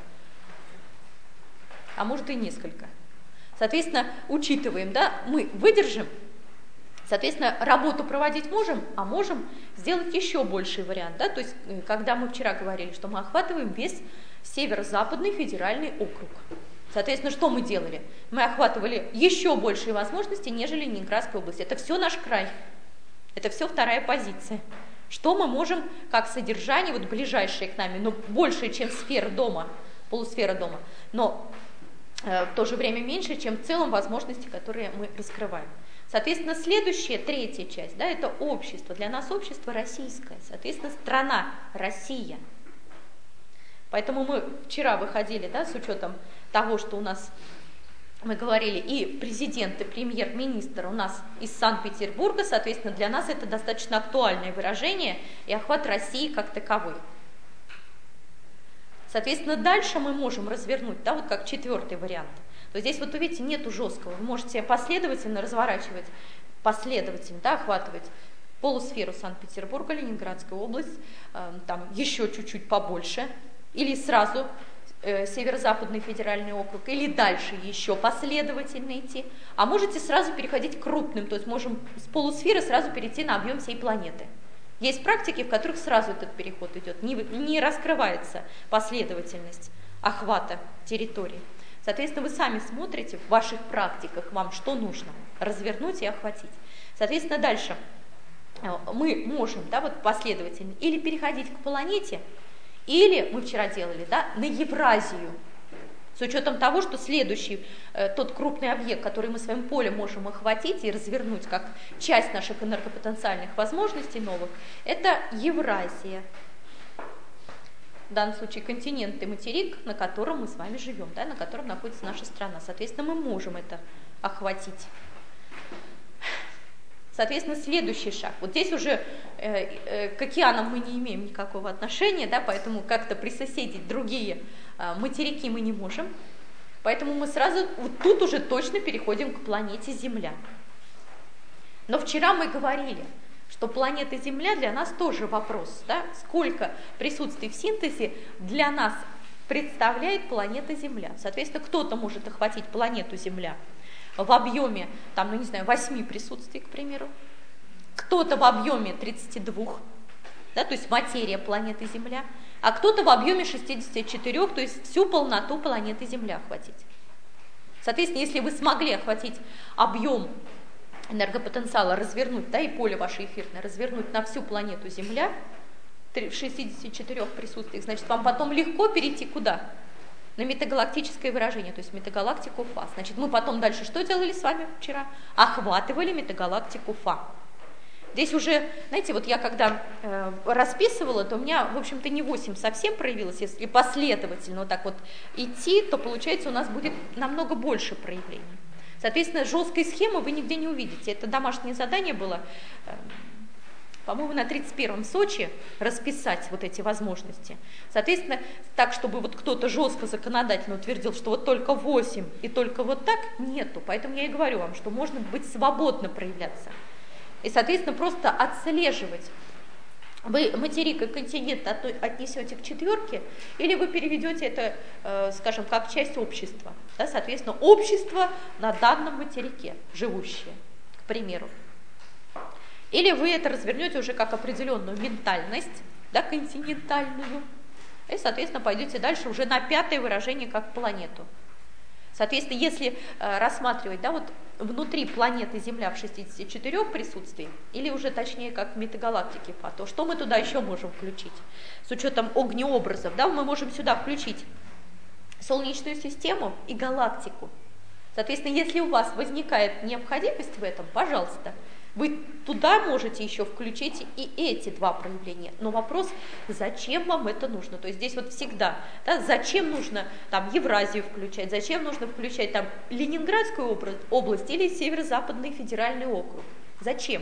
а может и несколько. Соответственно, учитываем, да, мы выдержим. Соответственно, работу проводить можем, а можем сделать еще больший вариант. Да? То есть, когда мы вчера говорили, что мы охватываем весь северо-западный федеральный округ. Соответственно, что мы делали? Мы охватывали еще большие возможности, нежели Ленинградская область. Это все наш край. Это все вторая позиция. Что мы можем, как содержание, вот ближайшее к нами, но больше, чем сфера дома, полусфера дома, но э, в то же время меньше, чем в целом возможности, которые мы раскрываем. Соответственно, следующая, третья часть, да, это общество. Для нас общество российское, соответственно, страна Россия. Поэтому мы вчера выходили, да, с учетом того, что у нас, мы говорили, и президент, и премьер-министр у нас из Санкт-Петербурга, соответственно, для нас это достаточно актуальное выражение и охват России как таковой. Соответственно, дальше мы можем развернуть, да, вот как четвертый вариант. То здесь вот увидите, нету жесткого, вы можете последовательно разворачивать, последовательно, да, охватывать полусферу Санкт-Петербурга, Ленинградская область, э, там еще чуть-чуть побольше, или сразу э, Северо-Западный федеральный округ, или дальше еще последовательно идти, а можете сразу переходить к крупным, то есть можем с полусферы сразу перейти на объем всей планеты. Есть практики, в которых сразу этот переход идет, не, не раскрывается последовательность охвата территории. Соответственно, вы сами смотрите в ваших практиках, вам что нужно развернуть и охватить. Соответственно, дальше мы можем, да, вот последовательно или переходить к планете, или мы вчера делали, да, на Евразию, с учетом того, что следующий, э, тот крупный объект, который мы своим полем можем охватить и развернуть как часть наших энергопотенциальных возможностей новых, это Евразия. В данном случае континент и материк, на котором мы с вами живем, да, на котором находится наша страна. Соответственно, мы можем это охватить. Соответственно, следующий шаг. Вот здесь уже э, э, к океанам мы не имеем никакого отношения, да, поэтому как-то присоседить другие э, материки мы не можем. Поэтому мы сразу вот тут уже точно переходим к планете Земля. Но вчера мы говорили, что планета Земля для нас тоже вопрос, да? Сколько присутствий в синтезе для нас представляет планета Земля. Соответственно, кто-то может охватить планету Земля в объеме, там, ну не знаю, восьми присутствий, к примеру, кто-то в объеме тридцати двух, да, то есть материя планеты Земля, а кто-то в объеме шестидесяти четырёх, то есть всю полноту планеты Земля охватить. Соответственно, если вы смогли охватить объем энергопотенциала, развернуть, да, и поле ваше эфирное, развернуть на всю планету Земля, в шестидесяти четырёх присутствиях, значит, вам потом легко перейти куда? На метагалактическое выражение, то есть метагалактику Фа. Значит, мы потом дальше что делали с вами вчера? Охватывали метагалактику Фа. Здесь уже, знаете, вот я когда э, расписывала, то у меня, в общем-то, не восемь совсем проявилось. Если последовательно вот так вот идти, то, получается, у нас будет намного больше проявлений. Соответственно, жесткой схемы вы нигде не увидите. Это домашнее задание было. по-моему, на тридцать первом Сочи расписать вот эти возможности. Соответственно, так, чтобы вот кто-то жестко законодательно утвердил, что вот только восемь и только вот так, нету. Поэтому я и говорю вам, что можно быть свободно проявляться. И, соответственно, просто отслеживать. Вы материк и континент отнесете к четверке, или вы переведете это, э, скажем, как часть общества. Да, соответственно, общество на данном материке живущее, к примеру. Или вы это развернете уже как определенную ментальность, да, континентальную, и, соответственно, пойдете дальше уже на пятое выражение как планету. Соответственно, если э, рассматривать, да, вот внутри планеты Земля в шестидесяти четырёх присутствий, или уже точнее как в метагалактике, то что мы туда еще можем включить? С учетом огнеобразов, да, мы можем сюда включить Солнечную систему и галактику. Соответственно, если у вас возникает необходимость в этом, пожалуйста, вы туда можете еще включить и эти два проявления. Но вопрос, зачем вам это нужно? То есть здесь вот всегда, да, зачем нужно там Евразию включать, зачем нужно включать там Ленинградскую область или Северо-Западный федеральный округ? Зачем?